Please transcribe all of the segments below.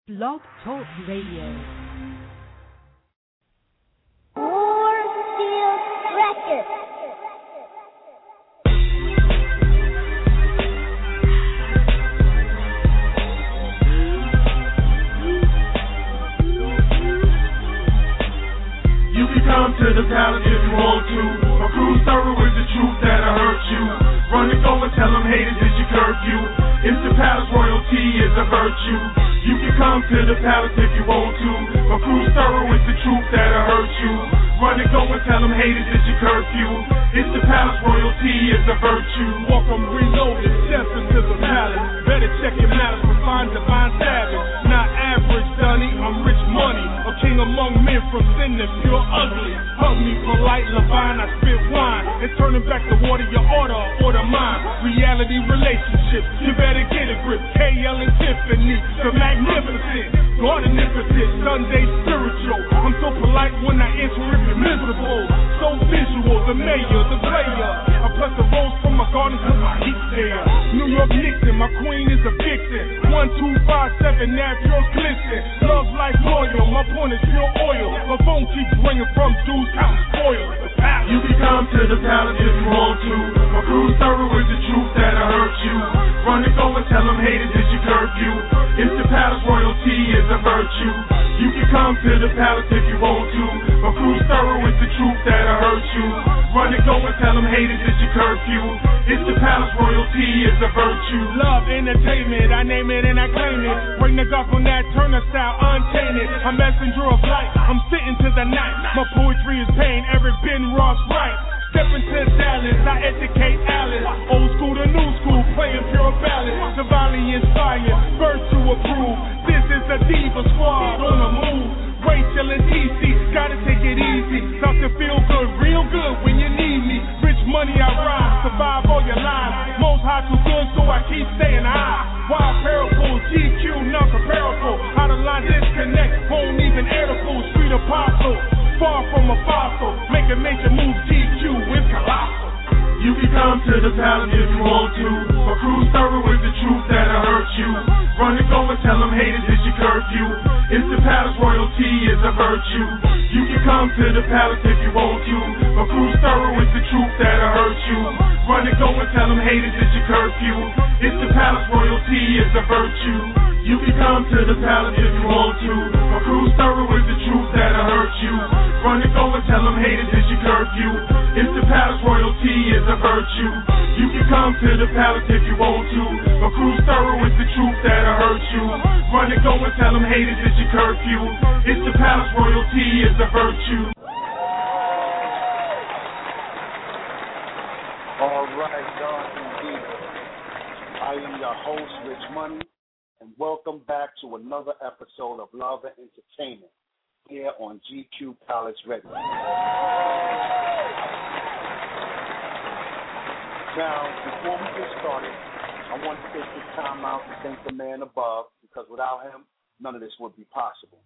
Blog Talk Radio. Warfield Records. You can come to the palace if you want to. My crew's thorough with the truth that'll hurt you. Run and go and tell them haters it's your curfew. It's the palace, royalty is a virtue. You can come to the palace if you want to. My crew's thorough with the truth that'll hurt you. Run and go and tell them haters it's your curfew. It's the palace, royalty is a virtue. Welcome reloaded, steps into the palace. Better check your malice for fine divine savage. Not average, Dunny, I'm rich money. A king among men from sin that's pure ugly. Hug me polite, Levine, I spit wine. And turning back the water, your order mine. Reality relationship, you better get a grip. KL and Tiffany, the magnificent, God omnipotent, Sunday spiritual. I'm so polite when I answer if you're miserable. So visual, the mayor, the player. I pluck the rose from my garden cause my heat's there. New York Nixon, my queen is a vixen. 1257, nav pure glisten. Love life loyal, my point is pure oil. My phone keeps ringing from dudes out spoiled. You can come to the palace if you want to. My crew's thorough with the truth that'll hurt you. Run and go and tell them haters it's your curfew. It's the palace, royalty is a virtue. You can come to the palace if you want to. My crew's thorough with the truth that'll hurt you. Run and go and tell them haters it's your curfew. It's the palace, royalty is a virtue. Love, entertainment, I name it and I claim it. Bring the God from that Turner style, untainted. A messenger of light, I'm sitting to the night. My poetry is pain, Eric Ben Ross right. Step into Dallas, I educate Alice. Old school to new school, playing pure ballad. Divinely inspired, birth to approve. This is the Diva Squad on the move. Rachel and TC, gotta take it easy. Start to feel good, real good when you need me. Rich money I ride, survive all your lives. Most high too good, so I keep staying high. Wild parables, GQ, non-comparable. How the line disconnect, won't even air the fool. Street apostle, far from a fossil. Make a major move, GQ is colossal. You can come to the palace if you want to. My crew's thorough with the truth that'll hurt you. Run and go and tell them haters it's your curfew. It's the palace, royalty is a virtue. You can come to the palace if you want to. My crew's thorough with the truth that'll hurt you. Run and go and tell them haters it's your curfew. It's the palace, royalty is a virtue. You can come to the palace if you want to. My crew's thorough with the truth that'll hurt you. Run and go and tell them haters it's your curfew. It's the palace, royalty is a virtue. You can come to the palace if you want to. My crew's thorough with the truth that'll hurt you. Run and go and tell them haters it's your curfew. It's the palace, royalty is a virtue. All right, God indeed. I am your host, Rich Money, and welcome back to another episode of Love and Entertainment here on GQ Palace Radio. Now, before we get started, I want to take this time out to thank the man above, because without him, none of this would be possible.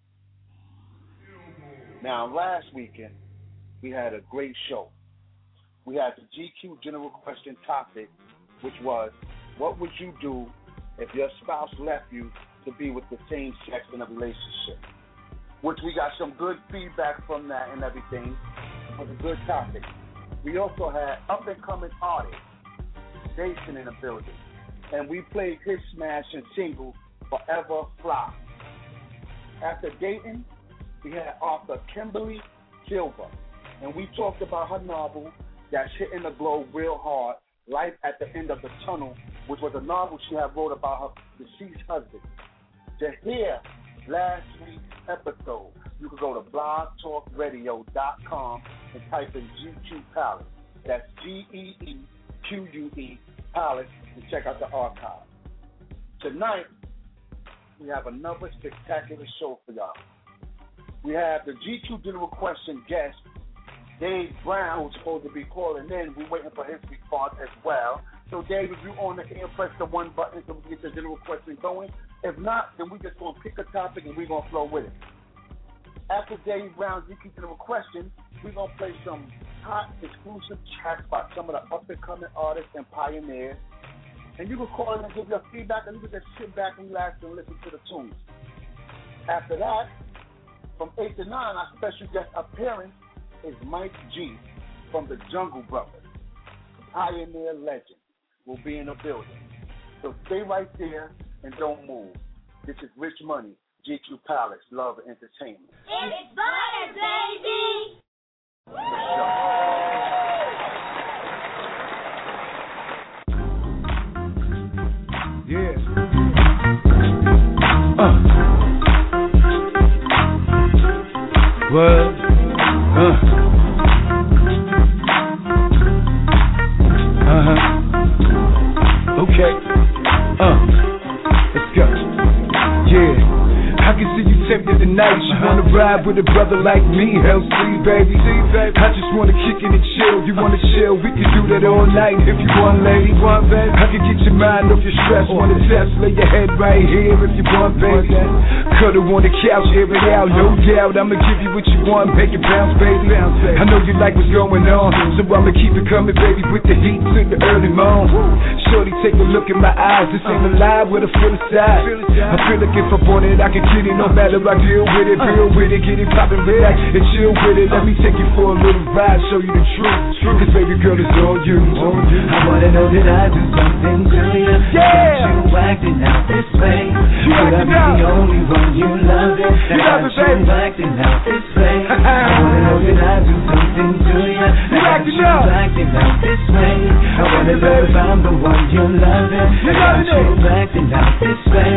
Now, last weekend, we had a great show. We had the GQ general question topic, which was, what would you do if your spouse left you to be with the same sex in a relationship? Which we got some good feedback from that and everything. It was a good topic. We also had up-and-coming artist, Jason, in the building. And we played his smash and single, Forever Fly. After dating, we had author Kimberly Silva. And we talked about her novel that's hitting the globe real hard, Life at the End of the Tunnel, which was a novel she had wrote about her deceased husband. To hear last week's episode, you can go to blogtalkradio.com and type in GQ Palace. That's GEEQUE Palace, and check out the archive. Tonight, we have another spectacular show for y'all. We have the GQ General Question guest, Dave Brown, who's supposed to be calling in. We're waiting for his response as well. So, Dave, if you on the air, press the one button so we can get the general question going. If not, then we're just going to pick a topic and we're going to flow with it. After Dave Brown's GQ General Question, we're going to play some hot, exclusive tracks by some of the up-and-coming artists and pioneers. And you can call in and give your feedback, and you can just sit back and relax and listen to the tunes. After that, from 8 to 9, our special guest appearance is Mike G from the Jungle Brothers. Pioneer legend will be in the building. So stay right there and don't move. This is Rich Money, GQ Palace, Love and Entertainment. It's butter, baby! Yeah. What? Okay. Let's go. Yeah. I can see you tempted tonight. You wanna ride with a brother like me, LC, baby. I just wanna kick it and chill. You wanna chill? We can do that all night if you want, lady. I can get your mind off your stress. Wanna test? Lay your head right here if you want, baby. Cuddle on the couch, air it out, no doubt. I'ma give you what you want, make it bounce, baby. I know you like what's going on, so I'ma keep it coming, baby, with the heat to the early morn. Shorty, take a look in my eyes. This ain't a lie with a full side. I feel like if I want it, I can get it. No matter, I deal with it, get it poppin', relax and chill with it. Let me take you for a little ride, show you the truth. Cause baby girl, it's all you. I wanna know that I do something to you. Yeah. You acting out this way. You Could I be the only one you love it? You love it, baby. You acting out this way. I wanna know that I do something to you. You acting out. You acting out this way. I wanna know if I'm the one you love it. You loving it. You acting out this way.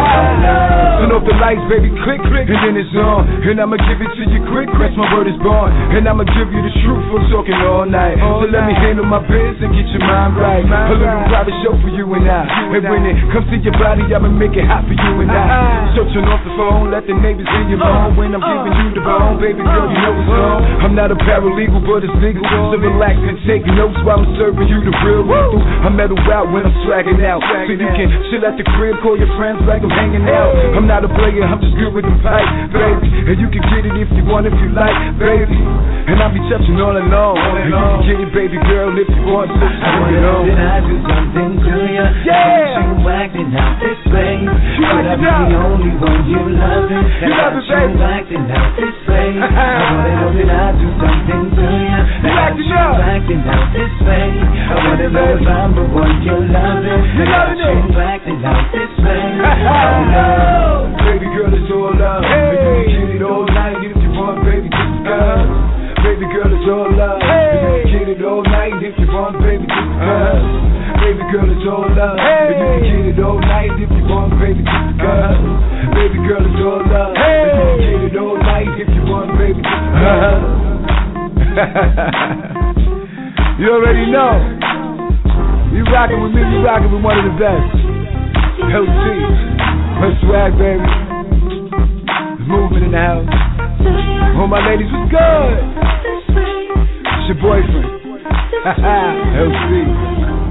Turn off the lights, baby, click, and then it's on. And I'ma give it to you quick, my word is born. And I'ma give you the truth, I'm talking all night. So let me handle my biz and get your mind right. A little private show for you and I. And when it comes to your body, I'ma make it hot for you and I. So turn off the phone, let the neighbors hear your moan. When I'm giving you the bone, baby girl, you know it's on. I'm not a paralegal, but it's legal. So relax and take notes while I'm serving you the real lethal. I metal out when I'm swagging out. So you can chill at the crib, call your friends like I'm hanging out. I'm not a player, I'm just good with the pipe, baby. And you can get it if you want, if you like, baby. And I'll be touching all along. And you can get it, baby girl, if you want to. I wanna know that I do something to you. Yeah. You acting out this way. You Could I be acting out. the only one you love it? You love it, baby. You acting out this way. I wanna know that I do something to you. You acting out. You acting out this way. I wanna know if I'm the one you love it. You loving it. You acting out this way. Baby girl, it's all love. Hey. You can get it all night if you want, baby, just because. Baby girl, it's all love. Hey. You can get it all night if you want, baby, just because. Baby girl, it's all love. Hey. You can get it all night if you want, baby, just because. Baby girl, it's all love. Hey. You can get it all night if you want, baby, just because. You already know. You rockin' with me, you rockin' with one of the best. LC, her swag, baby. There's movement in the house. All my ladies, what's good? It's your boyfriend. LC.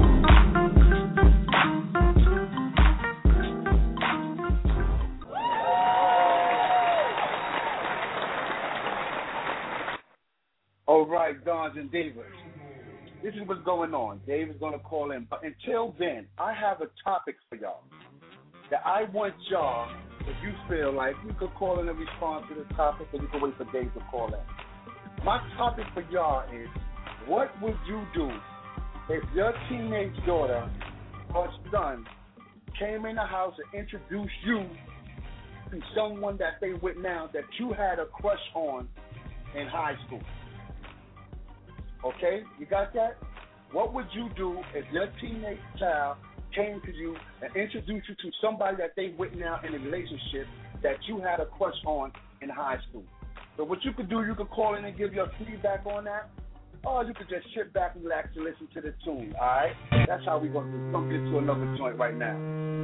All right, Dons and Divas. This is what's going on. Dave is going to call in. But until then, I have a topic for y'all that I want y'all, if you feel like you could call in and respond to the topic, or you can wait for Dave to call in. My topic for y'all is, what would you do if your teenage daughter or son came in the house and introduced you to someone that they with now that you had a crush on in high school? Okay, you got that? What would you do if your teenage child came to you and introduced you to somebody that they with now in a relationship that you had a crush on in high school? So what you could do, you could call in and give your feedback on that, or you could just sit back, relax, and listen to the tune, all right? That's how we're going to do. Don't get to another joint right now.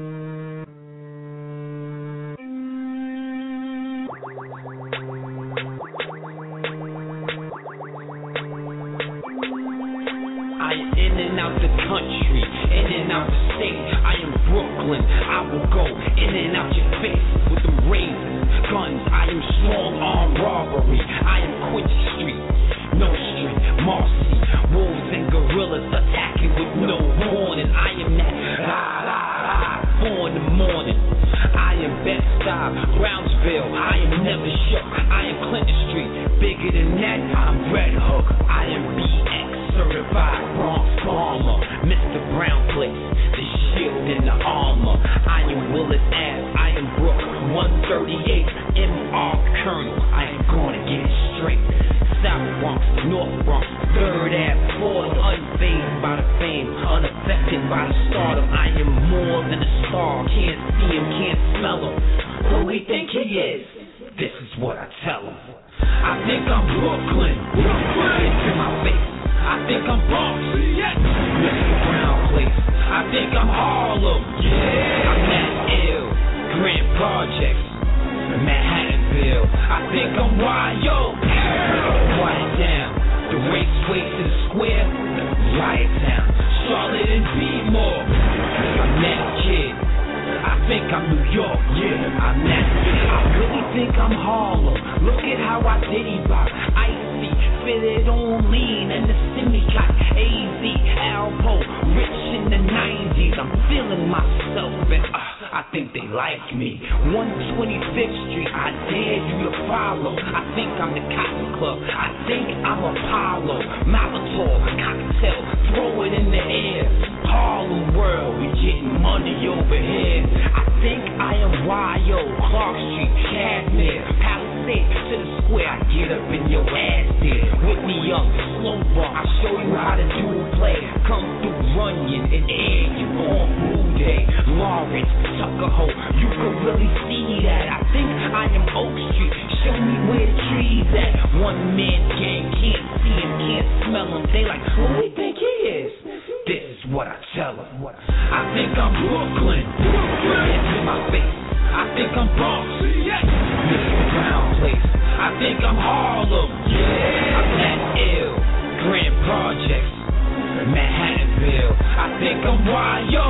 I am in and out the country, in and out the state. I am Brooklyn, I will go in and out your face with them razors, guns. I am strong arm robbery. I am Quincy Street, no street, Marcy. Wolves and gorillas attacking with no warning. I am that 4 in the morning. I am Bed-Stuy, Brownsville. Hattonville. I am never shook. I am Clinton Street. Bigger than that, I'm Red Hook. I am BX certified Bronx Bomber. Mr. Brown Place, the shield and the armor. I am Willis Ave. I am Brook 138. MR Colonel. I am gonna get it straight. South Bronx, North Bronx, 3rd Ave, 4th, unfazed by the fame, unaffected by the stardom. I am more than a star. Can't see him, can't smell him. Who we think he is? This is what I tell him. I think I'm Brooklyn. Into my face. I think I'm Bronx. Mr. Brown Place. I think I'm Harlem. I'm that ill. Grand Projects. Manhattanville. I think I'm Wyo. Quiet down. The raceway to the square. Riot Town. Charlotte and B-More. I'm that kid. I think I'm New York. I'm that kid. I really think I'm Harlem. Look at how I diddy rock. Icy, fitted on lean, and the semi-cut. AZ, Alpo, rich in the 90s. I'm feeling myself, and I think they like me. 125th Street, I dare you to follow. I think I'm the Cotton Club. I think I'm Apollo. Molitor, cocktail, throw it in the air. Harlem World, we getting money over here. I think I am Wyo, Clark Street, Cashmere, Palisade to the square. I get up in your ass there. Whitney Young, Slow Bar, I show you how to do play. Come through Runyon and air you on Blue Day. Lawrence, Tucker Hope, you can really see that. I think I am Oak Street. Show me where the trees at. One man gang, can't see him, can't smell him. They like, who we think he is? This is what I tell them. I think I'm Brooklyn. Into my face. I think I'm Bronx. Mr. Brown Place. I think I'm Harlem. I'm that ill. Grand Projects. Manhattanville. I think I'm Wyo.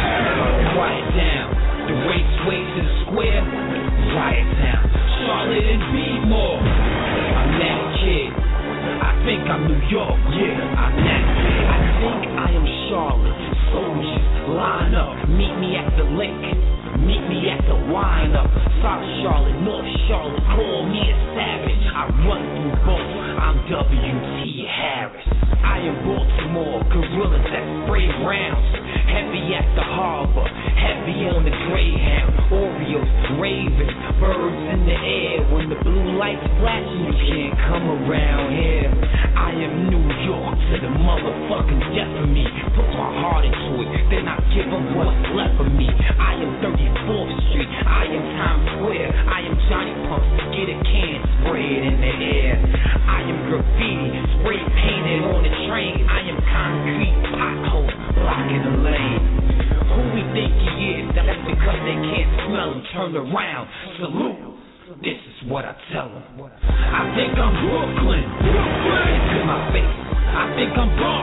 Quiet down. The raceway to the square. Riot Town. Charlotte and B-More. I'm that kid. I think I'm New York. I'm that kid. I think I am Charlotte. Soldiers, line up. Meet me at the link. Meet me at the wind-up. South Charlotte, North Charlotte, call me a savage. I run through both. I'm W.T. Harris. I am Baltimore, gorillas that spray rounds. Heavy at the harbor, heavy on the Greyhound. Orioles, ravens, birds in the air. When the blue lights flashing, you can't come around here. I am New York to the motherfucking death of me. Put my heart into it, then I give up what's left of me. I am 34th Street, I am Times Square. I am Johnny Pumps, get a can, spray it in the air. I am graffiti, spray painted on the train. I am concrete potholes, blocking the lane. Who we think he is, that's because they can't smell him. Turn around, salute. This is what I tell them. I think I'm Brooklyn. Into my face. I think I'm Bronx.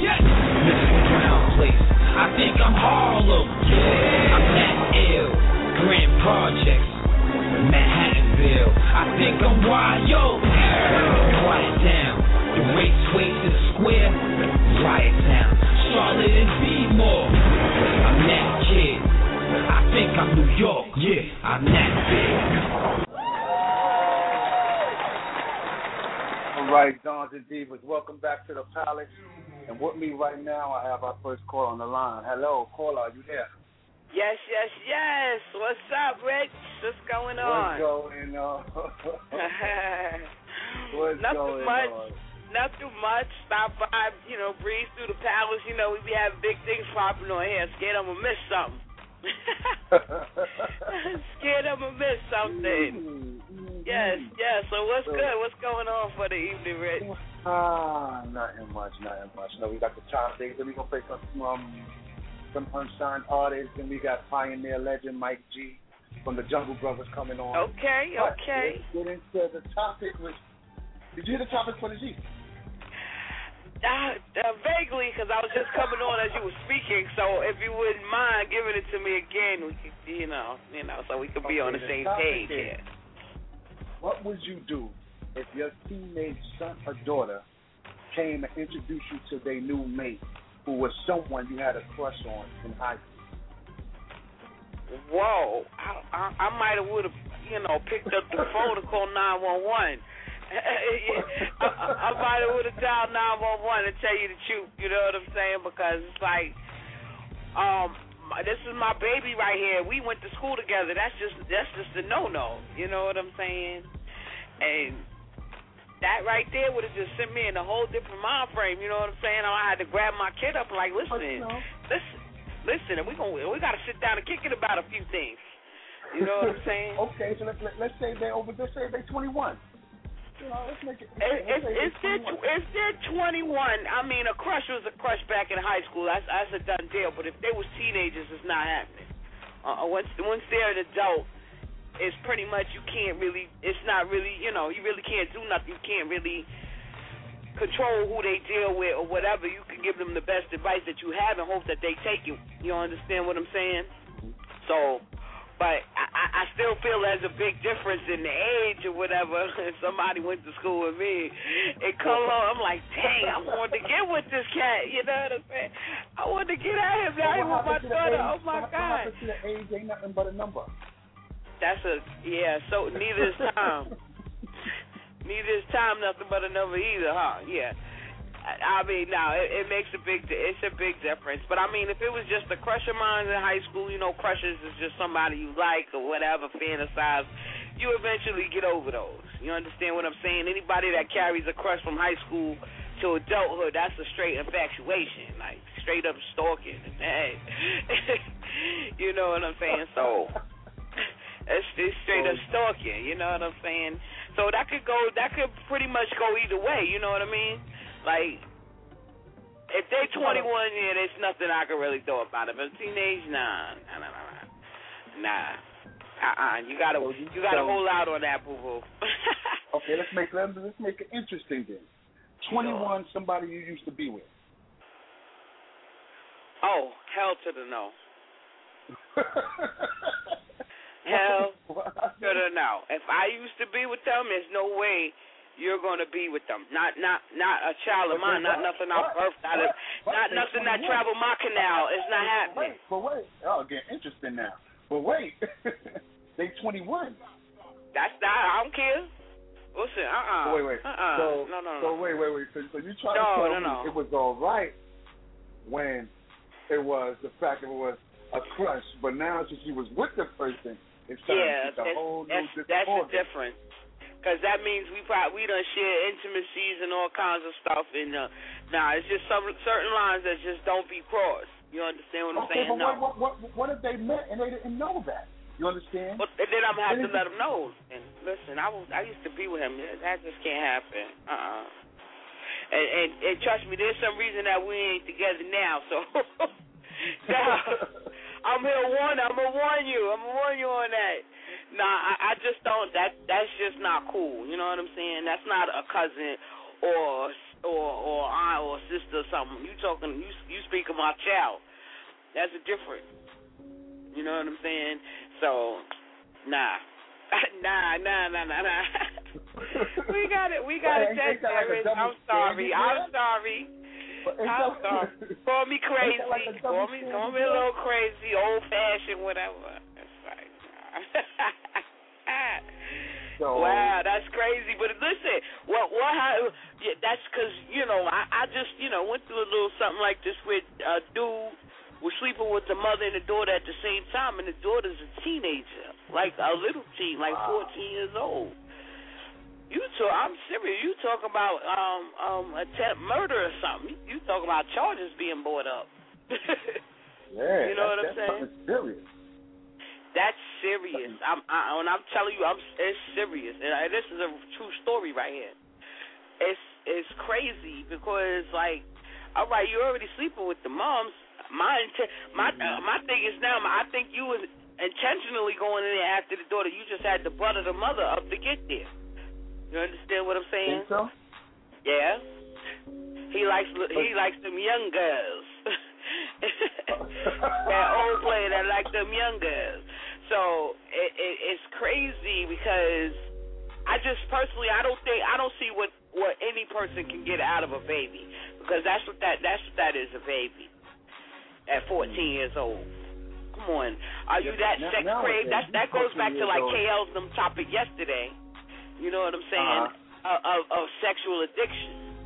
Mr. Brown Place. I think I'm Harlem. I'm that ill. Grand Projects. Manhattanville. I think I'm Wyo. Quiet down. The raceway to the square. Riot Town. Charlotte and B-More. I'm that kid. I think I'm New York. I'm that big. All right, Dons and Divas, welcome back to the Palace. And with me right now, I have our first caller on the line. Hello, caller, are you there? Yes. What's up, Rich? What's going on? Not too much. Stop by, breeze through the Palace. We be having big things popping on here. Scared I'm going to miss something. Scared I'm going to miss something. Yes. So what's good? What's going on for the evening, Rich? Nothing much. No, we got the topics, and we're going to play some unsigned artists, and we got pioneer legend Mike G from the Jungle Brothers coming on. Okay. Let's get into the topic. Did you hear the topic for the G? Vaguely, because I was just coming on as you were speaking. So if you wouldn't mind giving it to me again, we could, so we could be on the same page here. What would you do if your teenage son or daughter came and introduced you to their new mate, who was someone you had a crush on in high school? Whoa, I might have would have. picked up the phone to call 911. I might have would have dialed 911 to tell you the truth. You know what I'm saying? Because it's like, this is my baby right here. We went to school together. That's just a no-no. You know what I'm saying? And that right there would have just sent me in a whole different mind frame. You know what I'm saying? I had to grab my kid up and like, listen, and we got to sit down and kick it about a few things. You know what I'm saying? Okay, so let's say they're 21. Let's make it. If they're 21, I mean, a crush was a crush back in high school. That's a done deal. But if they was teenagers, it's not happening. Once they're an adult, it's pretty much you can't really. It's not really. You really can't do nothing. You can't really control who they deal with or whatever. You can give them the best advice that you have and hope that they take it. You understand what I'm saying? So. But I still feel there's a big difference in the age or whatever. If somebody went to school with me, it come on, I'm like, dang, I wanted to get with this cat. You know what I'm saying? I wanted to get at him. Now he with my daughter. Oh, my God. What happens to the age ain't nothing but a number. So neither is time. Neither is time nothing but a number either, huh? Yeah. I mean, no, it makes a big difference. But I mean, if it was just a crush of mine in high school, crushes is just somebody you like or whatever, fantasize, you eventually get over those. You understand what I'm saying? Anybody that carries a crush from high school to adulthood, that's a straight infatuation, like straight up stalking. Hey, you know what I'm saying? So it's straight up stalking. You know what I'm saying? So that could pretty much go either way. You know what I mean? Like, if they're 21, there's nothing I can really do about it. But teenage, nah. You gotta hold out on that, boo-boo. Okay, let's make it interesting then. 21, somebody you used to be with. Oh, hell to the no. Hell to the no. If I used to be with them, there's no way you're going to be with them. Not a child of mine, not nothing I birthed out of, not nothing that traveled my canal. It's not happening. Wait. Oh, getting interesting now. But wait, they 21. That's not, I don't care. Listen, Wait. No. So wait. So you trying to tell me it was all right when it was the fact that it was a crush, but now since you was with the person, it's starting to get a whole new different. That's the difference. Because that means we done share intimacies and all kinds of stuff. And it's just some certain lines that just don't be crossed. You understand what I'm saying? But no. What if they met and they didn't know that? You understand? But then I'm gonna have to let them know. And listen, I used to be with him. That just can't happen. And trust me, there's some reason that we ain't together now. So I'm gonna warn you. I'm gonna warn you on that. Nah, I just don't. That's just not cool. You know what I'm saying? That's not a cousin or aunt or sister or something. You speak of my child. That's a different. You know what I'm saying? So, nah. We got it, Jack Harris. I'm sorry. Call me crazy. Call me a little crazy, old fashioned, whatever. That's right. Wow, that's crazy. But listen, that's because, I just, went through a little something like this with a dude was sleeping with the mother and the daughter at the same time, and the daughter's a teenager, like a little teen, like 14 years old. I'm serious. You talk about attempt murder or something. You talk about charges being brought up. Yeah, you know what I'm saying? That's serious. That's serious. When I'm telling you, it's serious. And this is a true story right here. It's crazy because, like, all right, you're already sleeping with the moms. My thing is now, I think you was intentionally going in there after the daughter. You just had to butter the mother up to get there. You understand what I'm saying? Think so? Yeah. He likes them young girls. That old player that like them young girls. So it's crazy because I just personally I don't see what any person can get out of a baby, because that's what that is, a baby at 14 years old. Come on, Are you that sex craved? That goes back to like KL's topic yesterday. You know what I'm saying? Of sexual addiction.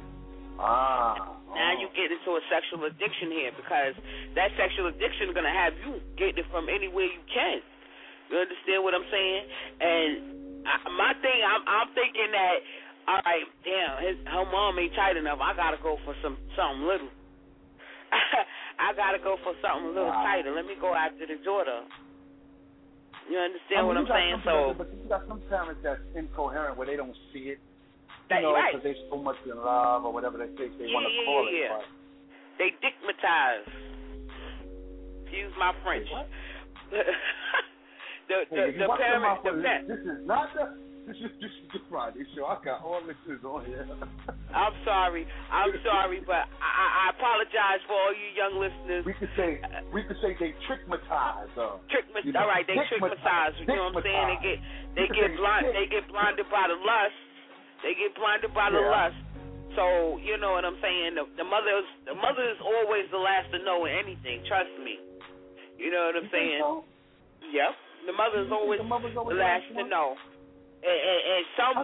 Now you get into a sexual addiction here because that sexual addiction is going to have you get it from anywhere you can. You understand what I'm saying? And my thing, I'm thinking that, all right, damn, her mom ain't tight enough. I got to go for something little. I got to go for something a little tighter. Let me go after the daughter. You understand what I'm saying? But you got some parents that's incoherent where they don't see it. That's right. Because they're so much in love or whatever they want to call it. But they dickmatize. Excuse my French. the parents. This is the Friday show. I got all listeners on here. I'm sorry, but I apologize for all you young listeners. We could say they trickmatize. All right, they trickmatize. You know what I'm saying? They get blinded by the lust. They get blinded by the lust. So you know what I'm saying. The mother is always the last to know anything. Trust me. You know what I'm saying? So? Yep. The mother is always the last to know. And some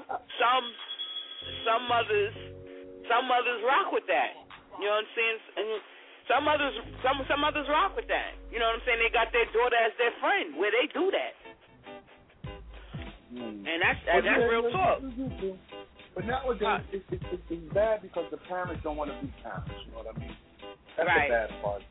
mothers rock with that. You know what I'm saying? And some mothers rock with that. You know what I'm saying? They got their daughter as their friend where they do that. And that's real talk. But nowadays it's bad because the parents don't want to be parents. You know what I mean? That's right. The bad part.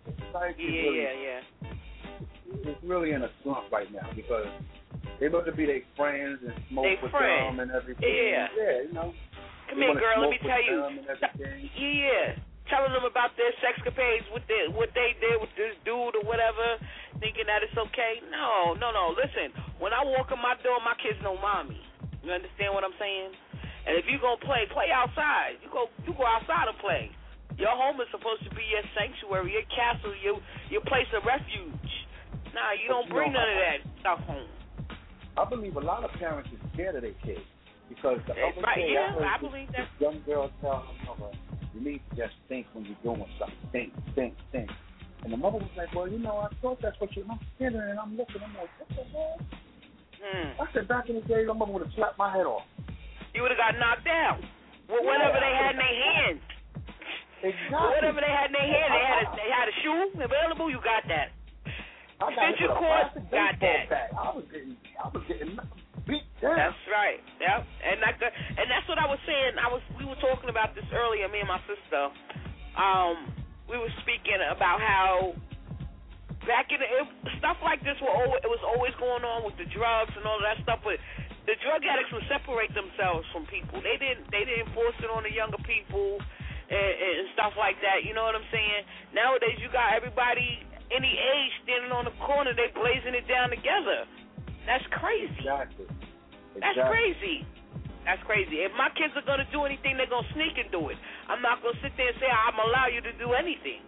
It's really in a slump right now because they love to be their friends and smoke with them and everything. Yeah, you know. Come here, girl. Let me tell you. Telling them about their sexcapades, what they did with this dude or whatever, thinking that it's okay. No. Listen, when I walk in my door, my kids know mommy. You understand what I'm saying? And if you gonna play outside. You go outside and play. Your home is supposed to be your sanctuary, your castle, your place of refuge. Nah, you don't bring none of that stuff home. I believe a lot of parents are scared of their kids because the other day I believe that. This young girl tell her mother, "You need to just think when you're doing something. Think." And the mother was like, "Well, I thought that's what I'm sitting and I'm looking. I'm like, what the hell?" I said, back in the day, my mother would have slapped my head off. You would have got knocked down. Whatever they had in their hands. Exactly. Whatever they had in their hands, they had a shoe available. You got that. I got Stitcher cord, got that. Bag. I was getting beat down. That's right. Yep. And that's what I was saying. We were talking about this earlier, me and my sister. We were speaking about how back in stuff like this was always going on with the drugs and all of that stuff, but the drug addicts would separate themselves from people. They didn't force it on the younger people and stuff like that. You know what I'm saying? Nowadays you got everybody any age standing on the corner, they blazing it down together. That's crazy. Exactly. That's crazy. That's crazy. If my kids are going to do anything, they're going to sneak and do it. I'm not going to sit there and say, I'm going to allow you to do anything.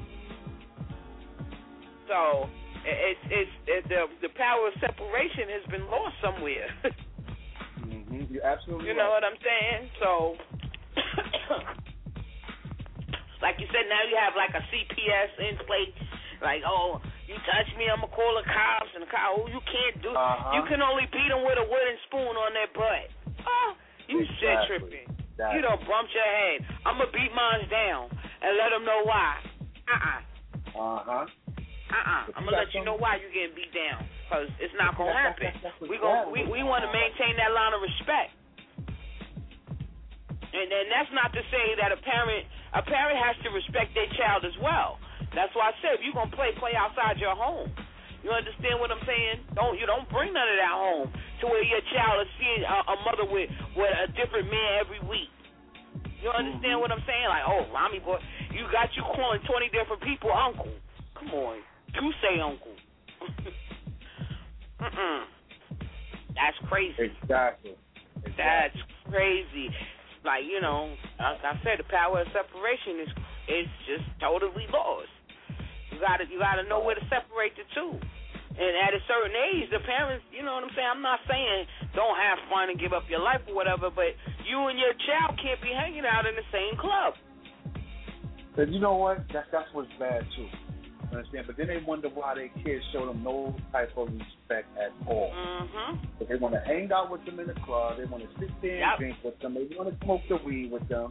So, the power of separation has been lost somewhere. You're absolutely You know what I'm saying? So, like you said, now you have like a CPS in place. Like, oh, you touch me, I'm going to call the cops. And the cops, you can't do You can only beat them with a wooden spoon on their butt. Oh, you shit tripping. You done bumped your head. I'm going to beat mine down and let them know why. I'm going to let you know why you're getting beat down. Because it's not going to happen. We want to maintain that line of respect. And that's not to say that a parent has to respect their child as well. That's why I said if you're gonna play outside your home. You understand what I'm saying? You don't bring none of that home to where your child is seeing a mother with a different man every week. You understand what I'm saying? Like, oh, mommy boy, you calling 20 different people uncle. Come on, you say uncle. That's crazy. Exactly. That's crazy. Like, like I said, the power of separation is just totally lost. You gotta know where to separate the two. And at a certain age, the parents, you know what I'm saying? I'm not saying don't have fun and give up your life or whatever, but you and your child can't be hanging out in the same club. And you know what? That's what's bad too. Understand? But then they wonder why their kids show them no type of respect at all. But they want to hang out with them in the club. They want to sit there and drink with them. They want to smoke the weed with them.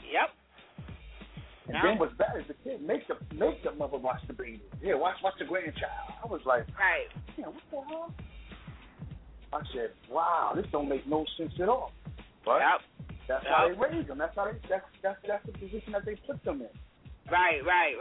And then what's bad is the kid make the mother watch the baby. Yeah, watch the grandchild. I was like, yeah, what the hell? I said, wow, this don't make no sense at all. But that's how they raise them. That's how that's the position that they put them in. Right.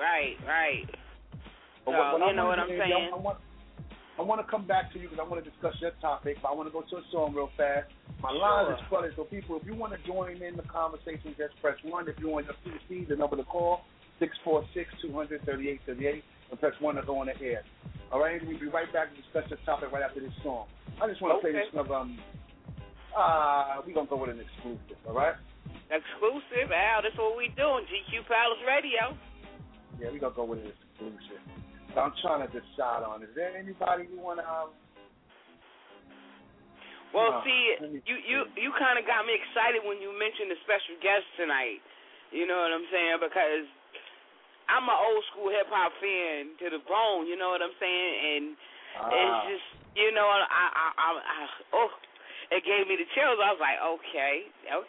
But so, you know what I'm saying? I want to come back to you because I want to discuss your topic, but I want to go to a song real fast. My line is flooded, so people, if you want to join in the conversation, just press 1. If you want to PC, the number to call, 646-200-3838, and press 1 to go on the air. All right, we'll be right back to discuss your topic right after this song. I just want to play this another, we're going to go with an exclusive, all right? Exclusive? Al, that's what we doing, GQ Palace Radio. Yeah, we're going to go with an exclusive. I'm trying to decide on, is there anybody you want to... Well, see, you kind of got me excited when you mentioned the special guest tonight. You know what I'm saying? Because I'm an old school hip-hop fan to the bone, you know what I'm saying? And it's just, you know, it gave me the chills. I was like, okay.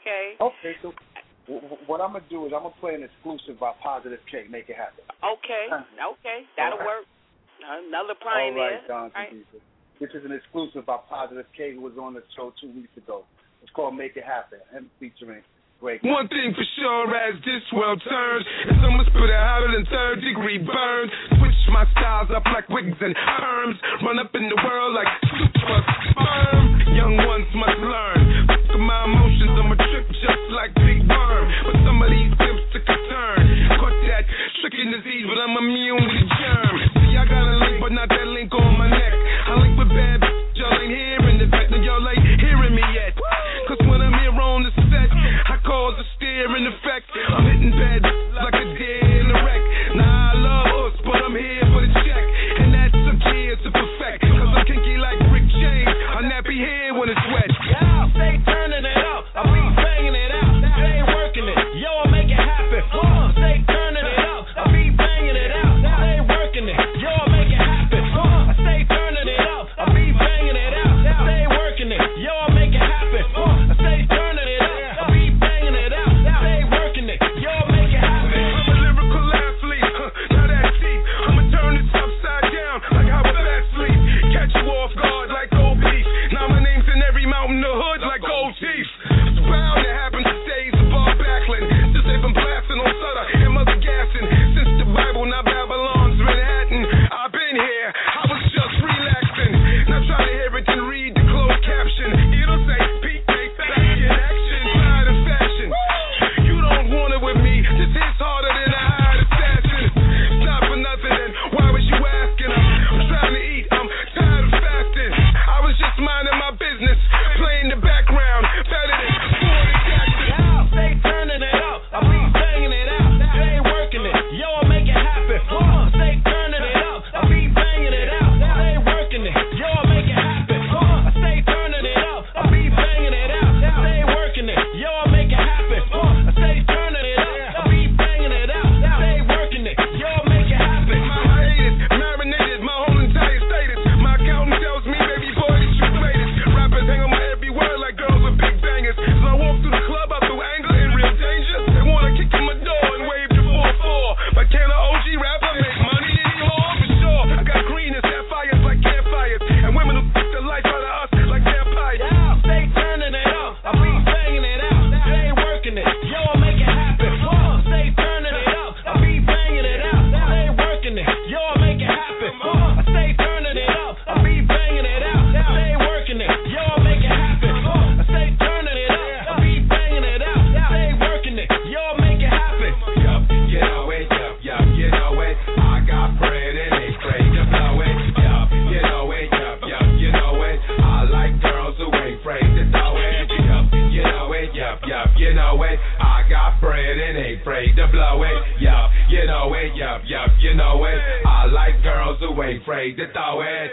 Okay, so what I'm going to do is I'm going to play an exclusive by Positive K, Make It Happen. Okay, that'll work. Another pioneer. All right, Don. This is an exclusive by Positive K, who was on the show 2 weeks ago. It's called Make It Happen, and featuring Greg. One thing for sure, as this world turns, and someone spit it hotter than 3rd-degree burn. Switch my styles up like wigs and perms. Run up in the world like super sperm. Young ones must learn. Fuck my emotions, I'm a trip just like Big Worm. But some of these pimps took a turn. Caught that stricken disease, but I'm immune to the germ. See, I got a link, but not that link on my neck. I link with bad bitch, y'all ain't hearing the fact that y'all ain't hearing me yet. Cause when I'm here on the set, I cause a staring effect. I'm hitting bad like a deer in a wreck. Nah, I love us, but I'm here for the check. And that took years to perfect. Cause I'm kinky like Rick James. I nappy hair when it's wet. Yeah, stay turning it up. I be banging it out. Stay working it. Yo, I make it happen. Stay turning it up. I be banging it out. Stay working it. Yo, I make it happen. I stay turning it up. I be banging it out. Stay working it. Yo, I make it happen. I stay turning it up. I be banging it out. Stay working it. Yo, I make it happen. I'm a lyrical athlete. Now that's deep. I'ma turn this upside down like how fast sleep. Catch you off guard like old beef. Now my name's in every mountain in the hood like gold teeth. It's bound to happen to days of Bob Backlund. Just they've been blasting on Sutter and Mother Gasson. Since the Bible, now Babylon's Manhattan. I've been here. I was just relaxing. Now try to hear it and read the closed caption. It'll say, Pete, take back in action. Pride and fashion. You don't want it with me. This hits harder than a hired assassin. It's not for nothing, then why was you asking? I'm trying to eat. I'm tired of fasting. I was just minding my business, playing the background. Better than 40 Jackson. Yeah, stay turning it up. I be banging it out. Stay working it. Yo, I make it happen. Stay turning it up. I be banging it out. Stay working it. Yo, I make it happen. I stay turning it up. I be banging it out. Stay working it. Yo, I make it happen. I stay turning it up. I be banging it out. Stay working it. Yo, I make it happen. My hiatus, marinated, my whole entire status. My accountant tells me, baby boy, that you greatest. Rappers hang on my every word like girls with big bangers. So I walk through the club, I feel anger and real danger. They wanna kick in my door and wave the 4-4. But can an OG rapper make money anymore? For sure. I got green and sapphires like campfires. And women who fuck the life out of us like vampires. Yeah, stay turning it up. I be banging it out. Stay working it. Yo, I make it happen. Stay turning it up. I be banging it out. Stay working it. Yo, I make it happen. I stay turning it up. I be banging it out. Stay working it. Yo, I make it happen. I stay turning it up. I be banging it out. Stay working it. Yo, I make it happen. Yup, you know it, yup, you know it. I got bread and they afraid to blow it. Yup, you know it, yup, you know it. I like girls who ain't afraid to throw it. Yup, you know it, yup, you know it. I got bread and ain't afraid to blow it. Yup, you know it, yup, you know it. I like girls who ain't afraid to throw it.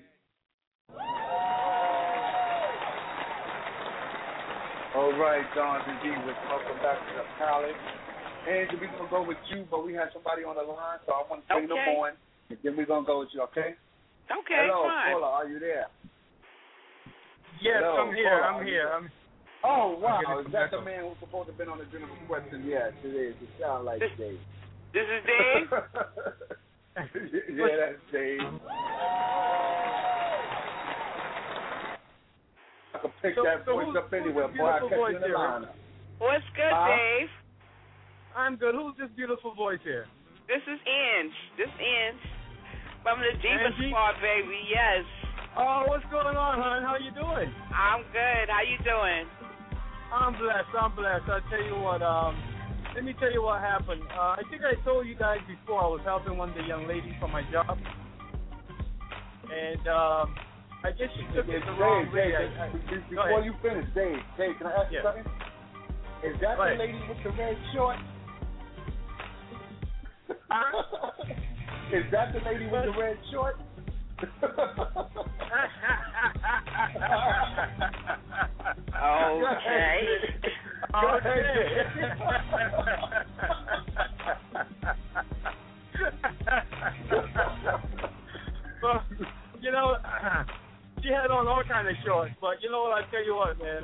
All right, Don and Jesus, welcome back to the Palace. Angel, we're going to go with you, but we have somebody on the line, so I want to bring them on. Then we're going to go with you, okay? Okay, Hello, fine. Paula, are you there? Yes, Hello, I'm here. Paula, I'm here. Oh, wow. I'm Is that the man who's supposed to have been on the General Question? Yes, it is. It sounds like Dave. This is Dave? Yeah, that's Dave. I can pick that voice up anywhere, boy. I catch you in the lineup. What's good, Dave? I'm good. Who's this beautiful voice here? This is Ange. From the Diva Squad, baby. Yes. Oh, what's going on, hon? How you doing? I'm good. How you doing? I'm blessed. I tell you what, let me tell you what happened. I think I told you guys before I was helping one of the young ladies for my job. And I guess she took it the wrong way. Before you finish, Dave, can I ask you something? Is that the lady with the red shorts? Is that the lady with the red shorts? Okay. Well, you know, she had on all kind of shorts, but you know what? I tell you what, man.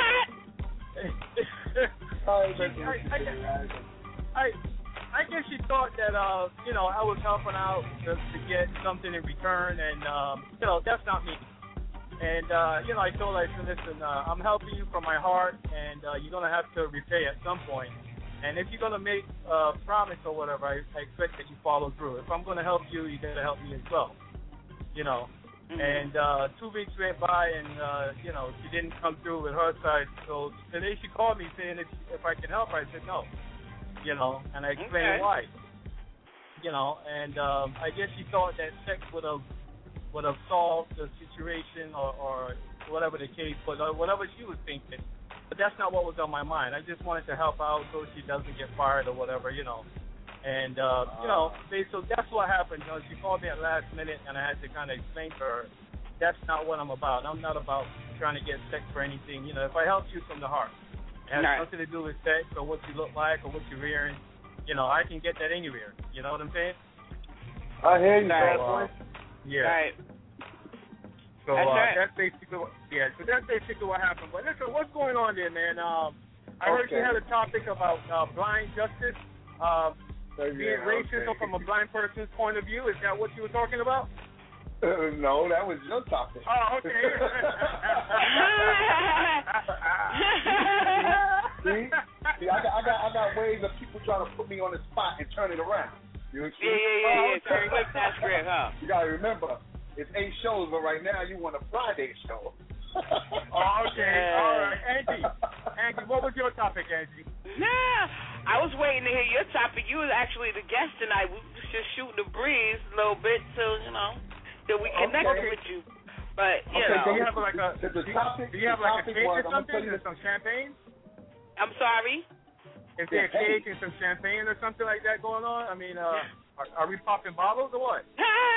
I guess she thought that you know, I was helping out to get something in return, and you know, that's not me. And you know, I told her, I said, listen, I'm helping you from my heart, and you're gonna have to repay at some point. And if you're gonna make a promise or whatever, I expect that you follow through. If I'm gonna help you, you gotta help me as well. You know. And 2 weeks went by, and you know, she didn't come through with her side. So today she called me saying if I can help her. I said no. You know, and I explained why. You know, and I guess she thought that sex would have solved the situation or whatever the case was, or whatever she was thinking. But that's not what was on my mind. I just wanted to help out so she doesn't get fired or whatever, you know. And, you know, so that's what happened. You know, she called me at last minute, and I had to kind of explain to her, that's not what I'm about. I'm not about trying to get sex for anything. You know, if I help you from the heart, it has nothing to do with sex or what you look like or what you're wearing. You know, I can get that anywhere. You know what I'm saying? I hear you, so, yeah. Right. So that's basically what, so that's basically what happened. But listen, what's going on there, man? I heard you had a topic about blind justice, being racism from a blind person's point of view. Is that what you were talking about? No, that was your topic. Oh, okay. See, I got ways of people trying to put me on the spot and turn it around. You see? Yeah. That's great, huh? You gotta remember, it's 8 shows, but right now you want a Friday show. Oh, okay. All right, Angie, what was your topic, Angie? Nah, I was waiting to hear your topic. You was actually the guest tonight. We was just shooting the breeze a little bit, so you know. That we connected with you, but you know. Do you have like a cake or something, or some champagne? I'm sorry. Is there a cake and some champagne or something like that going on? I mean, are we popping bottles or what?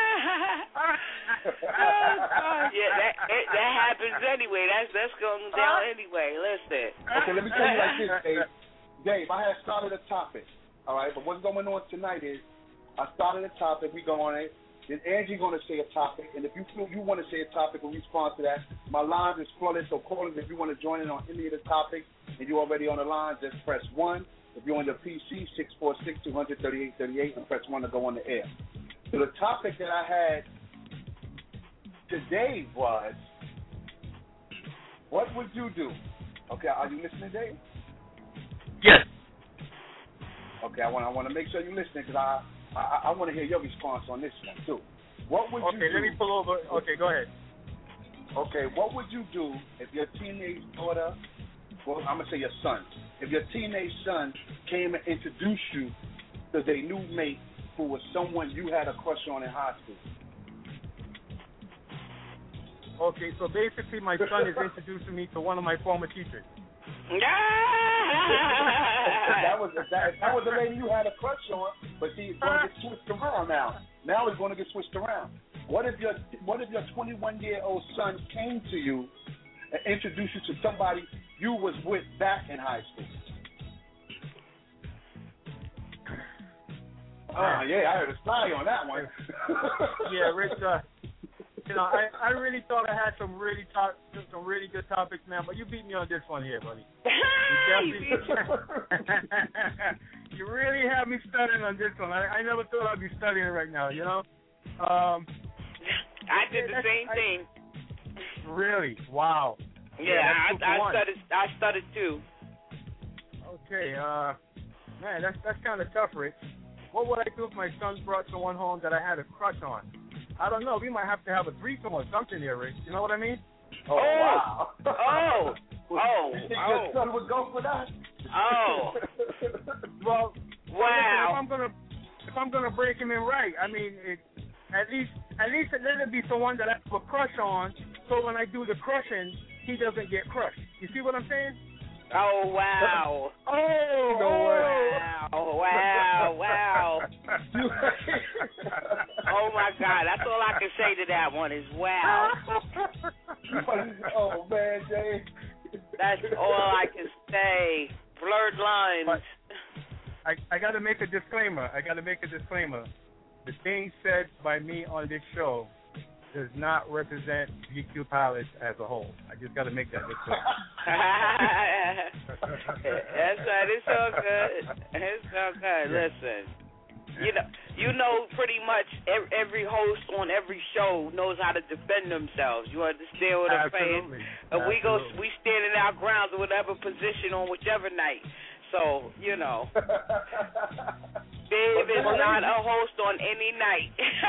Yeah, that happens anyway. That's going down anyway. Listen. Okay, let me tell you like this, Dave. Dave, I had started a topic. All right, but what's going on tonight is I started a topic. We go on it. Then Angie going to say a topic, and if you feel you want to say a topic or respond to that, my line is flooded, so call us if you want to join in on any of the topics, and you're already on the line, just press 1. If you're on your PC, 646-200-3838, and press 1 to go on the air. So the topic that I had today was, what would you do? Okay, are you listening, Dave? Yes. Okay, I want to make sure you're listening, because I want to hear your response on this one, too. What would you do? Okay, let me pull over. Okay, go ahead. Okay, what would you do if your teenage daughter, well, I'm going to say your son, if your teenage son came and introduced you to their new mate who was someone you had a crush on in high school? Okay, so basically my son is introducing me to one of my former teachers. that was the lady you had a crush on, but see, it's going to get switched around now. Now it's going to get switched around. What if your 21-year-old son came to you and introduced you to somebody you was with back in high school? Oh yeah, I heard a sigh on that one. Yeah, Rich. You know, I really thought I had some really good topics, man. But you beat me on this one here, buddy. You really have me studying on this one. I never thought I'd be studying right now. You know. I did the same thing. Really? Wow. Yeah, I studied too. Okay, man, that's kind of tough, Rich. What would I do if my son brought someone home that I had a crush on? I don't know. We might have to have a threesome or something here, Rich. You know what I mean? Oh, wow. Oh. You think your son would go for that? Oh. Well, wow. If I'm gonna break him in right, I mean, at least let it be someone that I have a crush on, so when I do the crushing, he doesn't get crushed. You see what I'm saying? Oh, wow. Wow. Oh, my God. That's all I can say to that one is wow. Oh, man, Jay. That's all I can say. Blurred lines. But I got to make a disclaimer. The things said by me on this show does not represent GQ Palace as a whole. I just got to make that disclaimer. That's right. It's all good. It's all good. Listen, you know, pretty much every host on every show knows how to defend themselves. You understand what I'm saying? We stand in our grounds in whatever position on whichever night. So, you know. Dave is not a host on any night.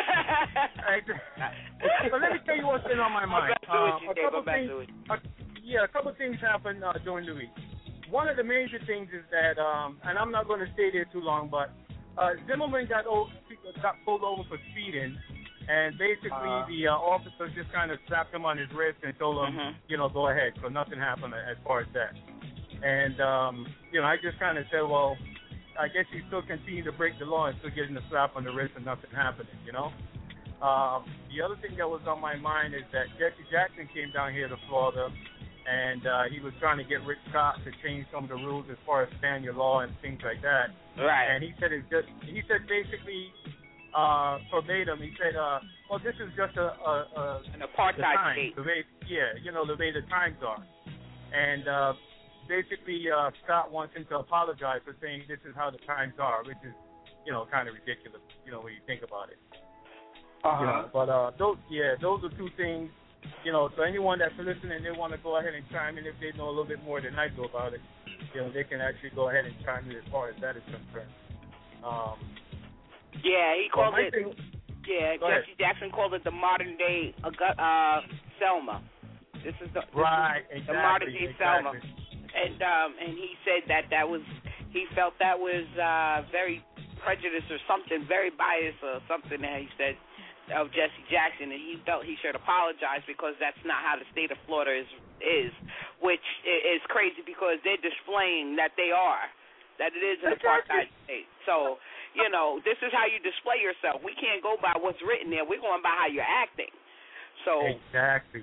So let me tell you what's been on my mind. A couple things happened during the week. One of the major things is that, and I'm not going to stay there too long, but Zimmerman got pulled over for speeding, and basically the officer just kind of slapped him on his wrist and told him, go ahead. So nothing happened as far as that. And, I just kind of said, well, I guess you still continue to break the law and still getting a slap on the wrist and nothing happening, The other thing that was on my mind is that Jesse Jackson came down here to Florida, and he was trying to get Rick Scott to change some of the rules as far as Spaniard law and things like that. Right. And he said basically verbatim, he said, well, this is just an apartheid state. The way the times are. And basically, Scott wants him to apologize for saying this is how the times are, which is, kind of ridiculous, when you think about it. But those are two things, so anyone that's listening, they want to go ahead and chime in if they know a little bit more than I do about it. They can actually go ahead and chime in as far as that is concerned. He called it. Jesse Jackson called it the modern day Selma. This is the modern day Selma. And he said that he felt that was very prejudiced or something, very biased or something that he said of Jesse Jackson, and he felt he should apologize because that's not how the state of Florida is, which is crazy because they're displaying that it is an apartheid state. So, this is how you display yourself. We can't go by what's written there. We're going by how you're acting. So exactly.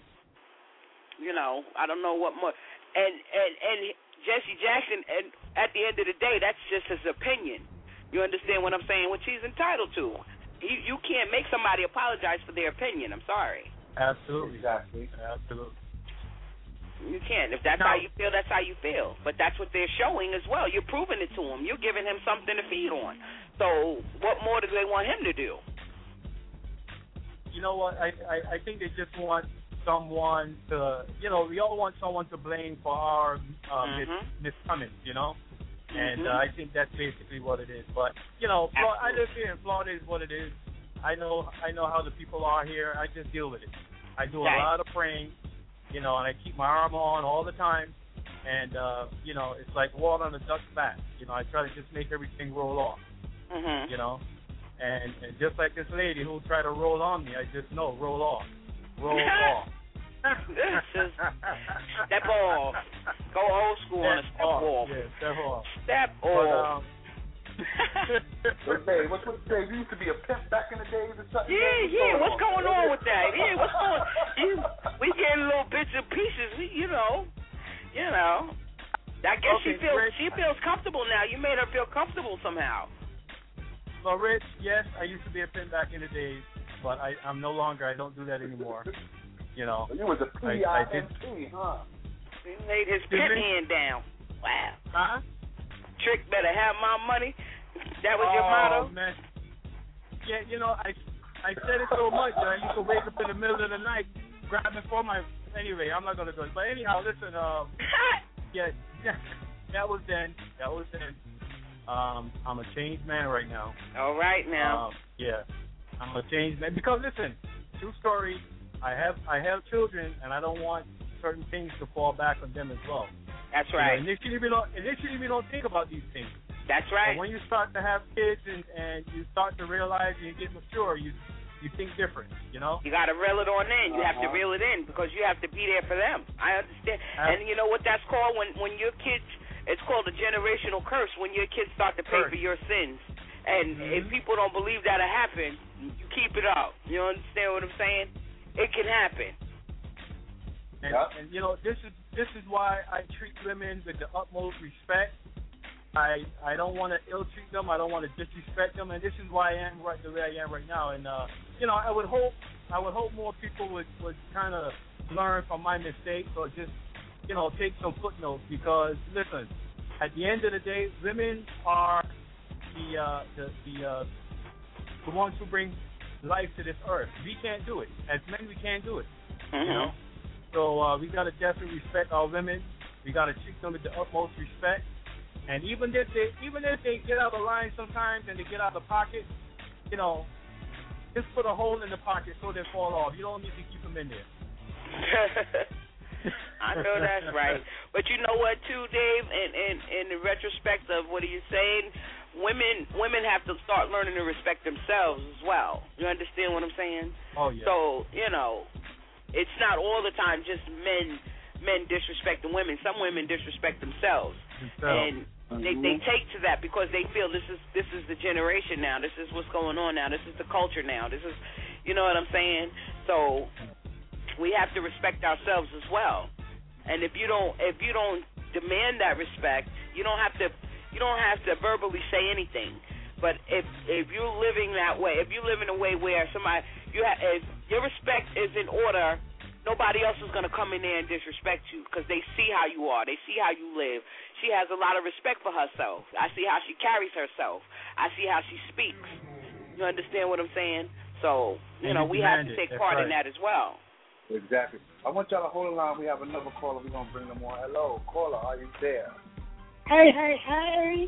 I don't know what more. And Jesse Jackson, and at the end of the day, that's just his opinion. You understand what I'm saying? Which he's entitled to. You can't make somebody apologize for their opinion. I'm sorry. Absolutely. Exactly. Absolutely. You can't. If that's how you feel, that's how you feel. But that's what they're showing as well. You're proving it to him. You're giving him something to feed on. So what more do they want him to do? You know what? I think they just want someone to, we all want someone to blame for our miscomings, and I think that's basically what it is. But I live here in Florida, is what it is. I know how the people are here. I just deal with it. I do a lot of praying, and I keep my arm on all the time, and it's like water on a duck's back. I try to just make everything roll off, and just like this lady who tried to roll on me, I just know roll off. Roll off. Step off. Go old school on a step off. Yeah, step off. Step off. What's Dave? You used to be a pimp back in the days or something? Yeah. What's going on with that? Yeah, what's going on? We getting little bits and pieces. I guess she feels comfortable now. You made her feel comfortable somehow. Well, Rich, yes, I used to be a pimp back in the days, but I'm no longer. I don't do that anymore. You know. You was a P-I-M-P, huh? He laid his pimp hand down. Wow. Huh? Trick better have my money. That was your motto? Man. Yeah, you know, I said it so much that I used to wake up in the middle of the night grabbing for my. Anyway, I'm not gonna go. But anyhow, listen. Yeah, that was then. I'm a changed man right now. All right now. Yeah, I'm a changed man because listen, true story. I have children, and I don't want certain things to fall back on them as well. That's right. You know, initially, we don't think about these things. That's right. But when you start to have kids and you start to realize and you get mature, you think different, you know? You got to reel it on in. You have to reel it in because you have to be there for them. I understand. And you know what that's called? When your kids, it's called a generational curse when your kids start to pay for your sins. And if people don't believe that'll happen, you keep it up. You understand what I'm saying? It can happen. And you know, this is why I treat women with the utmost respect. I don't want to ill-treat them. I don't want to disrespect them, and this is why I am the way I am right now. And you know, I would hope more people would kind of learn from my mistakes, or just take some footnotes. Because listen, at the end of the day, women are the ones who bring life to this earth. We can't do it. As men, we can't do it. Mm-hmm. You know, so we got to definitely respect our women. We got to treat them with the utmost respect. And even if they get out of line sometimes and they get out of pocket, just put a hole in the pocket so they fall off. You don't need to keep them in there. I know that's right. But you know what, too, Dave? In the retrospect of what are you saying, women have to start learning to respect themselves as well. You understand what I'm saying? Oh, yeah. So, it's not all the time just men disrespecting women. Some women disrespect themselves. And they take to that because they feel this is the generation now. This is what's going on now. This is the culture now. This is, you know what I'm saying? So we have to respect ourselves as well. And if you don't demand that respect, you don't have to verbally say anything. But if you're living that way, if you live in a way where if your respect is in order, nobody else is going to come in there and disrespect you because they see how you are. They see how you live. She has a lot of respect for herself. I see how she carries herself. I see how she speaks. You understand what I'm saying? So, we have to take part in that as well. Exactly. I want y'all to hold the line. We have another caller. We're going to bring them on. Hello, caller. Are you there? Hey. Hey!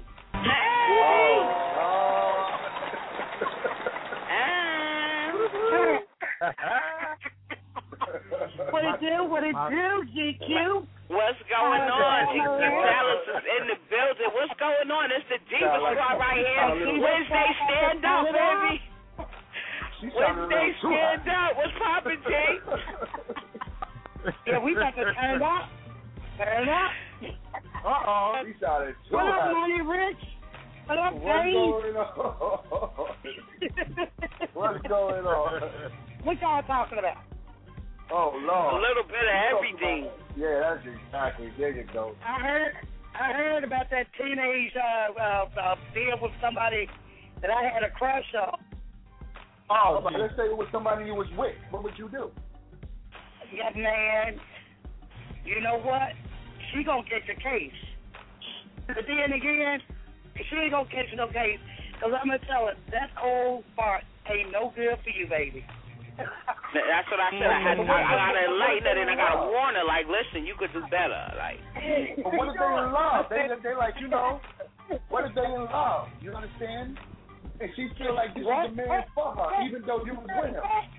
What it do, GQ? What's going on? GQ Dallas is in the building. What's going on? It's the Diva Squad right here. Wednesday, stand up, baby. Wednesday, stand up. What's poppin', Jay? Yeah, we got to turn up. Turn up. Uh-oh. He started too What high. up, Money Rich? What up, What's Dave? going on? What's going on? What y'all talking about? Oh, Lord. A little bit of everything. Yeah, that's exactly. There you go. I heard about that teenage deal with somebody that I had a crush on. Oh, let's say it was somebody you was with. What would you do? Yeah, man. You know what? She gonna get the case. But then again, she ain't gonna catch no case. Because I'm gonna tell her, that old fart ain't no good for you, baby. That's what I said. I gotta enlighten her and I gotta warn her. Like, listen, you could do better. Like, but what if they in love? They like, what if they in love? You understand? And she feel like this is the man for her, even though you was with him.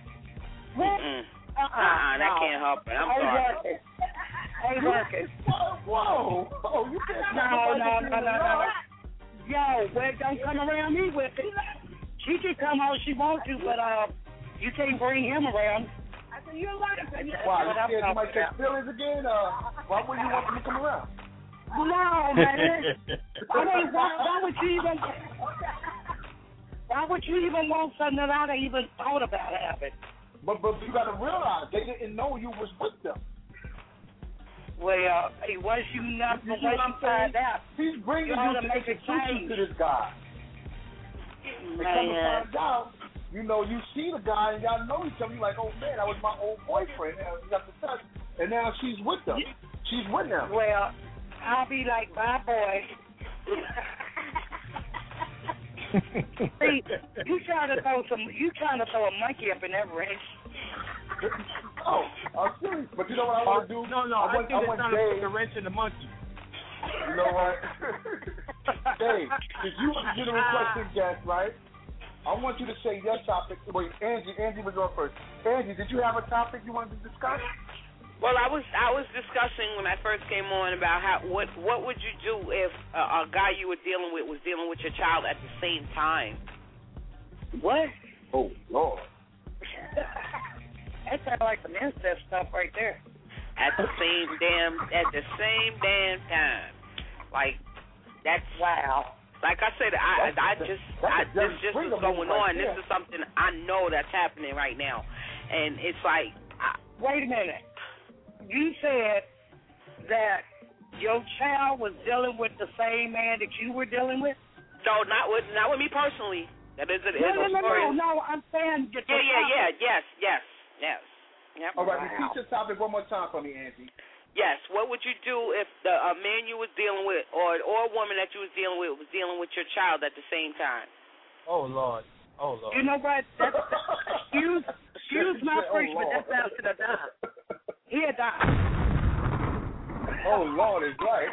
That can't help it. I'm sorry. Ain't working. Whoa. Oh, you can't. No. Yo, well, don't come around me with it. She can come how she wants to, but you can't bring him around. I said, you're right. Why? You might take feelings again? Why would you want him to come around? No, man. Why would you even want something that I even thought about having? But you got to realize they didn't know you was with them. Well, once you find out, he's bringing you to make a change to this guy. And come to find out, you know, you see the guy and y'all know each other. You're like, oh man, that was my old boyfriend. And got the touch, and now she's with them. She's with them. Well, I'll be like, bye, boy. See, you trying to throw a monkey up in that ring. Oh, I'm serious. But you know what I want to do? No, I think it's time to put the wrench in the monkey. You know what? Dave, since you was the requesting guest, right? I want you to say your topic. Wait, Angie was on first. Angie, did you have a topic you wanted to discuss? Well, I was discussing when I first came on about what would you do if a guy you were dealing with was dealing with your child at the same time? What? Oh, Lord. That sounds like some incest stuff right there. At the same damn time. Like, that's wow. Like I said, this just is going on. This is something I know that's happening right now, and it's like. Wait a minute. You said that your child was dealing with the same man that you were dealing with? No, not with me personally. That is a story. No. I'm saying. Yes. Yep. All right, repeat your topic one more time for me, Angie. Yes. What would you do if a man you was dealing with, or a woman that you was dealing with your child at the same time? Oh Lord. You know what? Excuse my French, but that sounds to the die. He'll die. Oh Lord is right.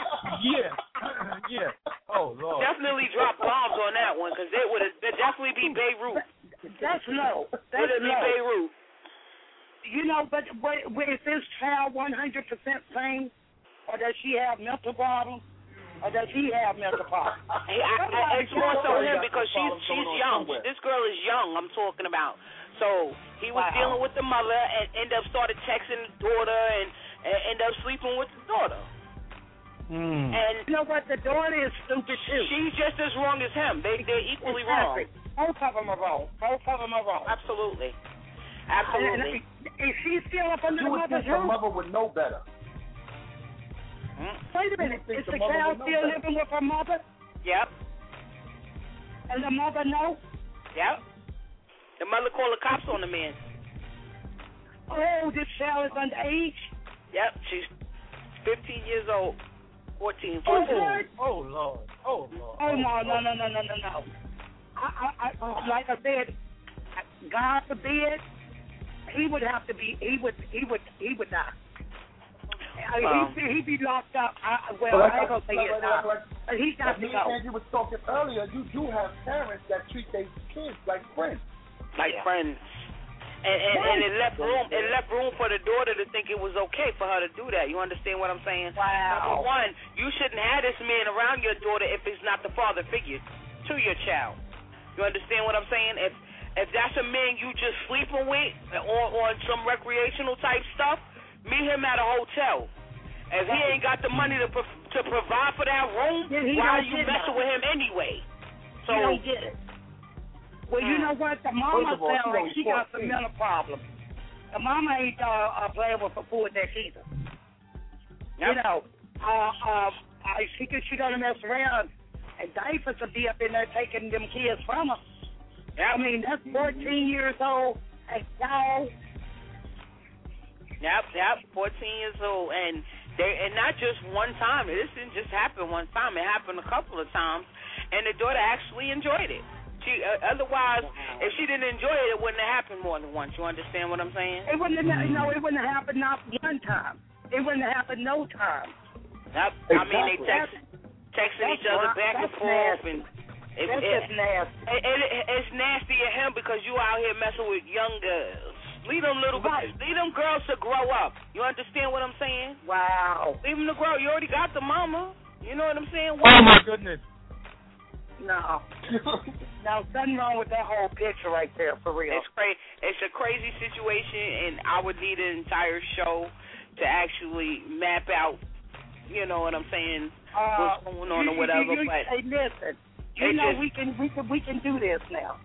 Yeah. Oh Lord. Definitely drop bombs on that one, because it would definitely be Beirut. That's low. Would it be Beirut? You know, but is this child 100% sane, or does she have mental problems, or does he have mental problems? It's more so him, because she's young. This girl is young, I'm talking about. So he was dealing with the mother and ended up started texting the daughter and ended up sleeping with the daughter. And you know what? The daughter is stupid too. She's just as wrong as him. They're equally wrong. Both of them are wrong. Absolutely. Is she still up under the mother's roof? The roof? mother would know better. Wait a minute. Is the child still living with her mother? Yep. And the mother know? Yep. The mother called the cops on the man. Oh, this child is underage? Yep. She's 15 years old. 14. Oh, Lord. Oh, no. Like I said, God forbid, he would die. He'd be locked up. I ain't gonna say it now. But he's got to go. As you were talking earlier, you do have parents that treat their kids like friends. And it left room for the daughter to think it was okay for her to do that. You understand what I'm saying? Wow. Number one, you shouldn't have this man around your daughter if he's not the father figure to your child. You understand what I'm saying? If that's a man you just sleeping with or some recreational type stuff, meet him at a hotel. If he ain't got the money to provide for that room, why are you messing with him anyway? So you don't get it. Well, you know what? The mama sounds like she got some mental problems. The mama ain't playing with her food that either. Yep. You know, she gonna mess around, and diapers will be up in there taking them kids from her. Yep. I mean, that's 14 years old, and y'all. Yep, 14 years old, and not just one time. This didn't just happen one time. It happened a couple of times, and the daughter actually enjoyed it. Otherwise, if she didn't enjoy it, it wouldn't have happened more than once. You understand what I'm saying? It wouldn't have. No, it wouldn't have happened not one time. It wouldn't have happened no time. Yep. I mean, they texting each other back and forth, and it's nasty. It's nasty at him because you out here messing with young girls. Leave them girls to grow up. You understand what I'm saying? Wow. Leave them to grow. You already got the mama. You know what I'm saying? Oh my goodness. No. Now, something wrong with that whole picture right there, for real. It's a crazy situation, and I would need an entire show to actually map out, you know what I'm saying, what's going on or whatever. But hey, listen, you know we can do this now.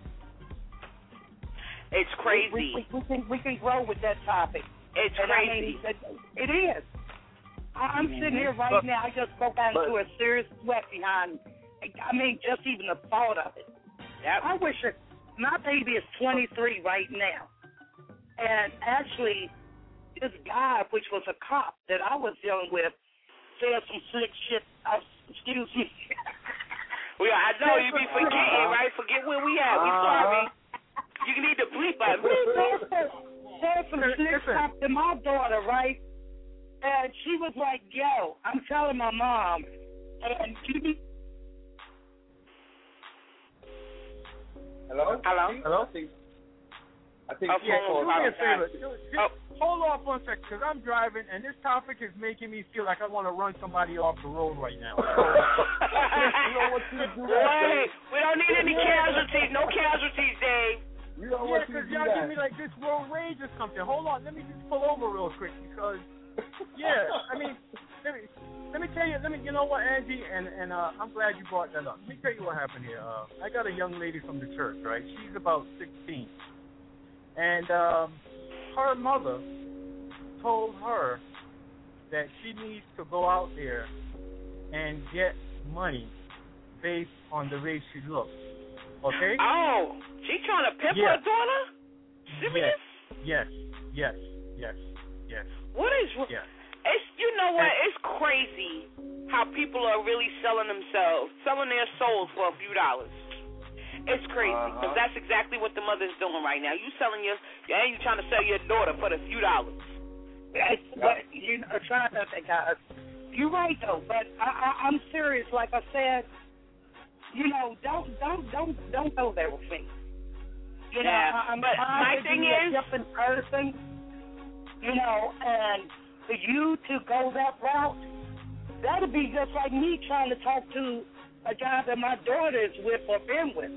It's crazy. We can grow with that topic. It's crazy. I mean, it is. I'm sitting here right now. I just spoke out into a serious sweat behind. I mean, just even the thought of it. Yep. I wish it. My baby is 23 right now, and actually, this guy, which was a cop that I was dealing with, said some slick shit. Excuse me. Well, I know you be forgetting, right? Forget where we at. We sorry. You need to bleep us. Said some slick stuff to my daughter, right? And she was like, "Yo, I'm telling my mom," and she be. Hello? Hello? I think do me a favor. Hold off one second, because I'm driving, and this topic is making me feel like I want to run somebody off the road right now. You know what you do that, Wait, we don't need any casualties. No casualties, Dave. You know what because you do y'all that. give me like this road rage or something. Hold on, let me just pull over real quick, because, I mean, let me tell you, you know what, Angie, and I'm glad you brought that up. Let me tell you what happened here. I got a young lady from the church, right? She's about 16. And her mother told her that she needs to go out there and get money based on the way she looks. Okay? Oh, she trying to pimp her daughter? Serious? Yes. What is? Yes. It's, you know what? It's crazy how people are really selling themselves, selling their souls for a few dollars. It's crazy because that's exactly what the mother's doing right now. You selling you trying to sell your daughter for the few dollars. But you know, trying to think, guys. You're right though, but I'm serious. Like I said, you know, don't go there with me. You know, I'm but my trying to thing be is, a different person. You know, and for you to go that route, that'd be just like me trying to talk to a guy that my daughter is with or been with.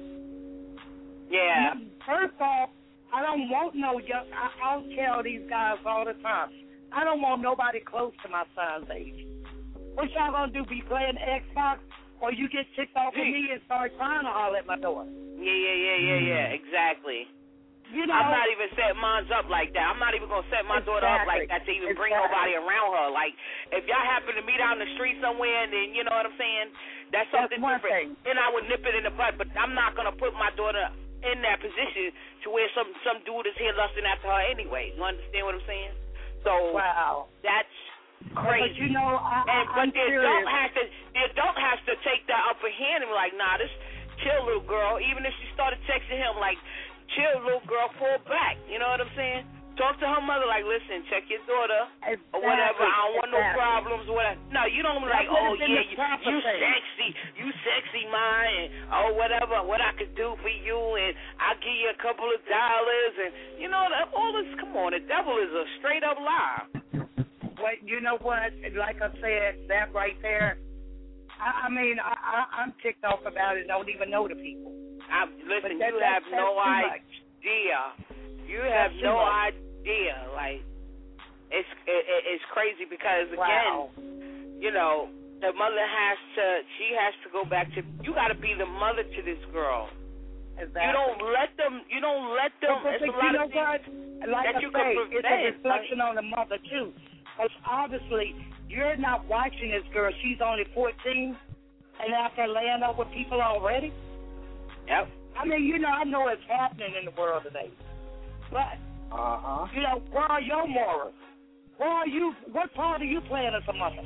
Yeah. First off, I don't want no young. I'll tell these guys all the time. I don't want nobody close to my son's age. What y'all gonna do? Be playing Xbox, or you get ticked off with me and start crying or holler at my daughter? Yeah. Exactly. You know, I'm not even setting mine up like that. I'm not even gonna set my daughter up like that to even bring nobody around her. Like, if y'all happen to meet out in the street somewhere, and then you know what I'm saying, that's something different. Then I would nip it in the bud. But I'm not gonna put my daughter in that position to where some dude is here lusting after her anyway. You understand what I'm saying? So that's crazy. But you know, but the adult has to take the upper hand and be like, nah, this chill, little girl. Even if she started texting him like, chill, little girl, pull back. You know what I'm saying? Talk to her mother like, listen, check your daughter or whatever. I don't want no problems or whatever. No, you don't be like, oh, yeah, you sexy, mine, and oh, whatever, what I could do for you, and I'll give you a couple of dollars, and, you know, all this, come on, the devil is a straight-up lie. But you know what? Like I said, that right there, I mean, I'm ticked off about it. Don't even know the people. Listen, you have no idea. You have no idea. Like, it's crazy because, again, you know, the mother has to go back to, you got to be the mother to this girl. Exactly. You don't let them, it's a lot of things that you can prevent. It's a reflection on the mother, too. Because obviously, you're not watching this girl. She's only 14 and out there laying up with people already. Yep. I mean, you know, I know it's happening in the world today. But, you know, where are your morals? Where are you? What part are you playing as a mother?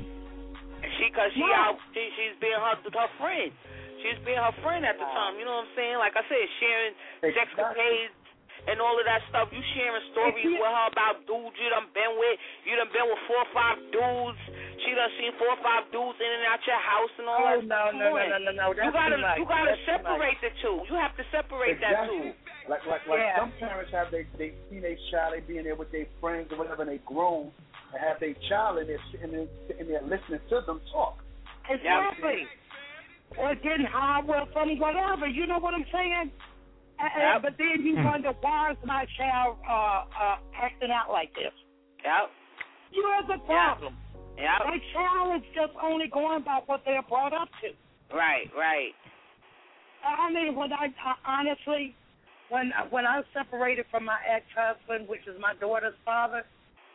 She's being her friend. She's being her friend at the time. You know what I'm saying? Like I said, sharing sexcapades and all of that stuff. You sharing stories with her about dudes you done been with. You done been with 4 or 5 dudes. She done seen 4 or 5 dudes in and out your house and all that stuff. No. That's you gotta separate the two. You have to separate that too. Like some parents have they teenage child, they being there with their friends or whatever, and they grown and have their child and they're listening to them talk. Exactly. Or getting high with them, whatever. You know what I'm saying? But then you wonder, why is my child acting out like this? Yep. You're the problem. Yep. My child is just only going by what they're brought up to. Right. I mean, when I honestly, when I separated from my ex-husband, which is my daughter's father,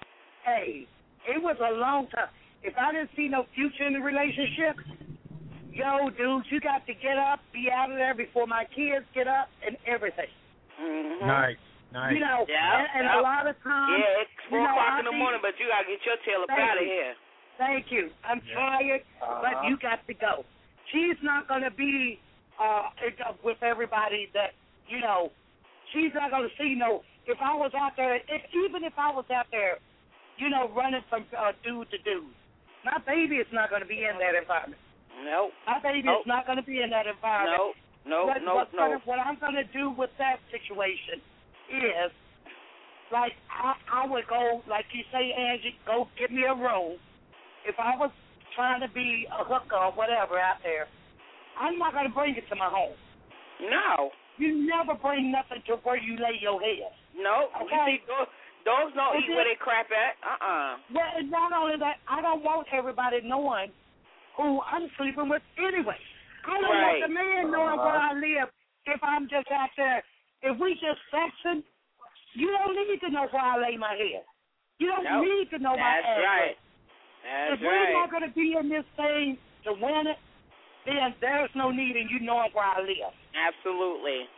hey, it was a long time. If I didn't see no future in the relationship, yo, dude, you got to get up, be out of there before my kids get up and everything. Mm-hmm. Nice. You know, and a lot of times. Yeah, it's 4 o'clock in the morning, but you got to get your tail up out of here. Thank you. I'm tired, but you got to go. She's not going to be with everybody that, you know, she's not going to see, if I was out there, even if I was out there, you know, running from dude to dude, my baby is not going to be in that environment. No. My baby is not going to be in that environment. No. What I'm going to do with that situation is, like, I would go, like you say, Angie, go get me a room. If I was trying to be a hooker or whatever out there, I'm not going to bring it to my home. No. You never bring nothing to where you lay your head. No. Okay? You see, dogs don't eat where they crap at. Well, and not only that, I don't want everybody knowing who I'm sleeping with anyway. I don't want the man knowing where I live if I'm just out there. If we just sexing, you don't need to know where I lay my head. You don't need to know my address. If we're not going to be in this thing to win it, then there's no need in you knowing where I live. Absolutely.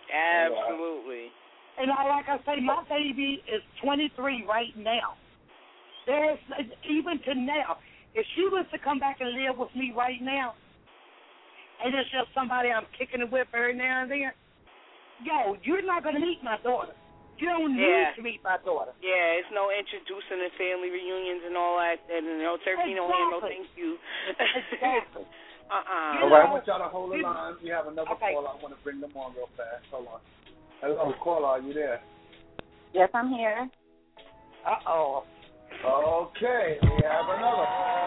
And like I say, my baby is 23 right now. There's, even to now, if she was to come back and live with me right now, and it's just somebody I'm kicking it with every now and then, yo, you're not going to meet my daughter. You don't need to meet my daughter. Yeah, it's no introducing the family reunions and all that, and no turkey, no ham, no thank you. Exactly. All right, I want y'all to hold the line. We have another caller. I want to bring them on real fast. Hold on. Hello, caller, are you there? Yes, I'm here. Uh-oh. Okay, we have another.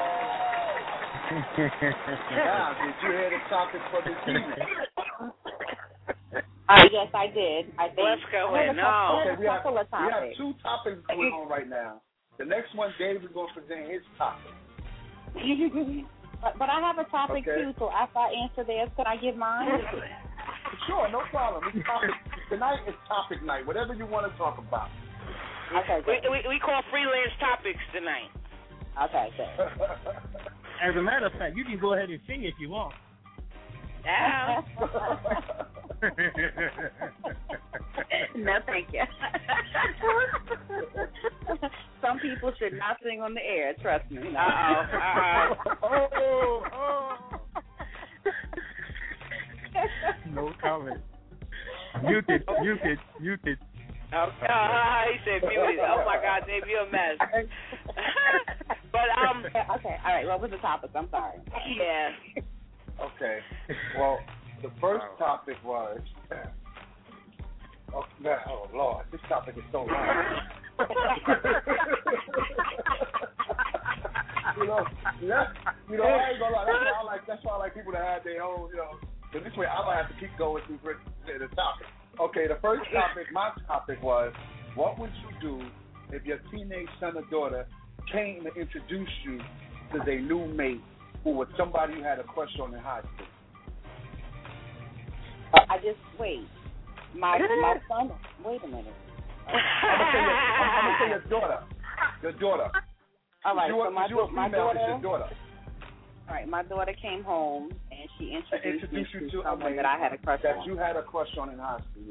Now, did you hear the topic for this evening? Yes, I did. I think. Let's go in. No. Okay, we have 2 topics going on right now. The next one, Dave is going to present his topic. But I have a topic too, so after I answer theirs, could I give mine? Sure, no problem. Tonight is topic night. Whatever you want to talk about. Okay. We call freelance topics tonight. Okay, good. As a matter of fact, you can go ahead and sing if you want. Yeah. No, thank you. Some people should not sing on the air, trust me. No comment. Muted. Oh, he said muted. Oh my God, Dave, you're a mess. But okay, all right. What was the topic? I'm sorry. Yeah. Okay. Well, the first topic was. Oh Lord, this topic is so long. I ain't gonna lie. That's why I like people to have their own, So this way, I'm gonna have to keep going through the topic. Okay, the first topic, my topic was, what would you do if your teenage son or daughter came to introduce you to their new mate, who was somebody you had a crush on in high school? My son. Wait a minute. I'm gonna say your daughter. Your daughter. All right. So my daughter. Your daughter. All right. My daughter came home and she introduced me to someone that I had a crush on. That you had a crush on in high school.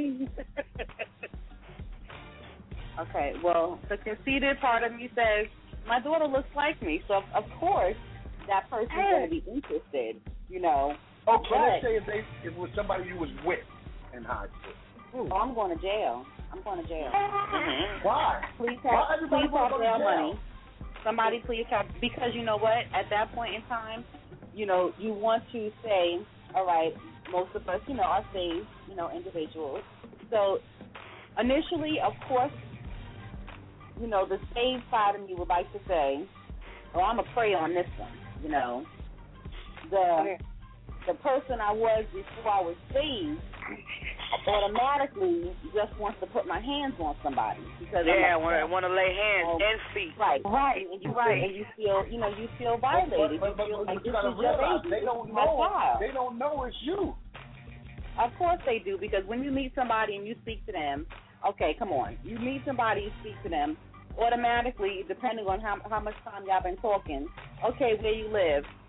Okay. Well, the conceited part of me says my daughter looks like me, so of course that person's going to be interested. Okay. Let's say if it was somebody you was with in high school. Oh, I'm going to jail. Mm-hmm. Why? Please have jail money. Somebody please have, because you know what? At that point in time, you want to say, all right, most of us, are saved, individuals. So initially, of course, the saved side of me would like to say, oh, I'm going to pray on this one, The person I was before I was saved automatically just wants to put my hands on somebody because I want to lay hands and feet. Right, and you feel violated. But you feel like you this gotta is your realize baby. they don't My know. child. They don't know it's you. Of course they do, because when you meet somebody and you speak to them, okay, come on, you meet somebody and speak to them, automatically, depending on how much time y'all been talking, okay, where you live,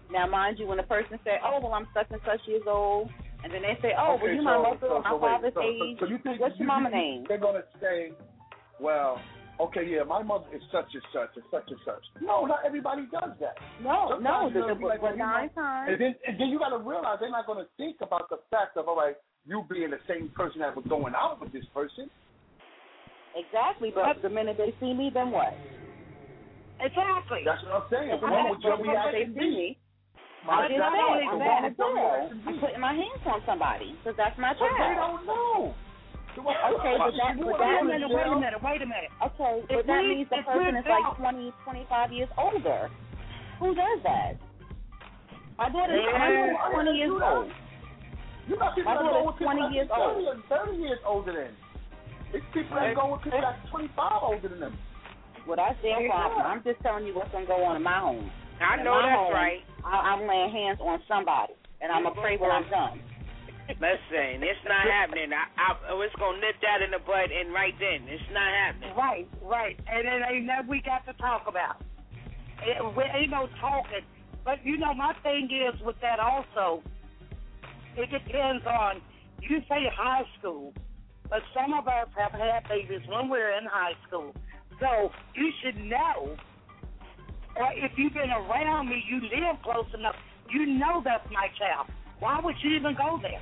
Now, mind you, when a person say, "Oh, well, I'm such and such years old," and then they say, "Oh, well, you my mother, my father's age. So you think what's your mama name?" They're gonna say, "Well, okay, yeah, my mother is such and such and such and such." No, not everybody does that. No, Sometimes, no, like, but 9 times. And then you got to realize they're not going to think about the fact of, all right, you being the same person that was going out with this person. Exactly, but the minute they see me, then what? Exactly. That's what I'm saying. What would your reaction be? I just said, I'm putting my hands on somebody because that's my child. They don't know. Okay, but that means wait a minute. Okay, but that means the person is like 20, 25 years older. Who does that? My daughter's 20 years old. My daughter's 20 years old. 30 years older than. These people ain't going with people that's 25 older than them. Well, that's their problem. I'm just telling you what's going to go on in my home. I know that's right. I'm laying hands on somebody, and I'm afraid when I'm done. Listen, it's not happening. It's going to nip that in the bud and right then. It's not happening. Right. And it ain't that we got to talk about. Ain't no talking. But, you know, my thing is with that also, it depends on, you say high school, but some of us have had babies when we're in high school. So you should know, or if you've been around me, you live close enough, you know that's my child. Why would you even go there?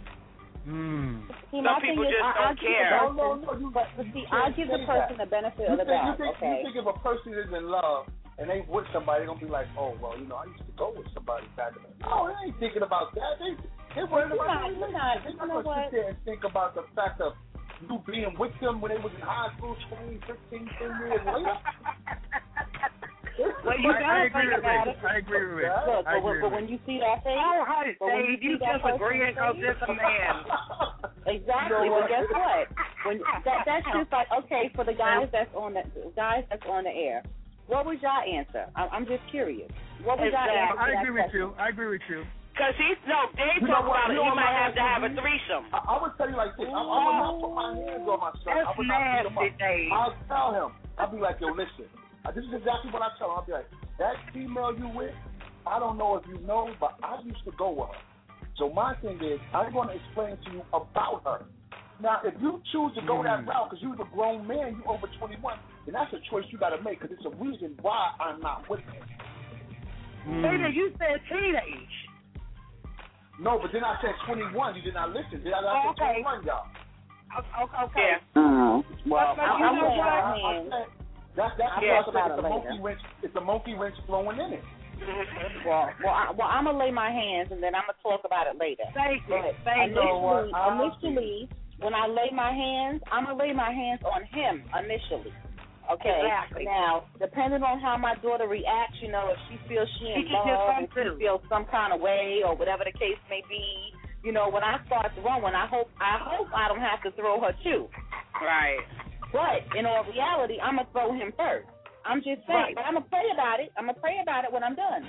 See, some people just don't care. But see, I give the person the benefit of the doubt. You think if a person is in love and they with somebody, they're going to be like, oh, well, you know, I used to go with somebody back in the day. No, they ain't thinking about that. They're worried about it. They're not going to sit there and think about the fact of you being with them when they was in high school 20, 15, 10 years later. Well, you gotta think about it. I agree with it. Look, but when you see that face, Dave, you just agreeing because it's a man. Exactly. But guess what? That's just like, okay, for the guys that's on the air. What was your answer? I'm just curious. What was your answer? I agree with you. Because Dave talked about it. He might have to have a threesome. I would tell you like this. I would not put my hands on my son. I would not beat him up. I'll tell him. I'll be like, yo, listen. This is exactly what I tell him. I'll be like, that female you with, I don't know if you know, but I used to go with her. So my thing is, I'm going to explain to you about her. Now, if you choose to go that route because you're a grown man, you over 21, then that's a choice you got to make because it's a reason why I'm not with her. Later, you said teenage. No, but then I said 21. You did not listen. Did I say 21, y'all? Okay. Yeah. Well, I'm laying my hands. That's it's a monkey wrench flowing in it. Well, I'm gonna lay my hands and then I'm gonna talk about it later. Thank you. Initially, when I lay my hands, I'm gonna lay my hands on him initially. Okay. Exactly. Now, depending on how my daughter reacts, you know, if she feels she in love and she feels some kind of way or whatever the case may be, you know, when I start throwing, I hope I don't have to throw her too. Right. But in all reality, I'm gonna throw him first. I'm just saying, but I'm gonna pray about it. I'm gonna pray about it when I'm done.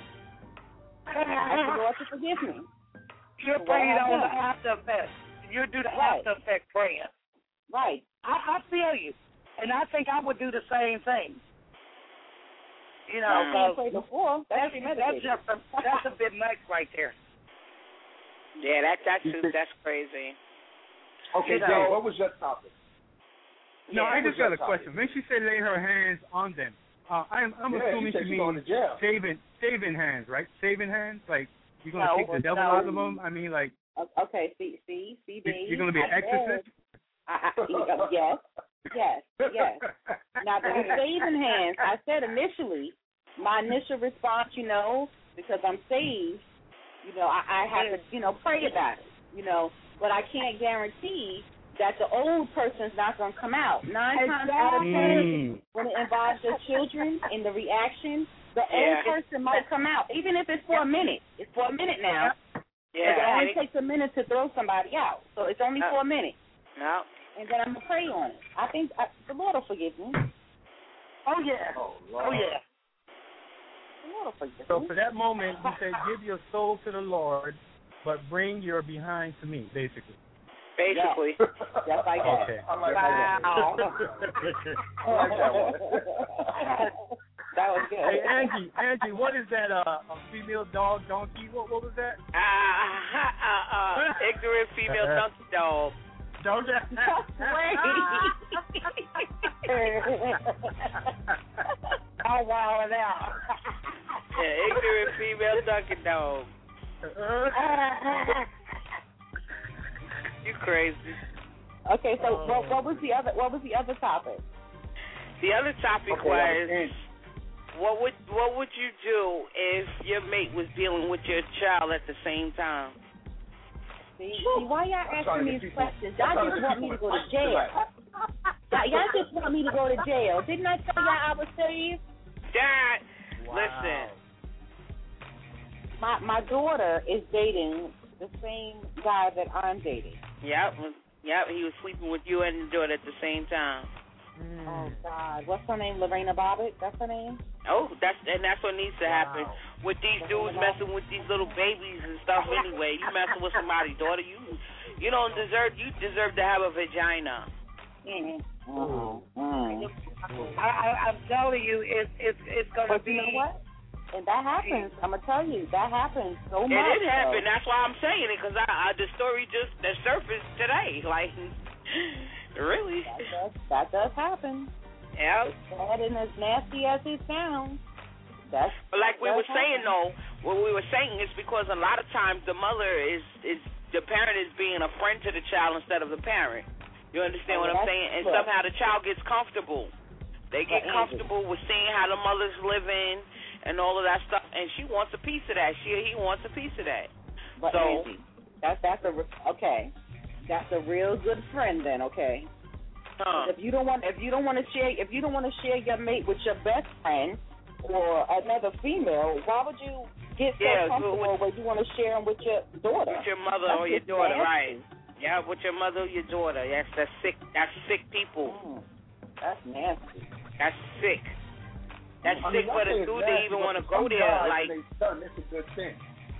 Ask the Lord to forgive me. You're praying on the after effects. You do the after effect prayer. Right. I feel you. And I think I would do the same thing. You know, I prayed before. That's a bit much right there. Yeah, that's crazy. Okay, Dave, what was your topic? No, I just got a question. When she said lay her hands on them, I'm assuming she means saving hands, right? Saving hands, like you're gonna take the devil out of them. I mean, like. Okay, see, Dave. You're gonna be an exorcist. Yes. Now, the saving hands, I said initially, my initial response, you know, because I'm saved, you know, I have to, you know, pray about it, you know, but I can't guarantee that the old person's not going to come out. 9 times out of 10, when it involves the children in the reaction, the old person might come out, even if it's for a minute. It's for a minute now. Yeah. It only takes a minute to throw somebody out, so it's only for a minute. No. And then I'm going to pray on it. I think the Lord will forgive me. Oh, yeah. Oh, yeah. The Lord will forgive me. So for that moment, you said, give your soul to the Lord, but bring your behind to me, basically. Basically. Just like that. Okay. I like that one. That was good. Hey, Angie, what is that? A female dog, donkey? What was that? Ignorant female donkey dog. Don't that? I'm wilding out. Yeah, ignorant female donkey dog. You crazy. Okay, so what was the other topic? The other topic was what would you do if your mate was dealing with your child at the same time? See, why y'all asking these questions? Y'all just want me to go to jail. Y'all just want me to go to jail. Didn't I tell y'all I was saved? Dad, listen. My daughter is dating the same guy that I'm dating. Yep, he was sleeping with you and your daughter at the same time. Oh God, what's her name? Lorena Bobbitt? That's her name? Oh, that's what needs to happen. With these dudes messing with these little babies and stuff. Anyway, you messing with somebody's daughter, you don't deserve. You deserve to have a vagina. I'm telling you, it's gonna but be. You know what? And that happens. I'm gonna tell you, that happens so much. It did happen. That's why I'm saying it, because the story just surfaced today. Like, really? That does happen. Yeah. It's bad and as nasty as it sounds. But like we were saying though, what we were saying is because a lot of times the mother is the parent is being a friend to the child instead of the parent. You understand what I'm saying? And somehow the child gets comfortable. They get comfortable with seeing how the mother's living and all of that stuff, and she wants a piece of that. He wants a piece of that. But so Angie, that's a real good friend then, okay? If you don't want to share your mate with your best friend or another female, why would you get so comfortable where you want to share them with your daughter? With your mother or your daughter, right? Yeah, with your mother or your daughter. That's sick. That's sick people. That's nasty. That's sick. That's sick for the dude to even want to go there. Like, it's a good thing.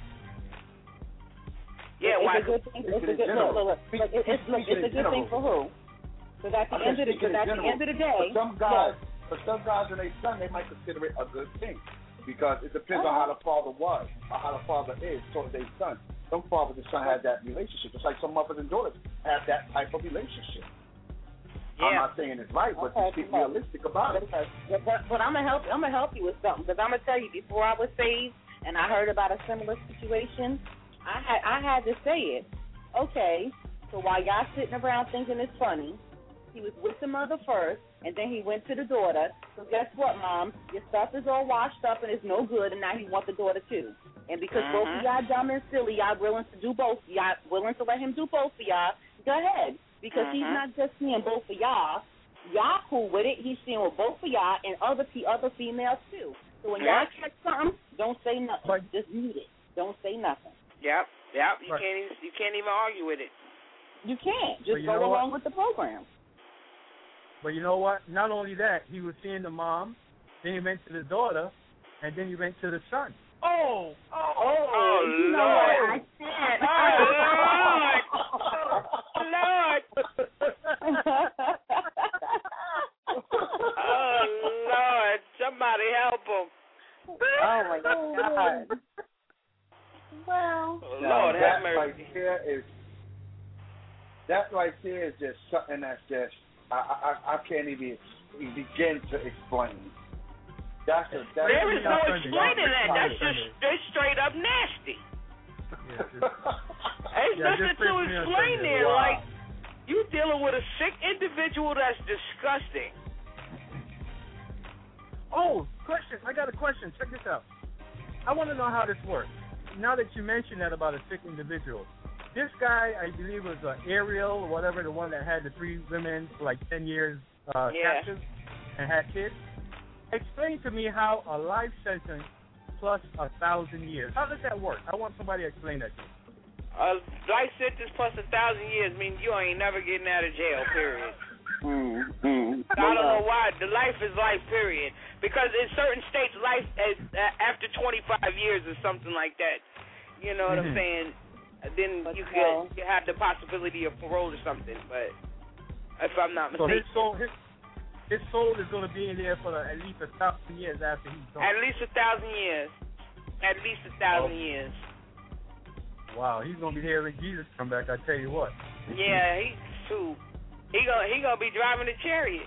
Yeah, it's a good thing. It's a good thing for who? Because at the end of the day, for some guys and their son, they might consider it a good thing because it depends on how the father was or how the father is towards their son. Some fathers and son have that relationship, just like some mothers and daughters have that type of relationship. Yeah. I'm not saying it's right, but just be realistic about it. But I'm gonna help you with something, because I'm gonna tell you, before I was saved and I heard about a similar situation, I had to say it. Okay, so while y'all sitting around thinking it's funny, he was with the mother first, and then he went to the daughter. So guess what, Mom? Your stuff is all washed up and it's no good, and now he wants the daughter too. And because both of y'all dumb and silly, y'all willing to do both. Y'all willing to let him do both of y'all. Go ahead. Because he's not just seeing both of y'all. Y'all cool with it. He's seeing with both of y'all and other females too. So when y'all catch something, don't say nothing. Just mute it. Don't say nothing. Yep. You can't even argue with it. You can't. Just go along with the program. But you know what? Not only that, he was seeing the mom, then he went to the daughter, and then he went to the son. Oh, you know what? I can't. Lord. Oh, Lord. Somebody help him. Oh, my God. Well, Lord have mercy. That right there is just something that's just, I can't even begin to explain. There is no explaining that. That's straight up nasty. There's nothing to explain there. Like, you dealing with a sick individual that's disgusting. Oh, question. I got a question. Check this out. I want to know how this works. Now that you mentioned that about a sick individual, this guy, I believe, was Ariel or whatever, the one that had the 3 women for like 10 years captive and had kids. Explain to me how a life sentence plus 1,000 years. How does that work? I want somebody to explain that to me. A life sentence plus 1,000 years means you ain't never getting out of jail, period. I don't know why. The life is life, period. Because in certain states, life is after 25 years or something like that. You know what I'm saying? Then you have the possibility of parole or something. But if I'm not mistaken. his soul is going to be in there for at least 1,000 years after he's gone. At least 1,000 years. At least 1,000 years. Wow, he's going to be here when Jesus come back, I tell you what. Yeah, he gonna be driving a chariot.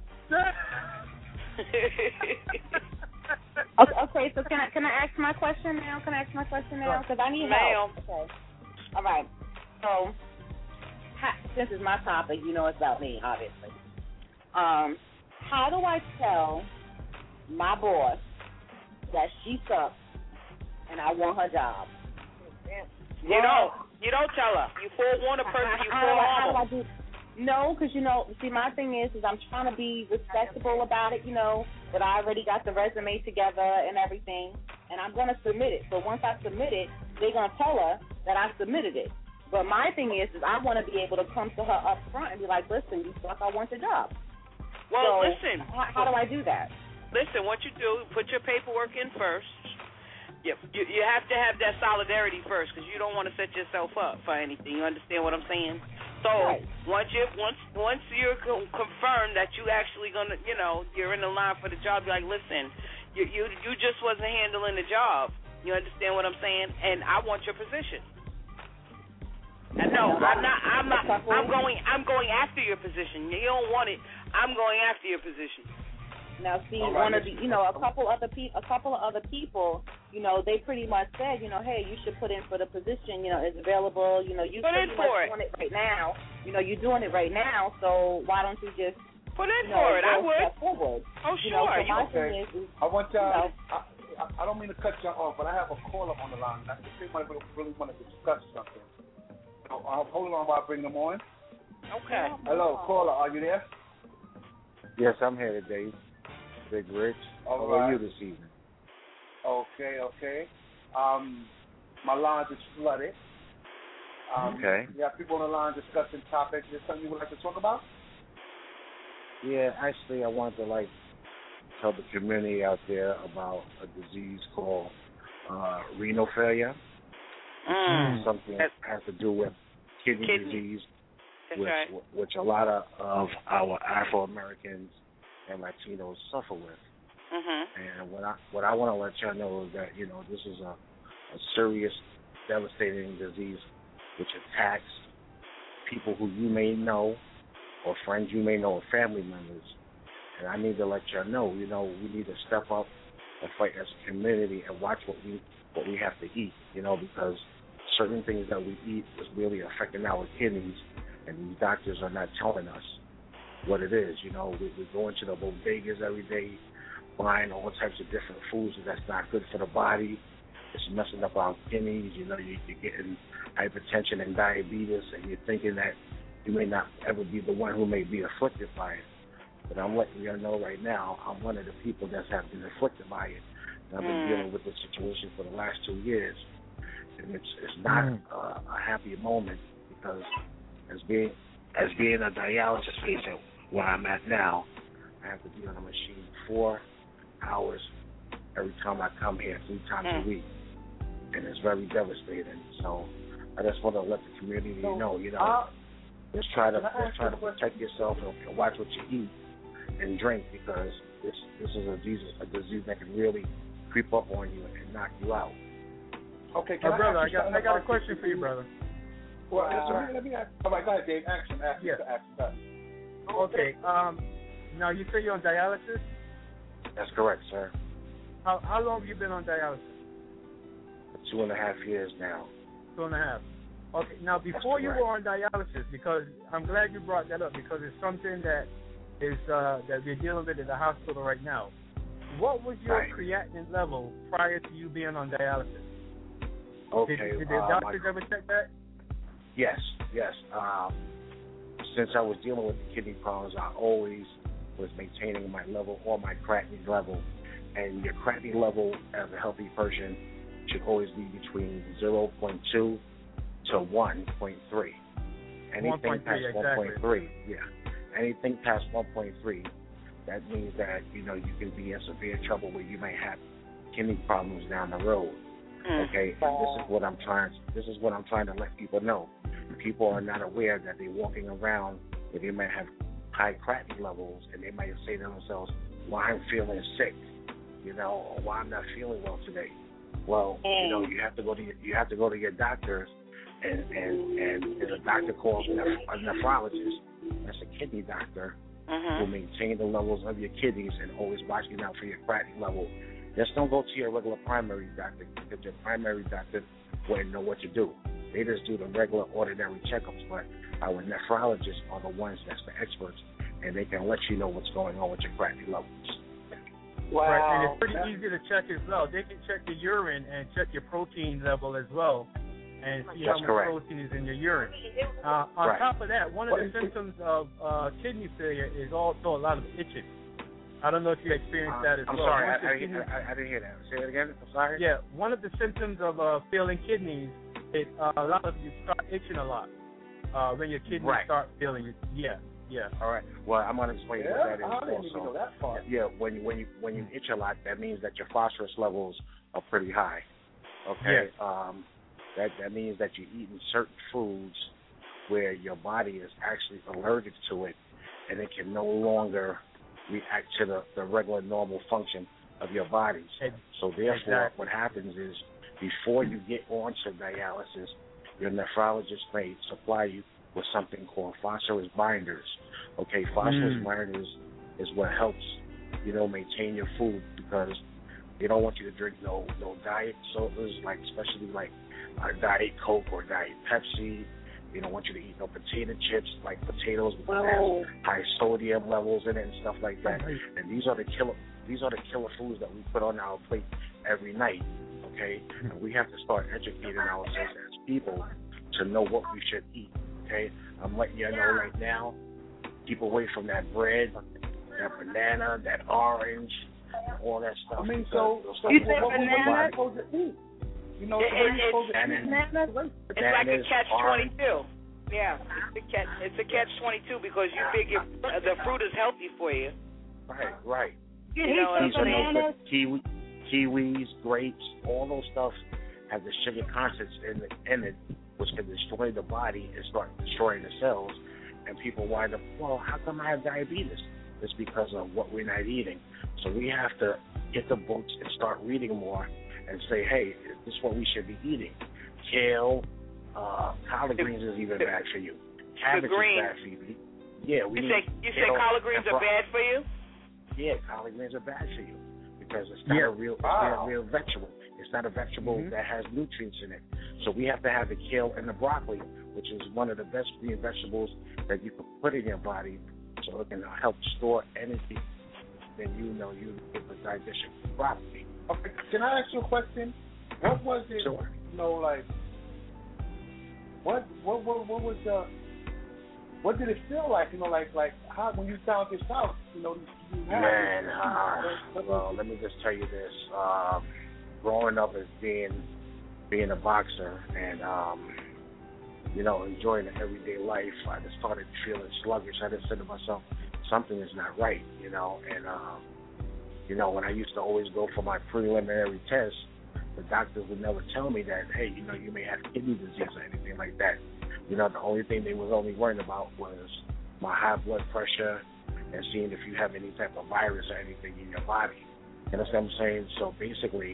Okay, so can I ask my question now? Because I need help. Okay. All right. So, this is my topic. You know it's about me, obviously. How do I tell my boss that she sucks and I want her job? You don't tell her. You forewarn a person. You forewarn how do I do? No, because, see, my thing is I'm trying to be respectable about it, but I already got the resume together and everything, and I'm going to submit it. So once I submit it, they're going to tell her that I submitted it. But my thing is I want to be able to come to her up front and be like, listen, you suck, I want the job. Well, so listen. How do I do that? Listen, what you do, put your paperwork in first. You have to have that solidarity first because you don't want to set yourself up for anything. You understand what I'm saying? So right. once you're confirmed that you actually gonna, you're in the line for the job, you're like, listen, you just wasn't handling the job. You understand what I'm saying? And I want your position. No, I'm not. I'm going after your position. You don't want it. I'm going after your position. Now, see, one of the, a couple of other people, they pretty much said, hey, you should put in for the position. It's available. You put in for it. Doing it right now. You're doing it right now. So why don't you just put in for it? I would. Forward. Oh, sure. So my thing is, I want to. I don't mean to cut you off, but I have a caller on the line. I think they really want to discuss something. So, hold on while I bring them on. Okay. Hello, caller. Are you there? Yes, I'm here today. Big Rich. How are you this evening? Okay. My lines is flooded. Okay. You have people on the line discussing topics. Is there something you would like to talk about? Yeah, actually, I wanted to tell the community out there about a disease called renal failure. Something that has to do with kidney disease, which a lot of our Afro-Americans and Latinos suffer with. And what I want to let y'all know is that, this is a serious, devastating disease which attacks people who you may know or friends you may know or family members. And I need to let y'all know, we need to step up and fight as a community and watch what we have to eat, because certain things that we eat is really affecting our kidneys, and these doctors are not telling us what it is. We go into the bodegas every day, buying all types of different foods that's not good for the body. It's messing up our kidneys. You're getting hypertension and diabetes, and you're thinking that you may not ever be the one who may be afflicted by it. But I'm letting you know right now, I'm one of the people that have been afflicted by it. And I've been dealing with this situation for the last 2 years. And it's not a happy moment, because as being a dialysis patient where I'm at now, I have to be on a machine 4 hours every time I come here, 3 times a week, and it's very devastating. So I just want to let the community know, let's try to protect yourself and watch what you eat and drink, because this is a disease that can really creep up on you and knock you out. Okay, brother, I got a question for you, brother. Well, let me ask. All right, go ahead, Dave. Action. Okay. Now you say you're on dialysis? That's correct, sir. How long have you been on dialysis? 2.5 years now. 2.5. Okay. Now before you were on dialysis, because I'm glad you brought that up, because it's something that is that we're dealing with in the hospital right now. What was your creatinine level prior to you being on dialysis? Okay. Did the doctors ever check that? Yes. Since I was dealing with the kidney problems, I always was maintaining my level or my creatinine level. And your creatinine level as a healthy person should always be between 0.2 to 1.3. Anything past 1.3, anything past 1.3, that means that you can be in severe trouble where you may have kidney problems down the road. Okay, and this is what I'm trying to let people know. People are not aware that they're walking around where they might have high creatinine levels, and they might say to themselves, "Well, I'm feeling sick," or "Why I'm not feeling well today." Well, you have to go to your doctor, and there's a doctor called a nephrologist. That's a kidney doctor who maintain the levels of your kidneys and always watching out for your creatinine level. Just don't go to your regular primary doctor, because your primary doctor wouldn't know what to do. They just do the regular ordinary checkups, but our nephrologists are the ones that's the experts, and they can let you know what's going on with your creatinine levels. Wow. Right, and it's pretty easy to check as well. They can check the urine and check your protein level as well, and see how much protein is in your urine. On top of that, one of the symptoms of kidney failure is also a lot of itching. I don't know if you experienced that as well. I'm sorry, I didn't hear that. Say it again. I'm sorry. Yeah, one of the symptoms of failing kidneys is a lot of you start itching a lot when your kidneys start failing it. Yeah. All right. Well, I'm gonna explain what that is I didn't even know that part. Yeah, when you itch a lot, that means that your phosphorus levels are pretty high. Okay. Yes. That means that you're eating certain foods where your body is actually allergic to it, and it can no longer react to the regular normal function of your body. So therefore, what happens is, before you get onto dialysis, your nephrologist may supply you with something called phosphorus binders. Okay, phosphorus binders is what helps, maintain your food, because they don't want you to drink no diet sodas, especially Diet Coke or Diet Pepsi. They don't want you to eat no potato chips, like potatoes with high sodium levels in it and stuff like that. And these are the killer foods that we put on our plate every night. Okay, and we have to start educating ourselves as people to know what we should eat. Okay, I'm letting you know right now, keep away from that bread, that banana, that orange, all that stuff. I mean, so you said banana? Supposed to eat? It's like a catch-22. Yeah, it's a catch-22 because you figure the fruit is healthy for you. Right. These are no good. Kiwis, grapes, all those stuff have the sugar contents in it, which can destroy the body and start destroying the cells. And people wind up, well, how come I have diabetes? It's because of what we're not eating. So we have to get the books and start reading more and say, hey, this is what we should be eating. Kale, collard greens is even bad for you. Cabbage is bad for you. Yeah, you say collard greens are bad for you? Yeah, collard greens are bad for you because it's not a real vegetable. It's not a vegetable that has nutrients in it. So we have to have the kale and the broccoli, which is one of the best green vegetables that you can put in your body, so it can help store energy. Then you get the digestion properly. Okay, can I ask you a question? What was it? Sure. What was the? What did it feel like? How when you found this out? Man, well, let me just tell you this. Growing up as being a boxer and enjoying the everyday life, I just started feeling sluggish. I just said to myself, something is not right, and when I used to always go for my preliminary tests, the doctors would never tell me that, hey, you may have kidney disease or anything like that. The only thing they was only worried about was my high blood pressure and seeing if you have any type of virus or anything in your body. You know what I'm saying? So basically,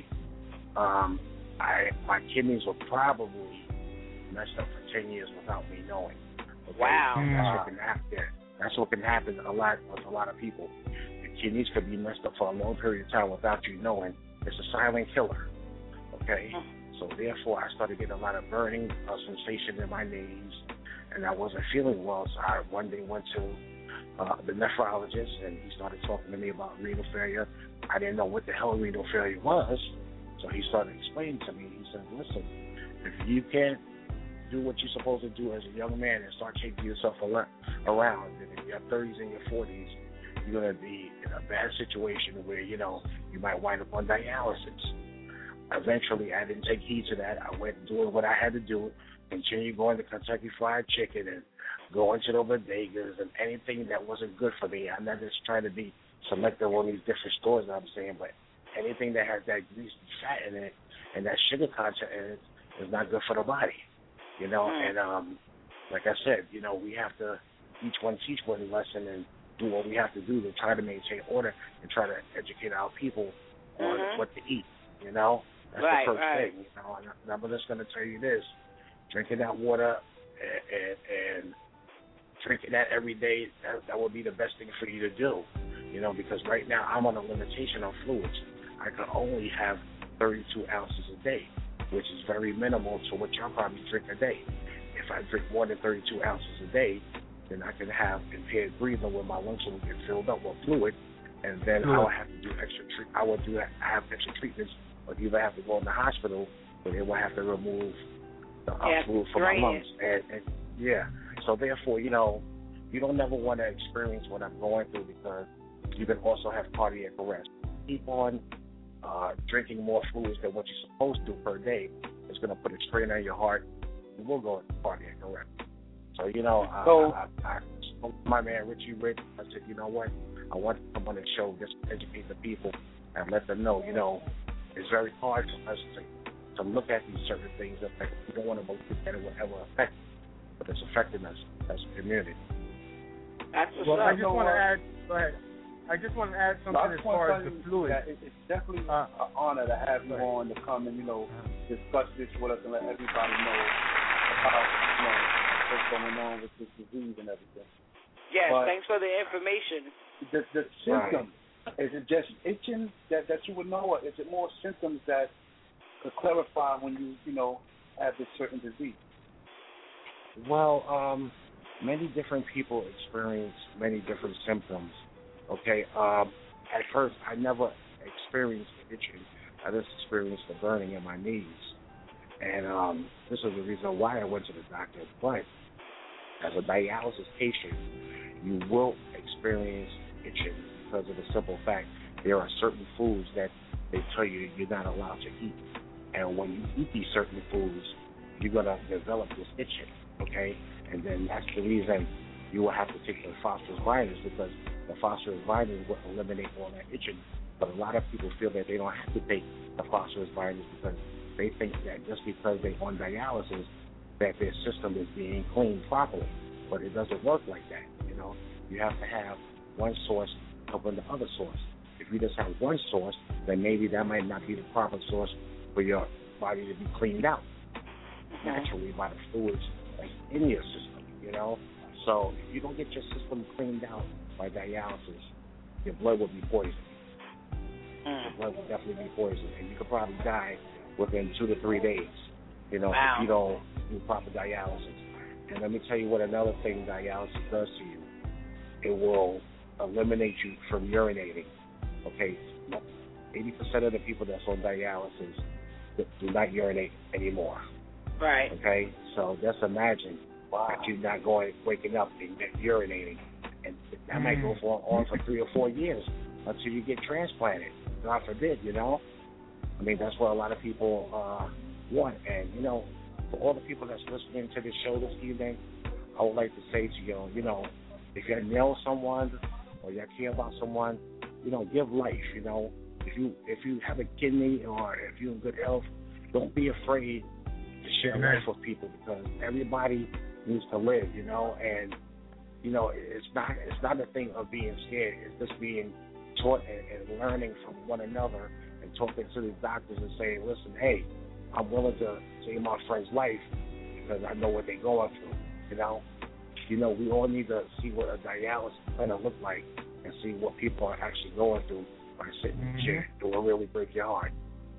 my kidneys were probably messed up for 10 years without me knowing. Okay? Wow. That's what can happen a lot with a lot of people. Your kidneys could be messed up for a long period of time without you knowing. It's a silent killer. Okay? So therefore, I started getting a lot of burning sensation in my knees, and I wasn't feeling well. So I one day went to the nephrologist, and he started talking to me about renal failure. I didn't know what the hell renal failure was, so he started explaining to me. He said, listen, if you can't do what you're supposed to do as a young man and start taking yourself around, and in your 30s and your 40s, you're going to be in a bad situation where, you might wind up on dialysis. Eventually, I didn't take heed to that. I went doing what I had to do, continued going to Kentucky Fried Chicken and going to the bodegas and anything that wasn't good for me. I'm not just trying to be selective on these different stores, I'm saying, but anything that has that greasy fat in it and that sugar content in it is not good for the body, And like I said, we have to each one teach one lesson and do what we have to do to try to maintain order and try to educate our people on what to eat. You know, that's the first thing. You know, and I'm just going to tell you this: drinking that water and drinking that every day, that would be the best thing for you to do. You know, because right now I'm on a limitation on fluids. I can only have 32 ounces a day, which is very minimal to what y'all probably drink a day. If I drink more than 32 ounces a day, then I can have impaired breathing where my lungs will get filled up with fluid, and then I will have to do I have extra treatments, or either have to go in the hospital, or they will have to remove the fluid from my lungs. And so therefore, you know, you don't never want to experience what I'm going through, because you can also have cardiac arrest. Keep on drinking more fluids than what you're supposed to per day. It's going to put a strain on your heart. You will go into cardiac arrest. So, you know, I spoke to my man Richie Rich. I said, you know what? I want to come on the show just to educate the people and let them know, you know, it's very hard for us to look at these certain things that we don't want to believe that it will ever affect, but it's affecting us as a community. That's I just want to add. Go ahead. I just want to add something as far as the fluid. It's definitely an honor to have you on to come and, you know, discuss this with us and let everybody know about, you know, what's going on with this disease and everything. Yes, thanks for the information. The symptoms, is it just itching that you would know, or is it more symptoms that could clarify when you know, have this certain disease? Well, many different people experience many different symptoms. Okay, at first I never experienced itching. I just experienced the burning in my knees. And this is the reason why I went to the doctor. But as a dialysis patient, you will experience itching because of the simple fact there are certain foods that they tell you you're not allowed to eat. And when you eat these certain foods, you're going to develop this itching, okay? And then that's the reason you will have to take the phosphorus binders, because the phosphorus binders will eliminate all that itching. But a lot of people feel that they don't have to take the phosphorus binders because they think that just because they're on dialysis that their system is being cleaned properly. But it doesn't work like that, you know. You have to have one source covering the other source. If you just have one source, then maybe that might not be the proper source for your body to be cleaned out naturally by the fluids that's in your system, you know. So if you don't get your system cleaned out by dialysis, your blood will be poisoned. Your blood will definitely be poisoned, and you could probably die within 2 to 3 days, you know, if you don't do proper dialysis. And let me tell you what another thing dialysis does to you. It will eliminate you from urinating. Okay, 80% of the people that's on dialysis do not urinate anymore. Right. Okay, so just imagine that you're not waking up and urinating, and that might go on for 3 or 4 years until you get transplanted. God forbid, you know. I mean, that's what a lot of people want. And, you know, for all the people that's listening to this show this evening, I would like to say to you, you know, if you know someone or you care about someone, you know, give life, you know. If you have a kidney or if you're in good health, don't be afraid to share life with people, because everybody needs to live, you know. And, you know, it's not a thing of being scared. It's just being taught and learning from one another and talking to the doctors and saying, listen, hey, I'm willing to save my friend's life because I know what they're going through, you know. You know, we all need to see what a dialysis clinic look like and see what people are actually going through by sitting in the chair. It will really break your heart.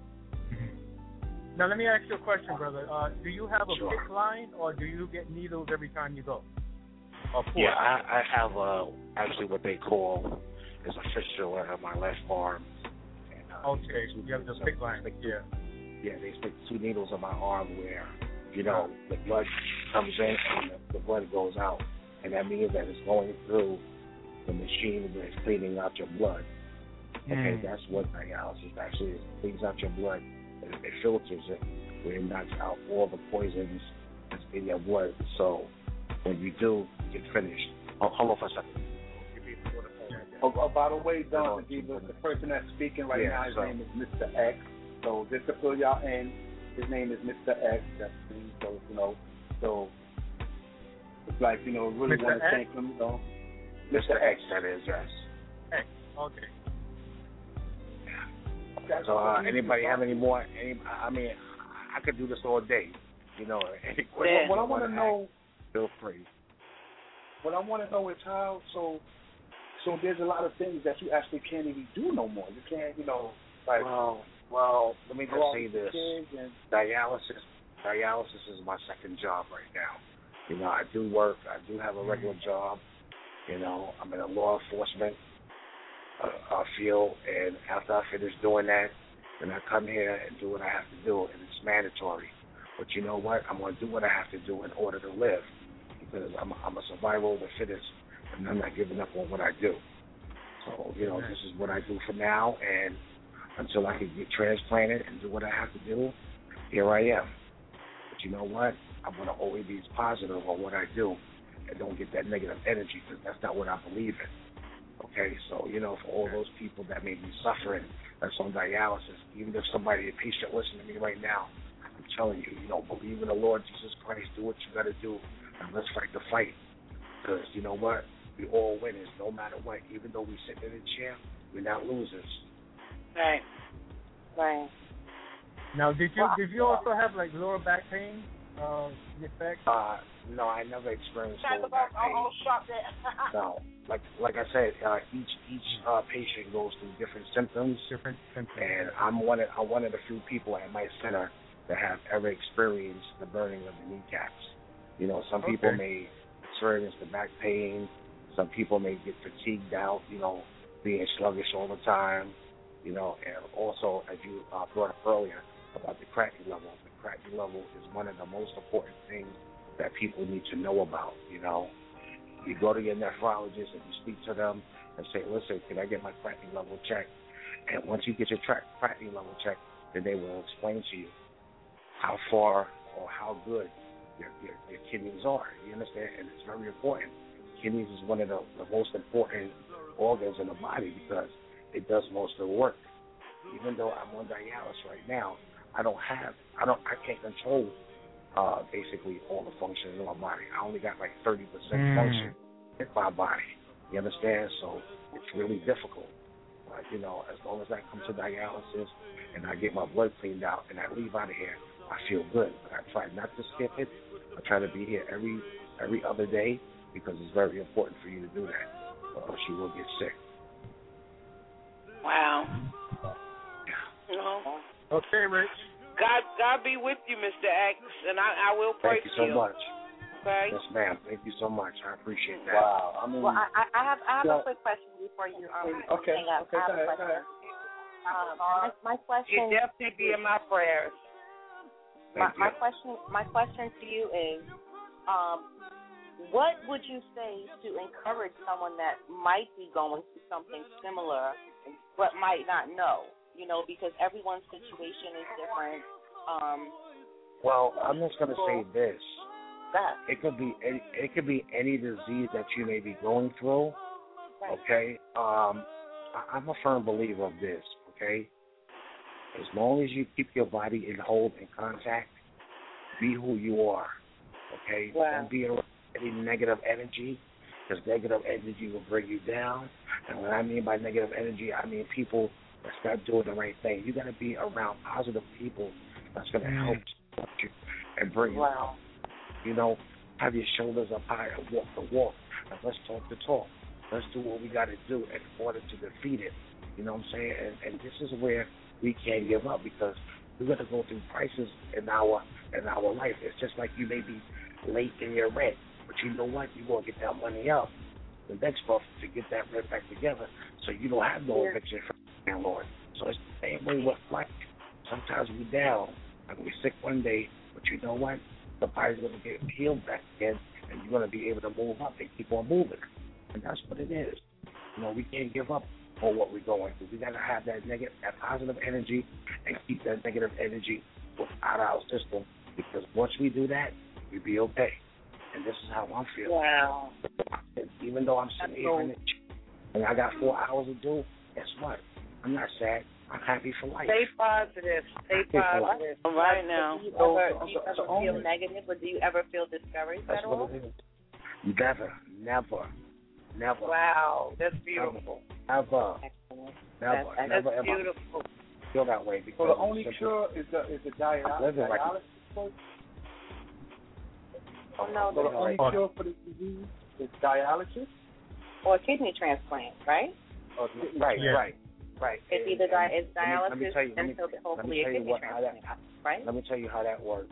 Now, let me ask you a question, brother. Do you have a PICC line, or do you get needles every time you go? Yeah, I have actually what they call is a fistula on my left arm. And, okay, you have the PICC line. Yeah, they stick 2 needles in my arm where, you know, the blood comes in and the blood goes out. And that means that it's going through the machine that's cleaning out your blood. Okay, that's what dialysis actually is. It cleans out your blood. It filters it, where it knocks out all the poisons that's in your blood. So when you do get finished, hold on for a second. By the way, Don, the person that's speaking right now, his name is Mr. X. So just to fill y'all in, his name is Mr. X. That's me. So, you know, so like, really Mr. want to X? thank him, Mr. X, that is, yes. X. Okay. So, anybody have any more? I could do this all day. What I want to know, feel free. What I want to know is how. So there's a lot of things that you actually can't even do no more. You can't, like. Well, let me just say this: and dialysis is my second job right now. I do work. I do have a regular job. I'm in a law enforcement field, and after I finish doing that, then I come here and do what I have to do, and it's mandatory. But you know what? I'm going to do what I have to do in order to live, because I'm a survival of the fittest, and I'm not giving up on what I do. So, this is what I do for now, and until I can get transplanted and do what I have to do, here I am. But you know what? I'm going to always be positive on what I do and don't get that negative energy, because that's not what I believe in. Okay, so, for all those people that may be suffering that's on dialysis, even if somebody, a patient listening to me right now, I'm telling you, believe in the Lord Jesus Christ, do what you got to do, and let's fight the fight. Because you know what? We all winners, no matter what. Even though we sit in a chair, we're not losers. Right. Right. Now, did you also have like lower back pain? Effect? No, I never experienced lower back pain. No, like I said, each patient goes through different symptoms. And I'm one of the few people at my center that have ever experienced the burning of the kneecaps. Some people may experience the back pain. Some people may get fatigued out, being sluggish all the time, and also, as you brought up earlier about the creatinine level. The creatinine level is one of the most important things that people need to know about, You go to your nephrologist and you speak to them and say, listen, can I get my creatinine level checked? And once you get your creatinine level checked, then they will explain to you how far or how good your kidneys are. You understand? And it's very important. Kidneys is one of the most important organs in the body because it does most of the work. Even though I'm on dialysis right now, I can't control basically all the functions of my body. I only got like 30% function in my body. You understand? So it's really difficult. But, as long as I come to dialysis and I get my blood cleaned out and I leave out of here, I feel good. But I try not to skip it. I try to be here every other day because it's very important for you to do that, or else you will get sick. Wow. Okay, Rich. God be with you, Mr. X, and I will pray for you. Thank you so much. Okay. Yes, ma'am. Thank you so much. I appreciate that. Wow. I have a quick question before you okay. hang up. Okay, I have go a question. ahead. My question. You definitely be in my prayers. My question to you is, what would you say to encourage someone that might be going through something similar but might not know? Because everyone's situation is different. Well, I'm just going to say this. It could be any disease that you may be going through. Okay, I'm a firm believer of this. Okay, as long as you keep your body in hold and contact, be who you are. Okay, don't be around any negative energy, because negative energy will bring you down. And what I mean by negative energy, I mean people that's not doing the right thing. You got to be around positive people that's going to help support you and bring you out. Have your shoulders up high and walk the walk. And let's talk the talk. Let's do what we got to do in order to defeat it. You know what I'm saying? And this is where we can't give up, because we're going to go through crises in our life. It's just like you may be late in your rent, but you know what? You're going to get that money up the next month to get that rent back together, so you don't have no eviction from the landlord. So it's the same way with life. Sometimes we're down, and we're sick one day, but you know what? The body's going to get healed back again, and you're going to be able to move up and keep on moving. And that's what it is. We can't give up on what we're going through. We got to have that positive energy and keep that negative energy out of our system, because once we do that, we'll be okay. And this is how I'm feeling. Wow. Even though I'm sitting here in the and I got 4 hours to do, guess what? I'm not sad. I'm happy for life. Stay positive. Stay positive. Right now. Do you ever feel negative, or do you ever feel discouraged That's at all? what it is. Never. Wow, that's beautiful. Never. That's beautiful. Feel that way because so the only cure is the dialysis. Oh no, so the only cure for this disease is dialysis or kidney transplant, right? Right. It's either dialysis let me tell you, until hopefully a kidney transplant, right? Let me tell you how that works.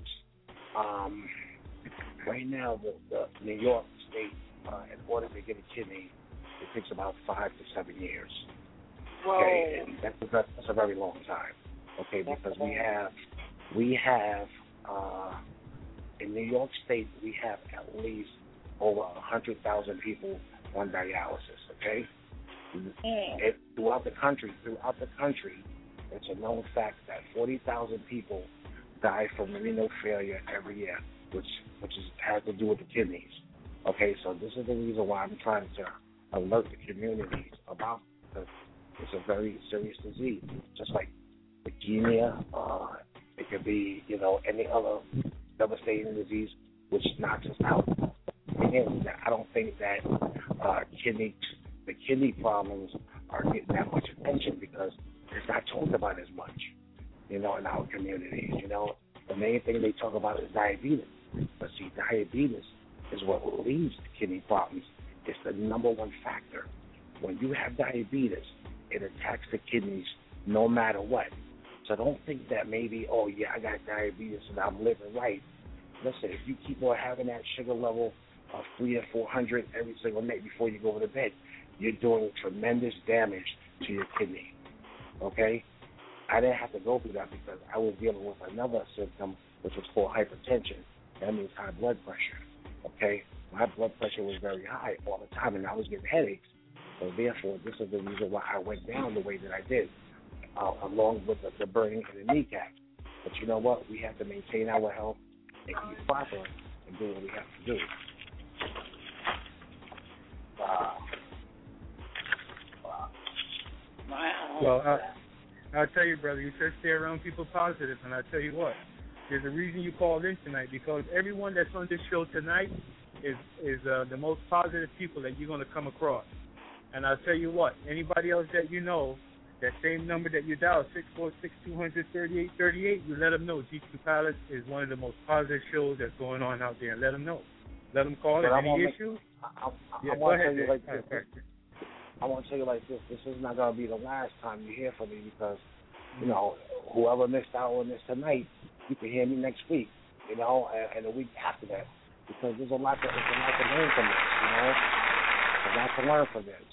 Right now, the New York State, in order to get a kidney, it takes about 5 to 7 years. Whoa. Okay, and that's a very long time. Okay, because we have in New York State we have at least over 100,000 people on dialysis. Okay, throughout the country, it's a known fact that 40,000 people die from renal failure every year, which has to do with the kidneys. Okay, so this is the reason why I'm trying to alert the communities about this. It's a very serious disease, just like leukemia. It could be, any other devastating disease, which knocks us out. Again, I don't think that the kidney problems are getting that much attention because it's not talked about as much, in our communities. The main thing they talk about is diabetes. But see, diabetes is what leads to kidney problems. It's the number one factor. When you have diabetes, it attacks the kidneys no matter what. So don't think that maybe, I got diabetes and I'm living right. Listen, if you keep on having that sugar level of 300 or 400 every single night before you go to bed, you're doing tremendous damage to your kidney. Okay? I didn't have to go through that because I was dealing with another symptom, which was called hypertension. That means high blood pressure. Okay? My blood pressure was very high all the time, and I was getting headaches. So therefore, this is the reason why I went down the way that I did, along with the burning in the kneecap. But you know what? We have to maintain our health and eat proper and do what we have to do. Wow. Well, I'll tell you, brother, you should stay around people positive, and I'll tell you what. There's a reason you called in tonight, because everyone that's on this show tonight is the most positive people that you're going to come across. And I'll tell you what, anybody else that you know, that same number that you dial, 646-200-3838, you let them know GQ Palace is one of the most positive shows that's going on out there. Let them know. Let them call it. Any issues? I want to tell you like this. I want to tell you like this. This is not going to be the last time you hear from me because, whoever missed out on this tonight, you can hear me next week, and the week after that, because there's a lot to learn from this, There's a lot to learn from this.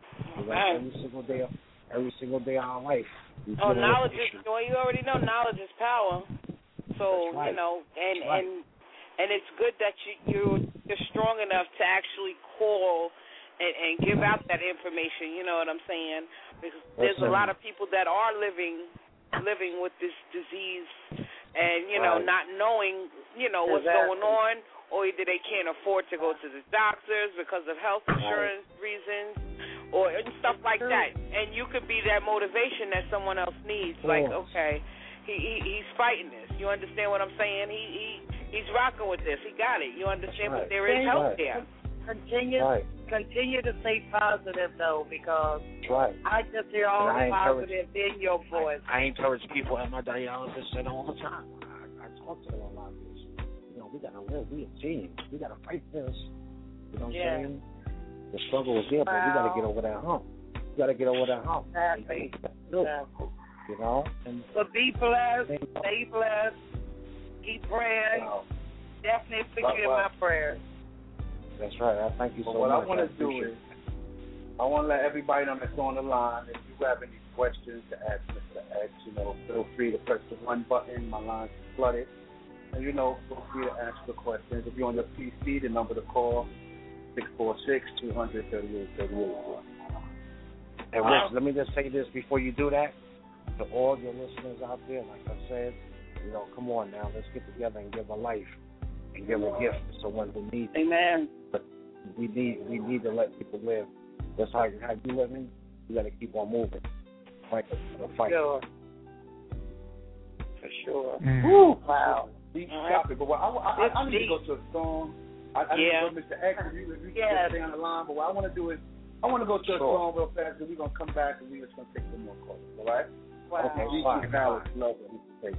Every single day of our life. Knowledge is, you already know knowledge is power. So, right. and it's good that you're strong enough to actually call and give out that information, you know what I'm saying? Because there's a lot of people that are living with this disease and, not knowing, what's going on, or either they can't afford to go to the doctors because of health insurance reasons or stuff like that. And you could be that motivation that someone else needs. Like, okay, he's fighting this. You understand what I'm saying? He's rocking with this. He got it. You understand? But there is help there. Continue to stay positive, though, because I just hear all the positive in your voice. I encourage people at my dialysis center all the time. I talk to them a lot of this. We got to live. We a team. We got to fight this. You know what I'm saying? The struggle is there, but we got to get over that hump. Exactly. But be blessed. Stay blessed. Keep praying. Definitely put you in my prayers. That's right. I thank you so much. What I want to do is, I want to let everybody know that's on the line, if you have any questions to ask Mr. X, feel free to press the 1 button. My line's flooded. And, feel free to ask the questions. If you're on the PC, the number to call, 646-200-3838. And Rich, let me just say this before you do that. To all your listeners out there, like I said, come on now. Let's get together and give a life and give a gift to someone who needs it. Amen. But we need to let people live. That's how you living. You got to keep on moving. Fight. Sure. For sure. Woo. Wow. Deep topic. But I need to go to a song. I need to go, Mr. X, if you can stay on the line. But what I want to do is, I want to go to a song real fast, and we're going to come back, and we're just going to take some more calls. All right? Wow. Okay, GQ Palace, love it. Thank you.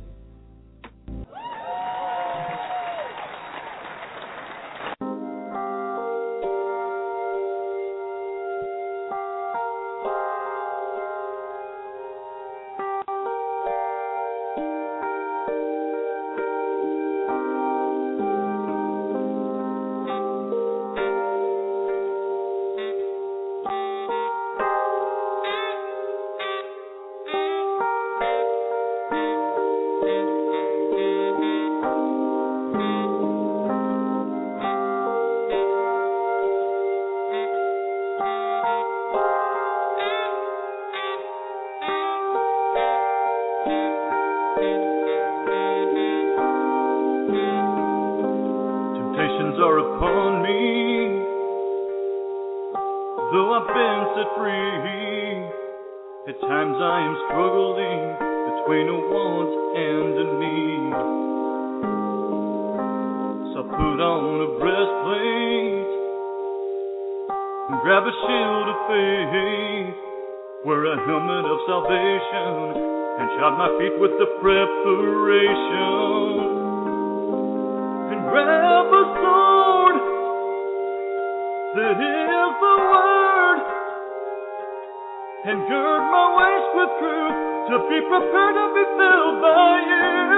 My feet with the preparation and grab a sword that is the word and gird my waist with truth to be prepared to be filled by you.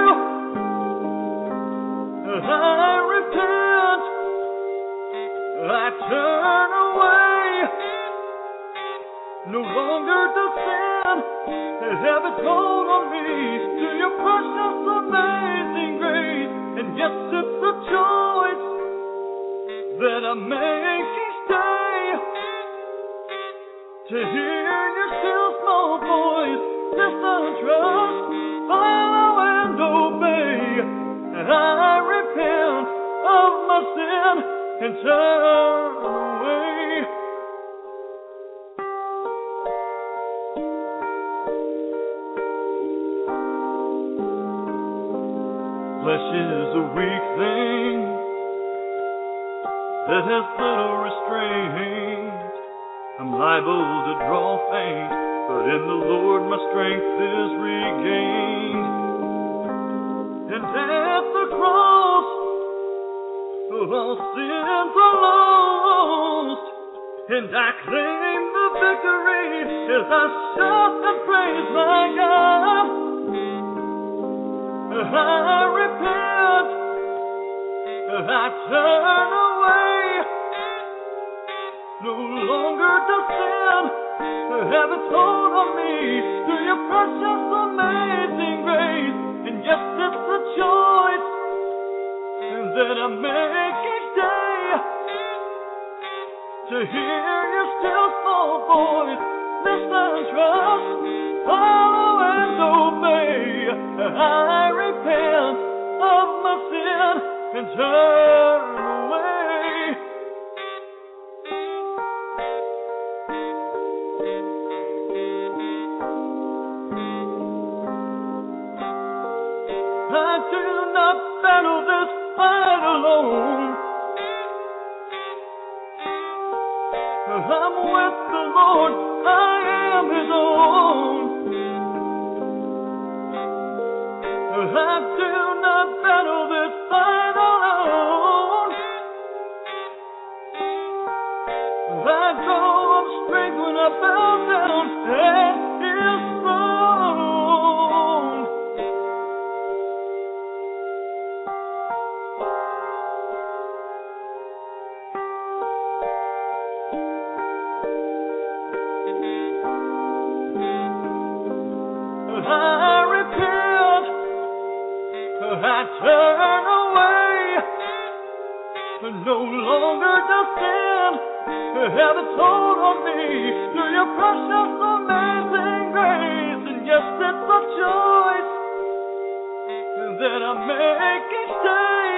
I repent, I turn away, no longer to sin. Have it told on me to your precious, amazing grace. And yes, it's a choice that I make each day to hear your still small voice. Listen, trust, follow, and obey. And I repent of my sin and turn away. Flesh is a weak thing that has little restraint. I'm liable to draw faint, but in the Lord my strength is regained. And at the cross, all sins are lost, and I claim the victory as I shout and praise my God. I repent, I turn away, no longer to sin, have it told on me through your precious, amazing grace. And yes, it's a choice that I make each day to hear your still small voice. Listen, trust, follow, and obey. I repent of my sin and turn away. I do not battle this fight alone. I'm with the Lord, I am His own. I do not battle this fight alone. I draw up strength when I bow down at His throne. I repent, I turn away, no longer to sin, have it told on me through your precious, amazing grace. And yes, it's a choice that I make each day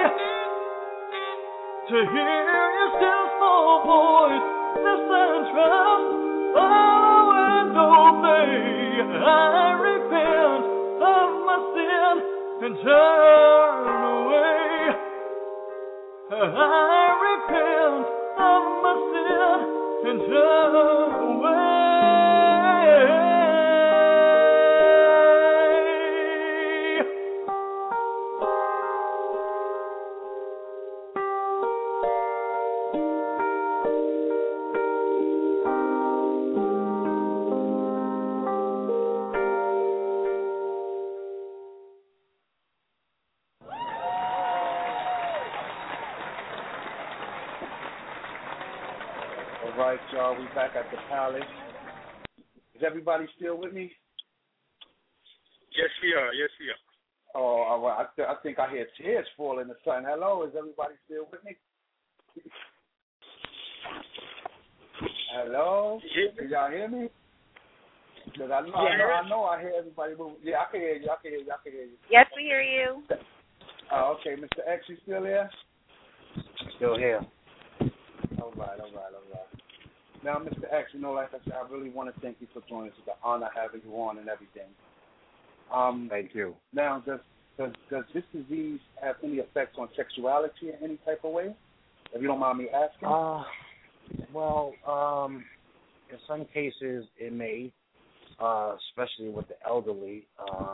to hear your still small voice. Listen, trust, follow, and obey. I repent of my sin and turn away. I repent of my sin and turn away. All right, y'all, we back at the Palace. Is everybody still with me? Yes, we are. Yes, we are. Oh, all right. I think I hear tears falling or something. Hello, is everybody still with me? Hello? Can y'all hear me? Because I know I hear everybody moving. Yeah, I can hear you. I can hear you. Yes, we hear you. Okay, Mr. X, you still here? Still here. All right. Now, Mr. X, like I said, I really want to thank you for joining us. It's an honor having you on and everything. Thank you. Now, does this disease have any effects on sexuality in any type of way? If you don't mind me asking. Well, in some cases it may, especially with the elderly.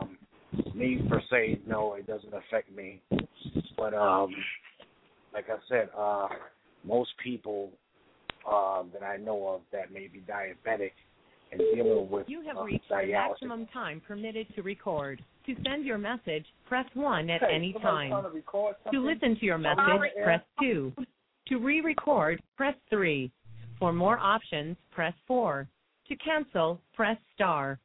Me per se, no, it doesn't affect me. But like I said, most people that I know of that may be diabetic and dealing with You have reached dialysis. the maximum time permitted to record. To send your message, press 1 at any time. To listen to your message, press 2. To re-record, press 3. For more options, press 4. To cancel, press star.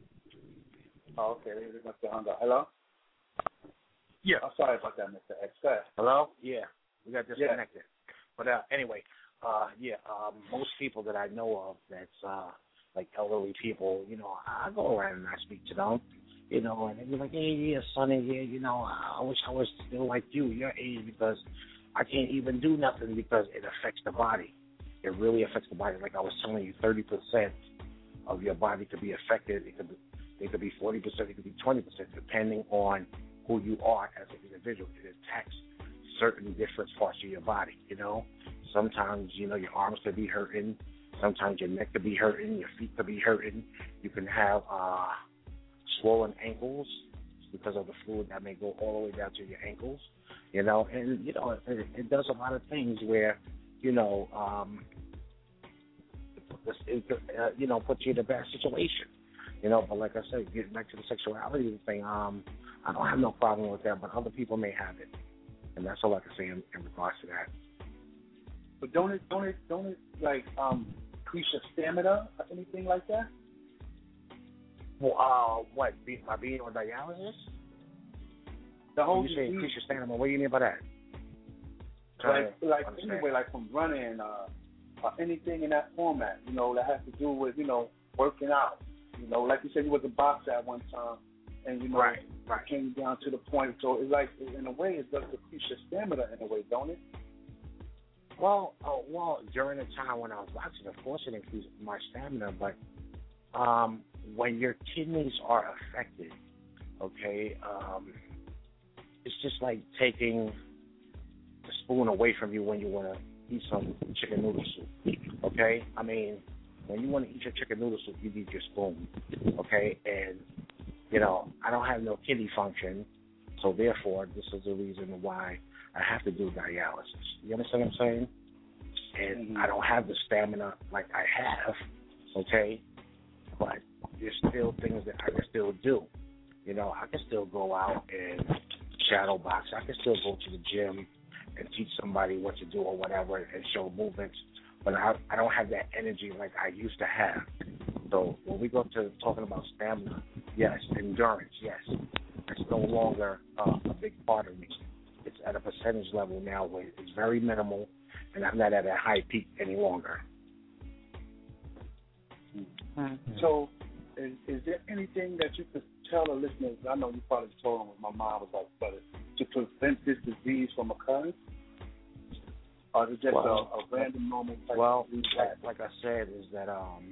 Oh, okay. They must have hung up. Hello? Yeah. I'm sorry about that, Mr. X. Go ahead. Hello? Yeah. We got disconnected. But anyway, most people that I know of that's like elderly people, I go around and I speak to them, and they be like, hey, yeah, Sonny, yeah, I wish I was still like you, your age, because I can't even do nothing because it affects the body. It really affects the body. Like I was telling you, 30% of your body could be affected. It could be 40%, it could be 20%, depending on who you are as an individual. It attacks certain different parts of your body, Sometimes, your arms could be hurting. Sometimes your neck could be hurting. Your feet could be hurting. You can have swollen ankles because of the fluid that may go all the way down to your ankles, And, it does a lot of things where, it puts you in a bad situation, But like I said, getting back to the sexuality thing, I don't have no problem with that, but other people may have it. And that's all I can say in regards to that. But don't it like increase your stamina or anything like that? Well, what? By being on dialysis? The whole you say increase your stamina. What do you mean by that? Like anyway, like from running or anything in that format, that has to do with working out. Like you said, you was a boxer at one time, and right. It came down to the point. So it's like, in a way, it does increase your stamina in a way, don't it? Well, during the time when I was boxing, of course it increased my stamina, but when your kidneys are affected, okay, it's just like taking the spoon away from you when you want to eat some chicken noodle soup, okay? I mean, when you want to eat your chicken noodle soup, you need your spoon, okay? And, I don't have no kidney function, so therefore this is the reason why I have to do dialysis. You understand what I'm saying? And I don't have the stamina like I have, okay? But there's still things that I can still do. I can still go out and shadow box. I can still go to the gym and teach somebody what to do or whatever and show movements. But I don't have that energy like I used to have. So when we go to talking about stamina, yes, endurance, yes, it's no longer a big part of me. It's at a percentage level now where it's very minimal, and I'm not at a high peak any longer. So is there anything that you could tell the listeners? I know you probably told them what my mom was like, but to prevent this disease from occurring? Or is it just a random normal type of disease? Like I said, is that,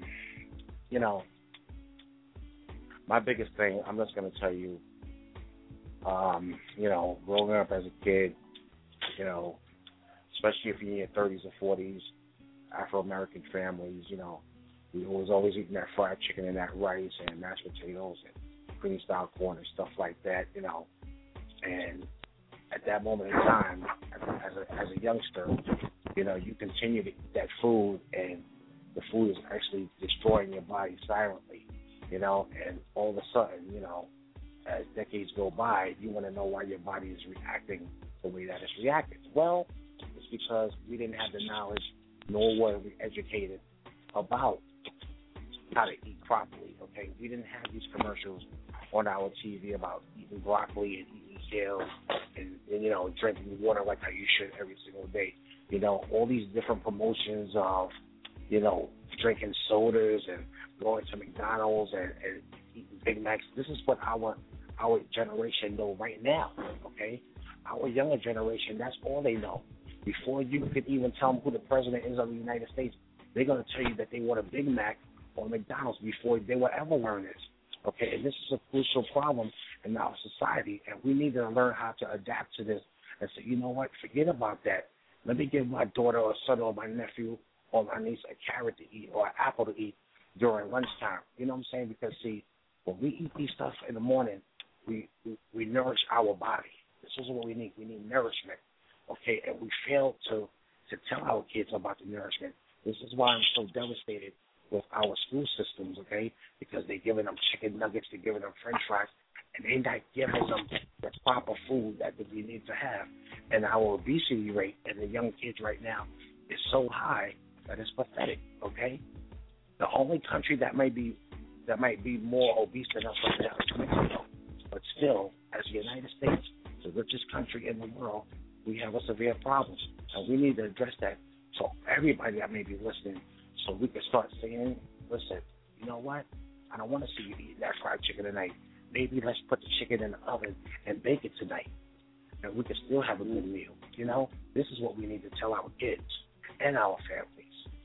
my biggest thing, I'm just going to tell you, growing up as a kid, especially if you're in your 30s or 40s, Afro-American families, we was always eating that fried chicken and that rice and mashed potatoes and cream-style corn and stuff like that, And at that moment in time, as a youngster, you continue to eat that food, and the food is actually destroying your body silently, and all of a sudden, as decades go by, you want to know why your body is reacting the way that it's reacting. Well, it's because we didn't have the knowledge, nor were we educated about how to eat properly, okay? We didn't have these commercials on our TV about eating broccoli and eating kale and drinking water like how you should every single day. All these different promotions of, drinking sodas and going to McDonald's and eating Big Macs. This is what our generation know right now, okay? Our younger generation, that's all they know. Before you could even tell them who the president is of the United States, they're going to tell you that they want a Big Mac or McDonald's before they will ever learn this, okay? And this is a crucial problem in our society, and we need to learn how to adapt to this and say, you know what, forget about that. Let me give my daughter or son or my nephew or my niece a carrot to eat or an apple to eat during lunchtime. You know what I'm saying? Because, see, when we eat these stuff in the morning, we nourish our body. This is what we need. We need nourishment, okay? And we fail to tell our kids about the nourishment. This is why I'm so devastated with our school systems, okay? Because they're giving them chicken nuggets, they're giving them French fries, and they're not giving them the proper food that we need to have. And our obesity rate in the young kids right now is so high that it's pathetic, okay? The only country that might be more obese than us right now is Mexico. But still, as the United States, the richest country in the world, we have a severe problem. And we need to address that so everybody that may be listening, so we can start saying, listen, you know what? I don't want to see you eating that fried chicken tonight. Maybe let's put the chicken in the oven and bake it tonight. And we can still have a good meal. This is what we need to tell our kids and our families.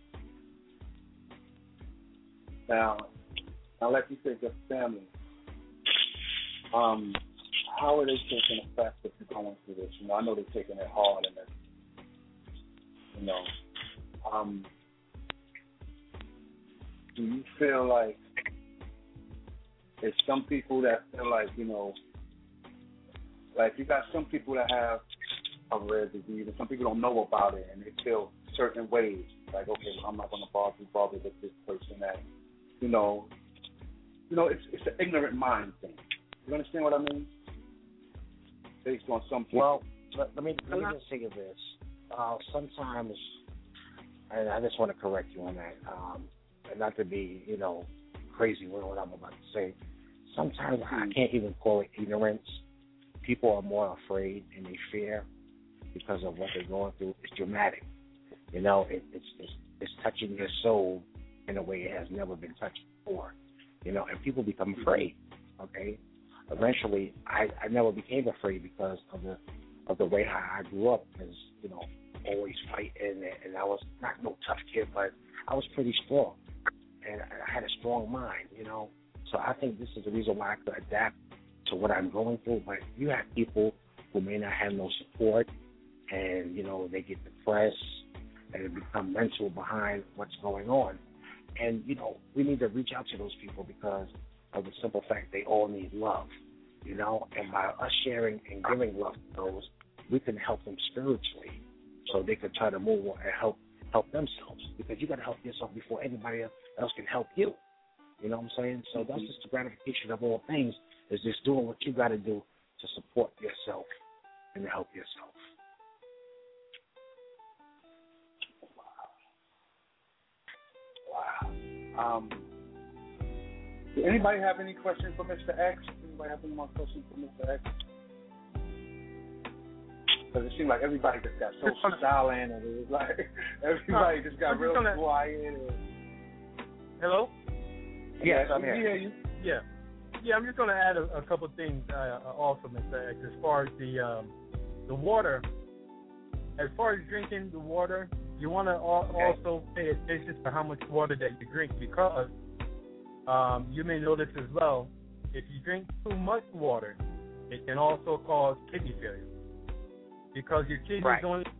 Now let me think of family. How are they taking effect if you're going through this? I know they're taking it hard and do you feel like there's some people that feel like, like you got some people that have a rare disease and some people don't know about it and they feel certain ways. Like, okay, well, I'm not going to bother with this person that, it's an ignorant mind thing. You understand what I mean? Based on some people. Well, let me just say this. Sometimes, and I just want to correct you on that, and not to be, crazy with what I'm about to say. Sometimes I can't even call it ignorance. People are more afraid and they fear because of what they're going through. It's dramatic. It's touching your soul in a way it has never been touched before. And people become afraid. Okay. Eventually, I never became afraid because of the way how I grew up. As always fighting, and I was not no tough kid, but I was pretty strong, and I had a strong mind. So I think this is the reason why I could adapt to what I'm going through. But you have people who may not have no support, and they get depressed and they become mental behind what's going on. And we need to reach out to those people because of the simple fact they all need love, and by us sharing and giving love to those, we can help them spiritually so they can try to move on and help themselves, because you got to help yourself before anybody else can help you. You know what I'm saying? So that's just the gratification of all things, is just doing what you got to do to support yourself and to help yourself. Wow. Do anybody have any questions for Mr. X? Anybody have any more questions for Mr. X? Because it seemed like everybody just got so silent, and it was like everybody just got real quiet. Hello? Yes, I'm here. Yeah, I'm just going to add a couple things also, Mr. X, as far as the water. As far as drinking the water, you want to also pay attention to how much water that you drink, because you may notice as well, if you drink too much water, it can also cause kidney failure, because your kidneys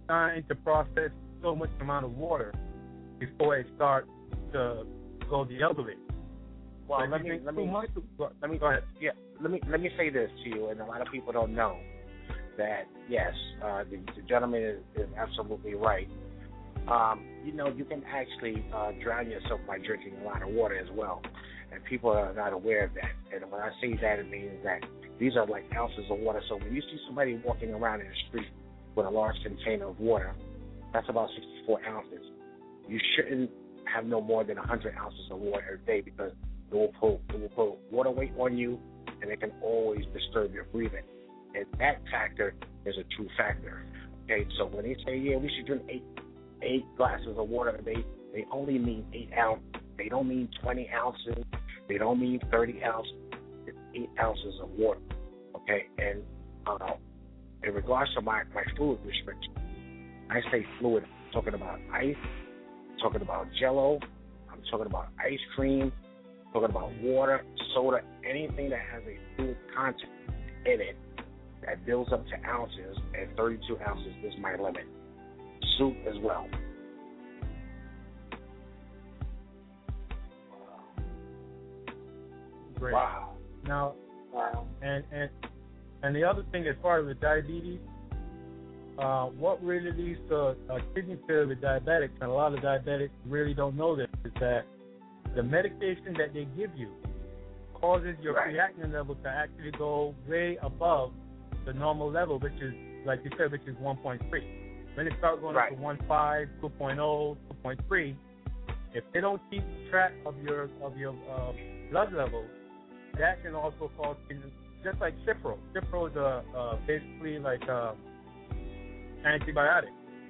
designed to process so much amount of water before it starts to go the other way. Well, let me go ahead. Yeah, let me say this to you, and a lot of people don't know that. Yes, the gentleman is absolutely right. You can actually drown yourself by drinking a lot of water as well, and people are not aware of that. And when I say that, it means that these are like ounces of water. So when you see somebody walking around in the street with a large container of water, that's about 64 ounces. You shouldn't have no more than 100 ounces of water a day, because it will put water weight on you, and it can always disturb your breathing. And that factor is a true factor. Okay, so when they say, yeah, we should drink eight glasses of water a day, they only mean 8 ounces. They don't mean 20 ounces. They don't mean 30 ounces. It's 8 ounces of water. Okay, and in regards to my fluid restriction, I say fluid. I'm talking about ice. I'm talking about Jell-O. I'm talking about ice cream. I'm talking about water, soda, anything that has a fluid content in it that builds up to ounces, and 32 ounces is my limit. Soup as well. Great. Wow. Now, and the other thing, as far as with diabetes, what really leads to kidney failure with diabetics, and a lot of diabetics really don't know this, is that the medication that they give you causes your creatinine level to actually go way above the normal level, which is, like you said, which is 1.3. When it starts going up to 1.5, 2.0, 2.3, if they don't keep track of your blood levels, that can also cause, just like Cipro. Cipro is basically like antibiotic.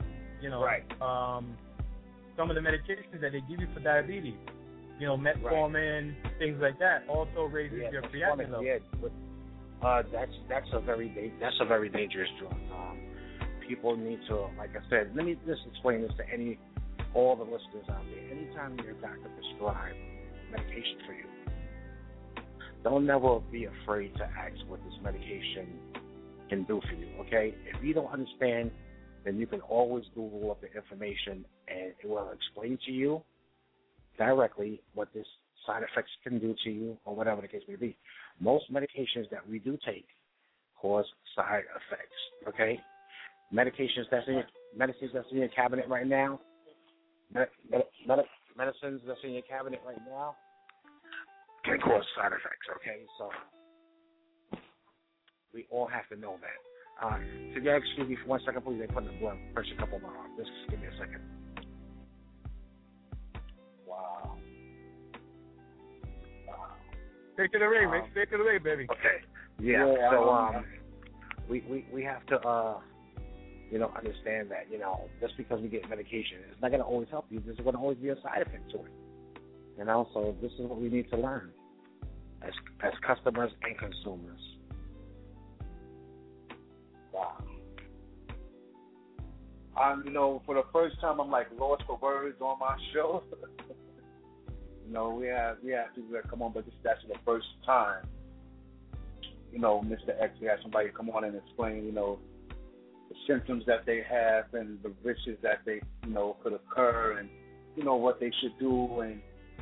Some of the medications that they give you for diabetes, metformin, things like that, also raises your creatinine level. Yeah, but that's a very dangerous drug. People need to, like I said, let me just explain this to all the listeners out there. Anytime your doctor prescribes medication for you, don't never be afraid to ask what this medication can do for you, okay? If you don't understand, then you can always Google up the information, and it will explain to you directly what this side effects can do to you, or whatever the case may be. Most medications that we do take cause side effects, okay? Medicines that's in your cabinet right now, medicines that's in your cabinet right now can cause side effects, okay? So we all have to know that. Could you excuse me for 1 second, please? They put in the blood pressure cup on my arm. Just give me a second. Wow. Take it away, Rick. Take it away, baby. Okay. Yeah. So we have to understand that, just because we get medication, it's not going to always help you. There's going to always be a side effect to it. So this is what we need to learn as customers and consumers. Wow. For the first time, I'm like lost for words on my show. We have people that come on, but that's the first time. Mr. X, we had somebody come on and explain, the symptoms that they have and the risks that they, could occur, and what they should do, and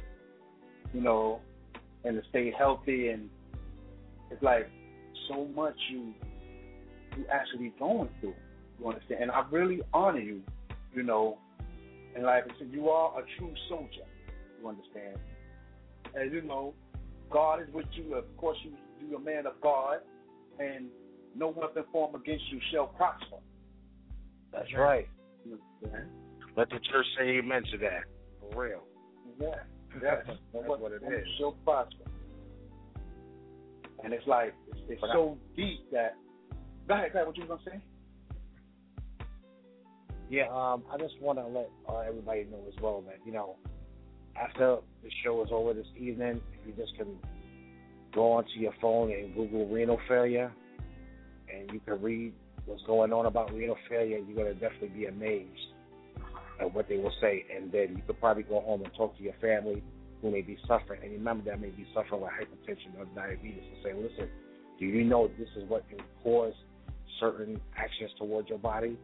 and to stay healthy. And it's like so much you actually going through. You understand? And I really honor you, and like I said, you are a true soldier. You understand? As God is with you. Of course, you're a man of God, and no weapon formed against you shall prosper. That's right. Let the church say amen to that. For real. Yeah. That's what it is. Shall prosper. And it's like, it's so deep that. Go ahead, what you was going to say? Yeah, I just want to let everybody know as well that, after the show is over this evening, if you just can go onto your phone and Google renal failure, and you can read what's going on about renal failure, you're going to definitely be amazed at what they will say. And then you could probably go home and talk to your family who may be suffering, and remember that may be suffering with hypertension or diabetes, and say, listen, do you know this is what can cause certain actions towards your body?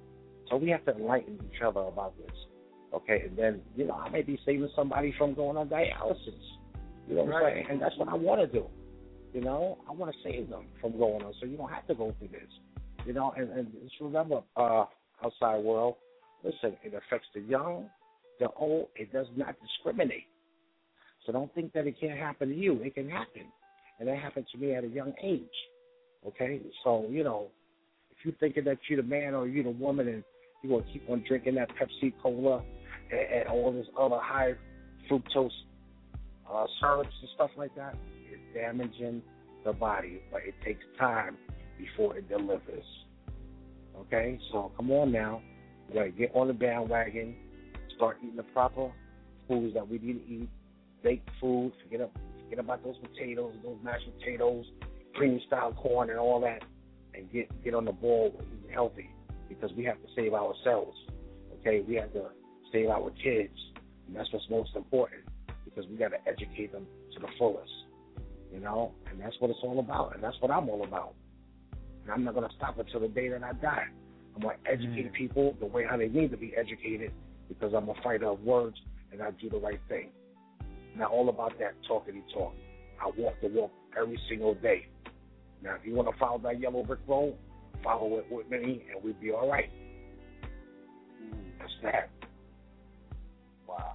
So we have to enlighten each other about this. Okay, and then, I may be saving somebody from going on dialysis. You know what I'm saying? And that's what I want to do. I want to save them from going on, so you don't have to go through this. And just remember, outside world, listen, it affects the young, the old. It does not discriminate. So don't think that it can't happen to you. It can happen. And that happened to me at a young age. Okay? So, if you're thinking that you're the man or you're the woman and you're going to keep on drinking that Pepsi Cola and all this other high fructose syrups and stuff like that, it's damaging the body. But it takes time before it delivers. Okay? So come on now. You got to get on the bandwagon, start eating the proper foods that we need to eat, baked food, forget about those potatoes, those mashed potatoes, cream style corn and all that, and get on the ball with eating healthy, because we have to save ourselves. Okay? We have to save our kids, and that's what's most important, because we got to educate them to the fullest, and that's what it's all about, and that's what I'm all about. And I'm not going to stop until the day that I die. I'm going to educate people the way how they need to be educated, because I'm a fighter of words, and I do the right thing. Not all about that talkity talk. I walk the walk every single day. Now, if you want to follow that yellow brick road, follow it with me, and we'll be all right. That's that. Wow.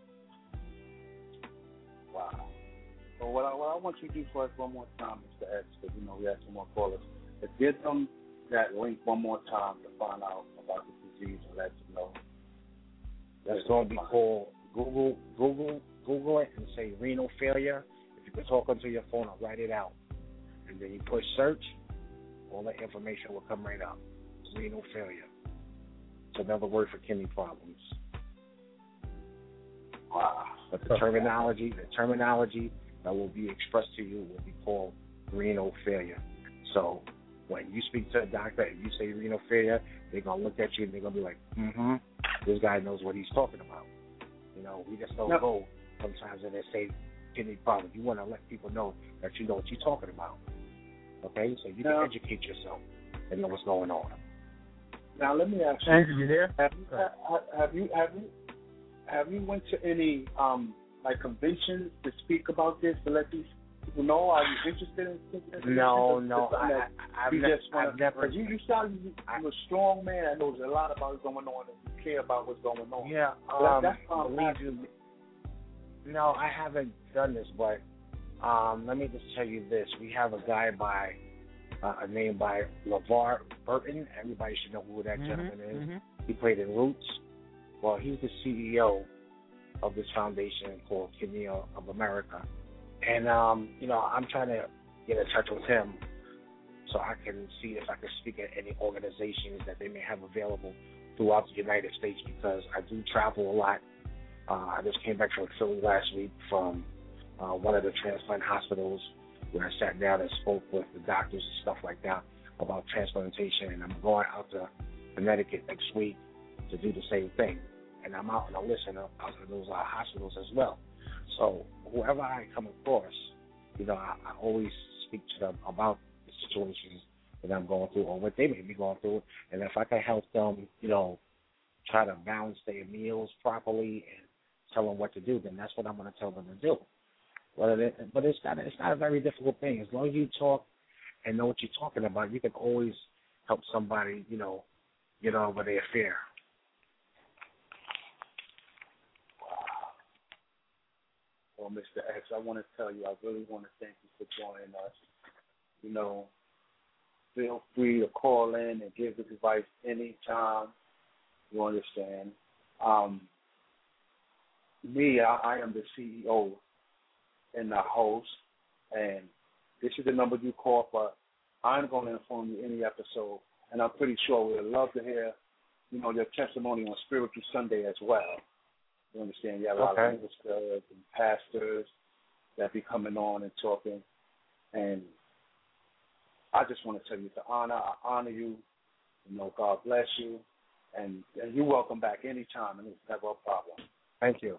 So what I want you to do for us one more time, Mr. X, because we have some more callers, is give them that link one more time to find out about the disease and let you know. That's going to be called Google it and say renal failure. If you can talk onto your phone, I'll write it out. And then you push search, all that information will come right up. Renal failure. It's another word for kidney problems. Wow. But the terminology that will be expressed to you will be called renal failure. So when you speak to a doctor and you say renal failure, they're going to look at you and they're going to be like, this guy knows what he's talking about. We just don't go sometimes and they say kidney problem. You want to let people know that you know what you're talking about. Okay? So you can educate yourself and know what's going on. Now let me ask you. Andrew, you there? Have you went to any conventions to speak about this, to let these people know? Are you interested in this? No. I've never. You sound you're a strong man that knows a lot about what's going on and you care about what's going on. Yeah. No, I haven't done this, but let me just tell you this. We have a guy by a name by LeVar Burton. Everybody should know who that gentleman is. He played in Roots. Well, he's the CEO of this foundation called Kidney of America. And, I'm trying to get in touch with him so I can see if I can speak at any organizations that they may have available throughout the United States, because I do travel a lot. I just came back from Philly last week from one of the transplant hospitals where I sat down and spoke with the doctors and stuff like that about transplantation. And I'm going out to Connecticut next week to do the same thing. And I'm out on a list out of those hospitals as well. So whoever I come across, I always speak to them about the situations that I'm going through or what they may be going through. And if I can help them, try to balance their meals properly and tell them what to do, then that's what I'm going to tell them to do. But it's not a very difficult thing. As long as you talk and know what you're talking about, you can always help somebody, get over their fear. Well, Mr. X, I want to tell you, I really want to thank you for joining us. Feel free to call in and give advice anytime. You understand? I am the CEO and the host, and this is the number you call for. I'm going to inform you any episode, and I'm pretty sure we'd love to hear, your testimony on Spiritual Sunday as well. You understand? You have a lot of ministers and pastors that be coming on and talking, and I just want to tell you I honor you. God bless you, and you're welcome back anytime, and it's never a problem. Thank you.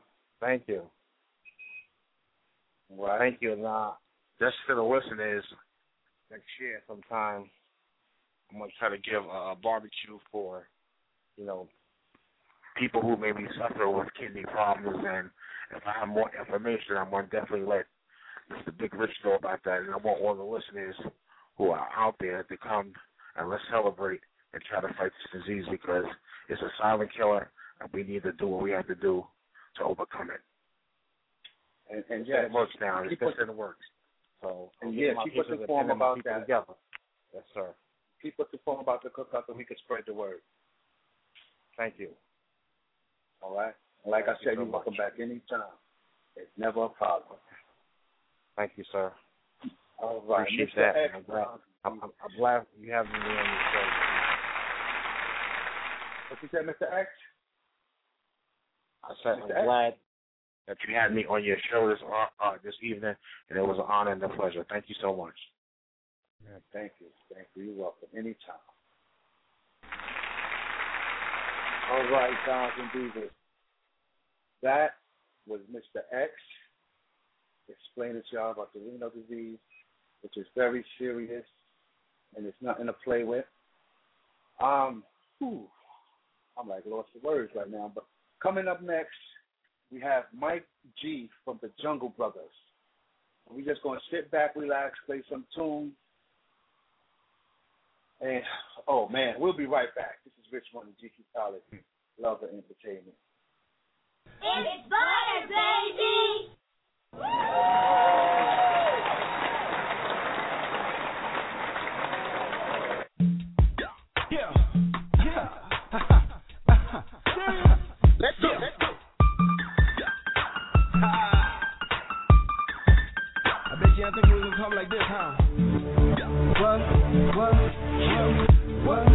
Well, thank you. And just for the listeners, next year sometime, I'm going to try to give a barbecue for people who maybe suffer with kidney problems, and if I have more information, I'm going to definitely let Mr. Big Rich know about that, and I want all the listeners who are out there to come and let's celebrate and try to fight this disease, because it's a silent killer, and we need to do what we have to do to overcome it. And yeah, it works now. It's just in the works. So, keep us informed about that. Together. Yes, sir. Keep us informed about the cookout so we can spread the word. Thank you. All right. And like I said, you're welcome back anytime. It's never a problem. Thank you, sir. All right. Appreciate Mr. that. X, I'm glad you have me on your show. What you said, Mr. X? I said I'm glad that you had me on your show this evening, and it was an honor and a pleasure. Thank you so much. Yeah, thank you. Thank you. You're welcome. Anytime. All right, guys and divas. That was Mr. X explaining to y'all about the renal disease, which is very serious, and it's nothing to play with. I'm like lost for words right now, but coming up next, we have Mike G from the Jungle Brothers. We're just going to sit back, relax, play some tunes. And, oh, man, we'll be right back. This is Rich One and GQ College, Love and Entertainment. It's butter, baby! Let's go. I bet you didn't think we was gonna come like this, huh? What?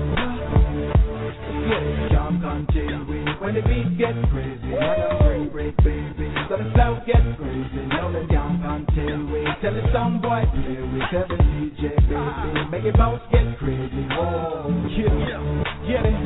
Yeah, y'all continue when the beat gets crazy. Like a spring break, baby. So the sound gets crazy. Know that y'all continue. Tell the song boy play with Kevin DJ, baby. Make it bounce, get crazy. Whoa, get it.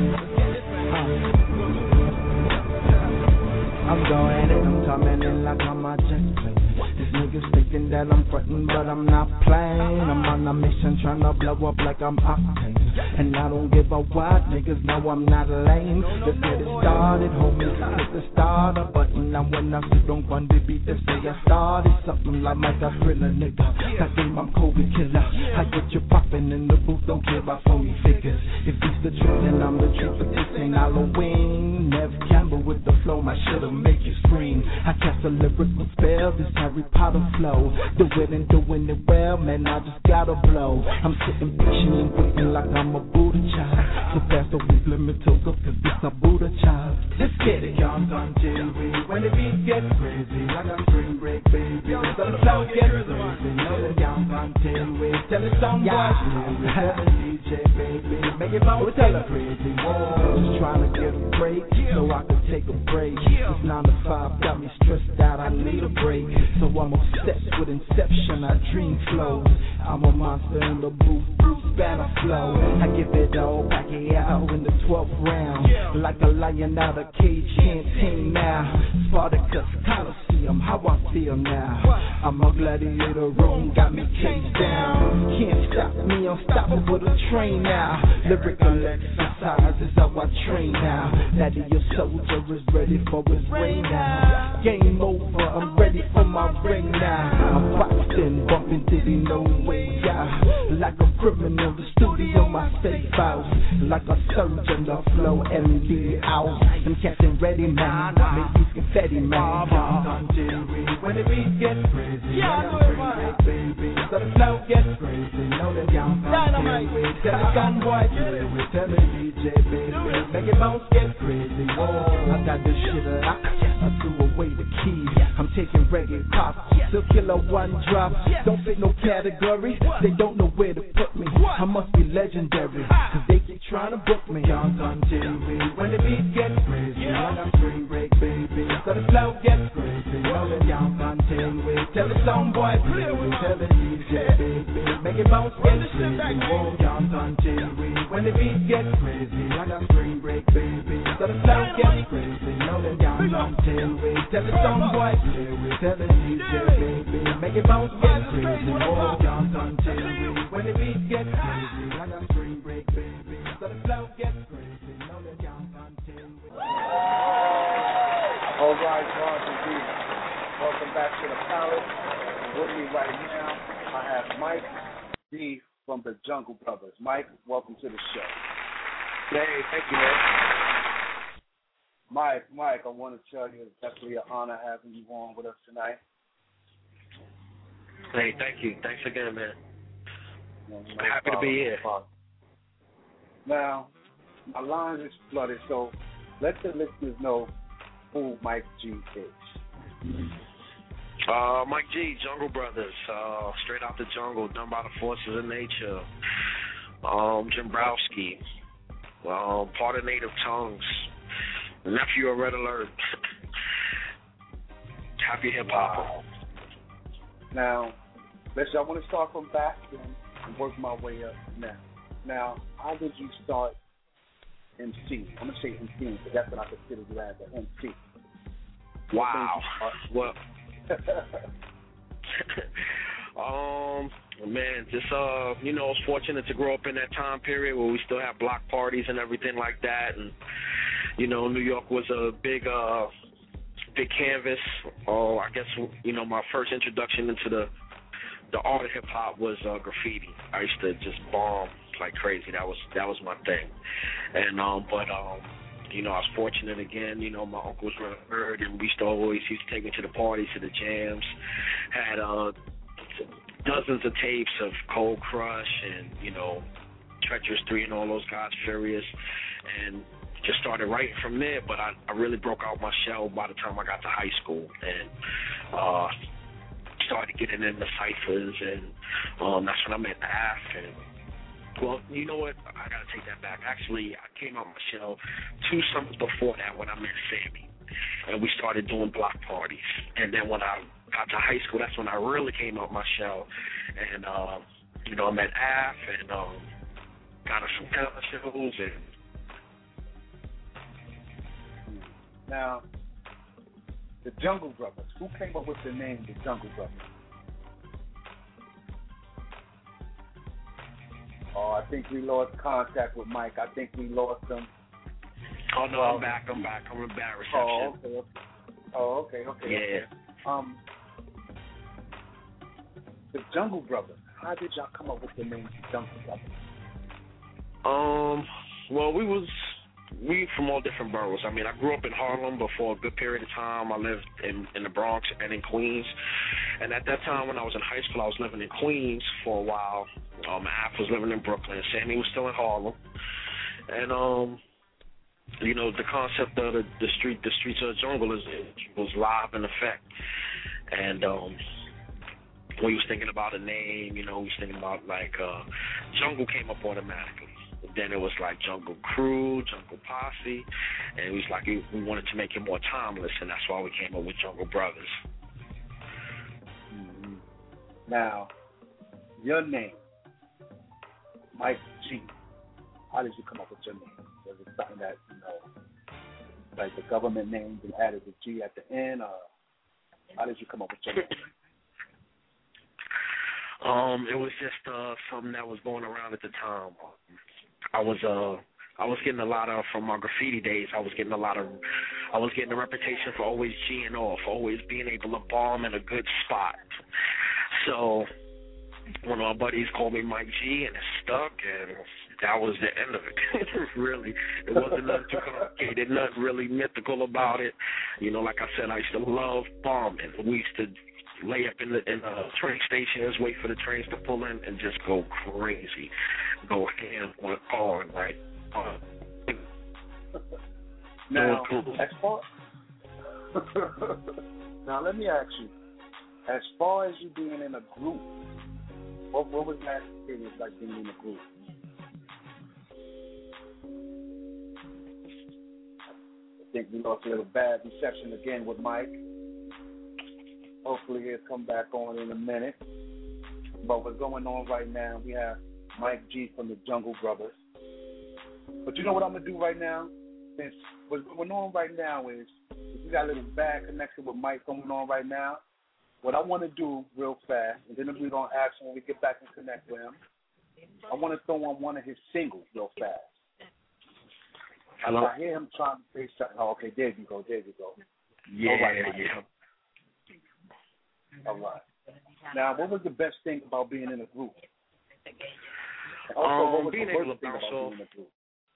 I'm going in, I'm coming in like I'm a jet plane. These niggas thinking that I'm frontin', but I'm not playing. I'm on a mission trying to blow up like I'm octane. And I don't give a what, niggas know I'm not lame. Let's get it started, homie, hit the starter button. Now when I sit on one, they beat they say I started something like Micah Thriller, nigga. That game I'm COVID killer. I get you poppin' in the booth, don't care about phony figures. If it's the truth, then I'm the truth, but this ain't Halloween. Nev Campbell with the flow, my shit'll make you scream. I cast a lyrical spell, this Harry Potter flow. Do it and doing it well, man, I just gotta blow. I'm sitting patient and waiting like I'm a Buddha child. So fast the week, let me talk up, cause this a Buddha child. Let's get it, y'all done Jerry. When the beat gets crazy, like a spring break, baby. So the flow gets crazy, know that y'all done Jerry. Tell it some boys, tell the DJ, baby. Make it bounce, tell it crazy. Whoa, just trying to get a break, so I can take a break. This 9 to 5 got me stressed out, I need a break. So I'm obsessed with Inception, I dream flows. I'm a monster in the booth, Bruce Banner flow. I give it all back out in the 12th round. Like a lion out of cage, can't tame now. Spartacus, Coliseum, how I feel now. I'm a gladiator, Rome got me caged down. Can't stop me, unstoppable to train now. Lyrical exercise is how I train now. Daddy, your soldier is ready for his reign now. Game over, I'm ready for my ring now. I'm boxing, bumping Diddy, no way, yeah. Like a criminal, the studio, my safe house. Like a surgeon, the flow, MD out. I'm catching ready, man. Make these confetti, man. When the beat gets crazy, baby. So the flow gets crazy. Know that y'all dynamite. Tell the gunboy, tell the DJ, baby. Make it bounce, get crazy. Whoa, I got this shit locked. I threw away the keys. I'm taking reggae pop. Still killer one drop. Don't fit no category. They don't know where to put me. I must be legendary. Cause they keep trying to book me. Young Gun Jerry. When the beat gets crazy. When I'm spring break, baby. So the flow gets crazy. Know that Young Gun Jerry. Tell the song boy, play with. Tell the DJ, baby. Make it bounce, get crazy. Whoa, Young Gun Jerry. When the beat gets crazy. When I'm spring break, baby. So the flow gets crazy. Know that Young Gun Jerry. Tell the song boy, play with. Tell the DJ, baby. Make it bounce, get crazy. Whoa, Young Gun Jerry. When the beat gets crazy. Like a spring break, baby. So the flow gets crazy. Know that y'all All right, Roger D. Welcome back to the Palace. With me right now, I have Mike D from the Jungle Brothers. Mike, welcome to the show. Hey, thank you, man. Mike, I want to tell you it's definitely an honor having you on with us tonight. Hey, thank you. Thanks again, man. I'm happy to be here. Now, my line is flooded, so let the listeners know who Mike G is. Mike G, Jungle Brothers, straight out the jungle, done by the forces of nature. Jimbrowski, part of Native Tongues, nephew of Red Alert. Happy hip hop. Wow. Now, listen, I want to start from back then and work my way up now. Now, how did you start MC? I'm going to say MC because that's what I consider you as an MC. Wow. Well, man, just I was fortunate to grow up in that time period where we still have block parties and everything like that, and New York was a big canvas. I guess my first introduction into the art of hip hop was graffiti. I used to just bomb like crazy. That was my thing, and I was fortunate again. My uncles were heard, and we used to take me to the parties, to the jams. Had dozens of tapes of Cold Crush and Treacherous 3 and all those guys, Furious, and just started writing from there. But I really broke out my shell by the time I got to high school, and started getting into ciphers, and that's when I met Af. And well, you know what? I gotta take that back. Actually, I came out my shell 2 summers before that when I met Sammy, and we started doing block parties. And then when I got to high school, that's when I really came out my shell. And I met Af and got us some talent shows. And now, the Jungle Brothers. Who came up with the name the Jungle Brothers? Oh, I think we lost contact with Mike. I think we lost him. Oh, no, I'm back. I'm embarrassed. Okay. Yeah. The Jungle Brothers. How did y'all come up with the name the Jungle Brothers? Well, we from all different boroughs. I mean, I grew up in Harlem, but for a good period of time, I lived in the Bronx and in Queens. And at that time, when I was in high school, I was living in Queens for a while. Af was living in Brooklyn. Sammy was still in Harlem. And, the concept of the streets of the jungle was live in effect. And when he was thinking about a name, he was thinking about, Jungle came up automatically. Then it was like Jungle Crew, Jungle Posse, and it was like we wanted to make it more timeless, and that's why we came up with Jungle Brothers. Mm-hmm. Now, your name, Mike G. How did you come up with your name? Was it something that like the government named and added the G at the end, or how did you come up with your name? It was just something that was going around at the time. I was getting a lot of, from my graffiti days, I was getting a reputation for always G'ing off, always being able to bomb in a good spot. So one of my buddies called me Mike G, and it stuck, and that was the end of it. Really, it wasn't nothing too complicated, nothing really mythical about it. Like I said, I used to love bombing. We used to lay up in the train stations, wait for the trains to pull in, and just go crazy, go ham on a car, right? Now, now let me ask you, as far as you being in a group, what was that experience like being in a group? I think we lost a little bad reception again with Mike. Hopefully he'll come back on in a minute. But what's going on right now, we have Mike G from the Jungle Brothers. But you know what I'm going to do right now? Since what's going on right now is, if we got a little bad connection with Mike going on right now, what I want to do real fast, and then we're going to ask him when we get back and connect with him, I want to throw on one of his singles real fast. Hello? I hear him trying to say something. Oh, okay, there you go. Yeah, All right. yeah. All right. Now, what was the best thing about being in a group? Also, what was being the able worst to thing bounce about off. being in a group?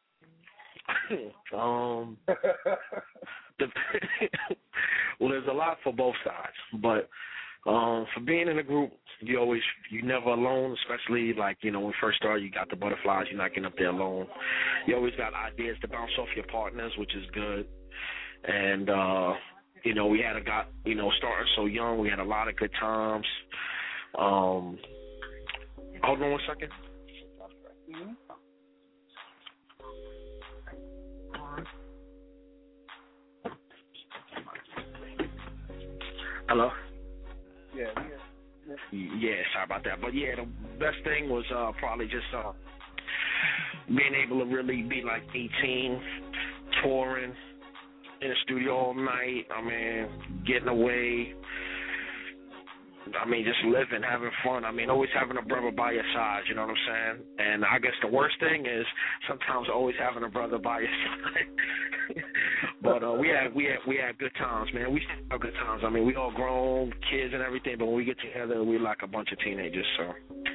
Well, there's a lot for both sides, but for being in a group, you never alone, especially like, when you first start, you got the butterflies, you're not getting up there alone. You always got ideas to bounce off your partners, which is good. And, we had starting so young, we had a lot of good times. Hold on 1 second. Mm-hmm. Hello? Yeah. Yeah, sorry about that. But, yeah, the best thing was probably just being able to really be like 18, touring, in the studio all night. I mean, getting away. I mean, just living, having fun. I mean, always having a brother by your side, you know what I'm saying? And I guess the worst thing is sometimes always having a brother by your side. But we had good times, man. We still have good times. I mean, we all grown, kids and everything, but when we get together, we like a bunch of teenagers, so.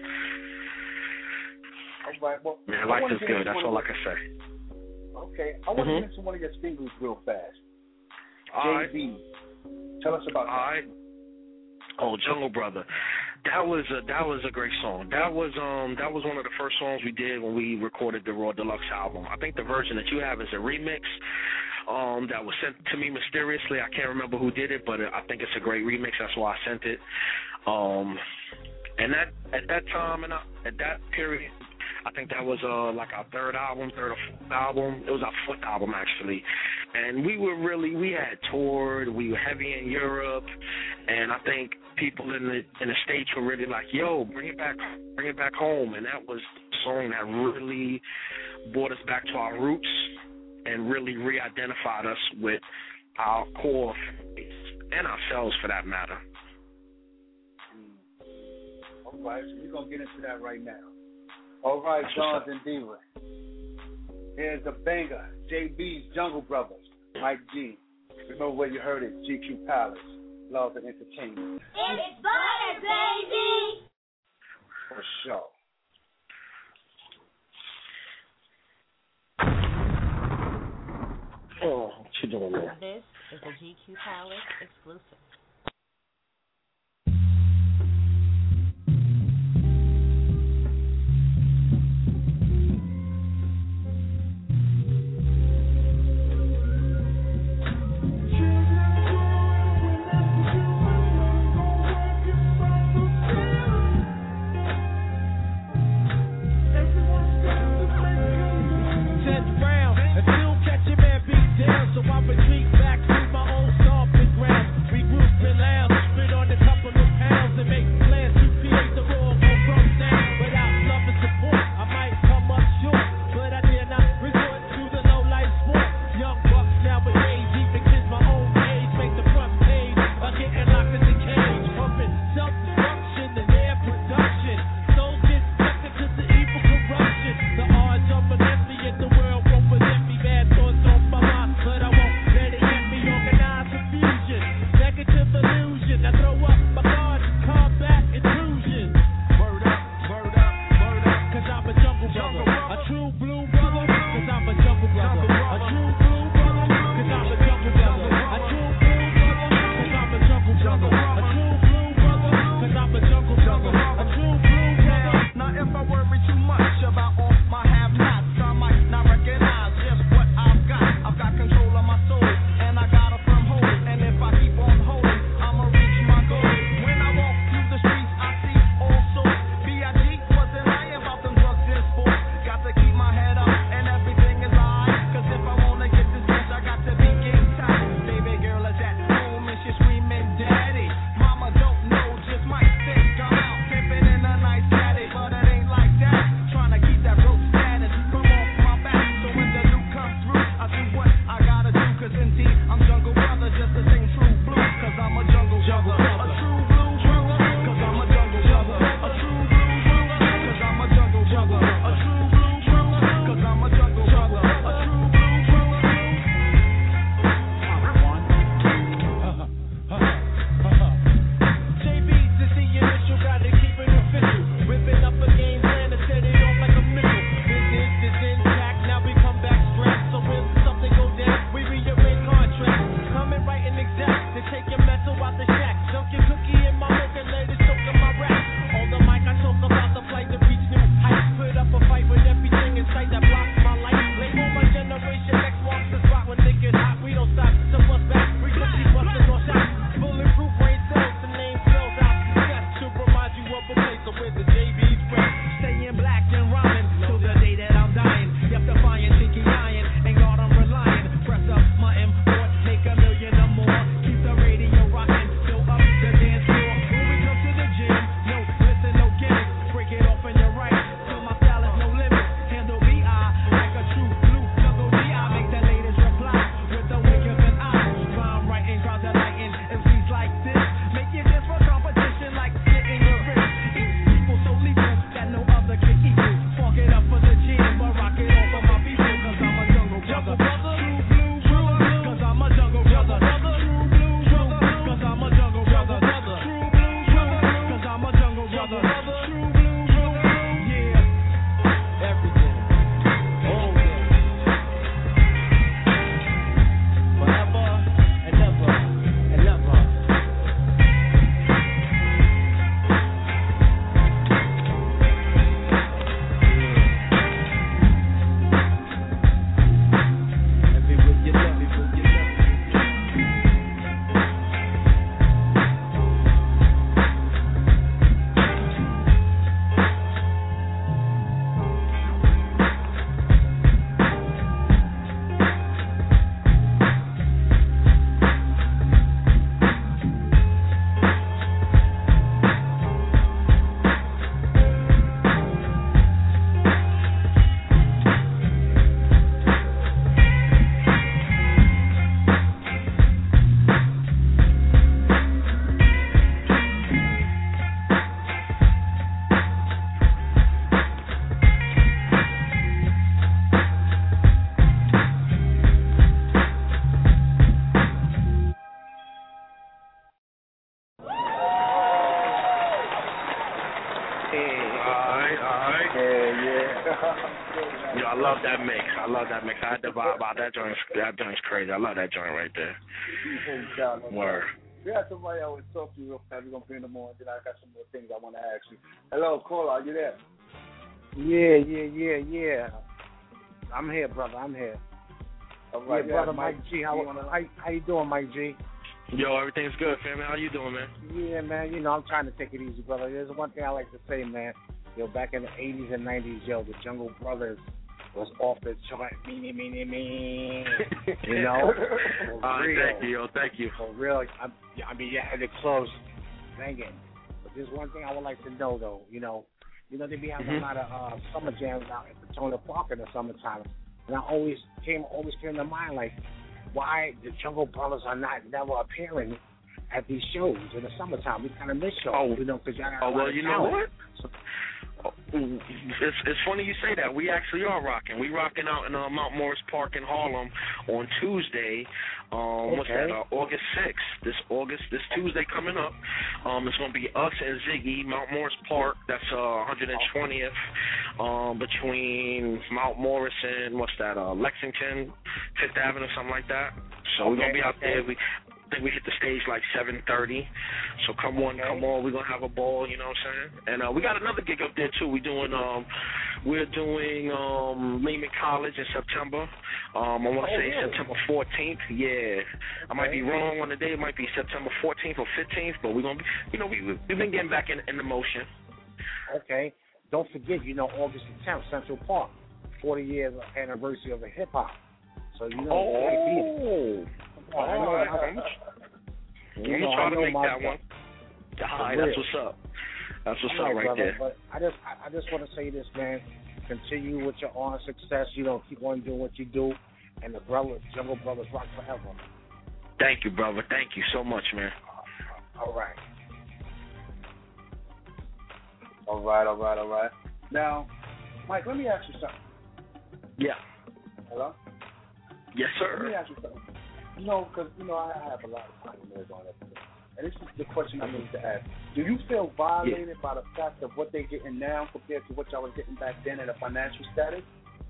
All right, well, man, life is good. That's all I can say. Okay. I want to mention one of your singles real fast. JB. Tell us about that. All right. Oh, Jungle Brother. That was a great song. That was one of the first songs we did when we recorded the Raw Deluxe album. I think the version that you have is a remix that was sent to me mysteriously. I can't remember who did it, but I think it's a great remix. That's why I sent it. And that at that time and at that period, I think that was like our third or fourth album. It was our fourth album actually, and we had toured. We were heavy in Europe, and I think people in the States were really like, "Yo, bring it back home." And that was a song that really brought us back to our roots and really re-identified us with our core faith and ourselves, for that matter. All right, so we're gonna get into that right now. All right, Dons and Diva. Here's a banger. JB's Jungle Brothers. Mike G. Remember where you heard it? GQ Palace. Love and Entertainment. It's butter, baby. For sure. Oh, what you doing there? This is a GQ Palace exclusive. So I retreat back to my old stomping ground. Regroup and lounge, spit on a couple of pounds and make plans to create the raw from down. Without love and support, I might come up short, but I dare not resort to the low life sport. Young bucks nowadays, even kids my own age, make the front page. I'm getting locked in the cage, pumping self-destruction and their production. Souls get sucked into the evil corruption. The odds are against me and the world won't present me. Bad thoughts on my mind, but I won't let it get me. Organized confusion, negative illusion. I throw up my guard, combat intrusion. Word up, cause I'm a jungle brother. A true blue brother, cause I'm a jungle brother. A true blue brother, cause I'm Yo, I love that mix. I had to buy that joint. That joint's crazy. I love that joint right there. Word. We got somebody I want to talk to you real fast. We're going to bring them on. Then I got some more things I want to ask you. Hello, caller. Are you there? Yeah. I'm here, brother. I'm here. All right, brother Mike G. How you doing, Mike G? Yo, everything's good, family. How you doing, man? Yeah, man. You know, I'm trying to take it easy, brother. There's one thing I like to say, man. Yo, back in the 80s and 90s, yo, the Jungle Brothers was off the joint. Me. You know? Thank you. For real. I mean, you had it close. Singing. But there's one thing I would like to know, though. You know, they be having a lot of summer jams out at Petona Park in the summertime. And I always came to mind, like, why the Jungle Brothers are never appearing at these shows in the summertime. We kind of miss shows, you know, because y'all got a lot of know what? It's funny you say that. We actually are rocking. We rocking out in Mount Morris Park in Harlem on Tuesday. What's that? August 6th. This Tuesday coming up. It's going to be us and Ziggy, Mount Morris Park. That's 120th between Mount Morris and Lexington, 5th Avenue, something like that. So we're going to be out there. I think we hit the stage like 7:30. So come on. We're gonna have a ball, you know what I'm saying? And we got another gig up there too. We're doing Lehman College in September. I want to say September 14th. Yeah, I might be wrong on the day. It might be September 14th or 15th. But we're gonna be, we've been getting back in the motion. Okay. Don't forget, August the 10th, Central Park, 40 years anniversary of the hip hop. So I'm gonna try to make that one. That's what's up. That's what's up right there. But I just want to say this, man. Continue with your honor success. Keep on doing what you do, and the Jungle Brothers rock forever. Thank you, brother. Thank you so much, man. All right. Now, Mike, let me ask you something. Yeah. Hello? Yes, sir. Let me ask you something. Because, I have a lot of pioneers on it. And this is the question I need to ask. Do you feel violated by the fact of what they're getting now compared to what y'all was getting back then in a financial status?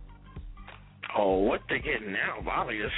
Oh, what they're getting now, violated?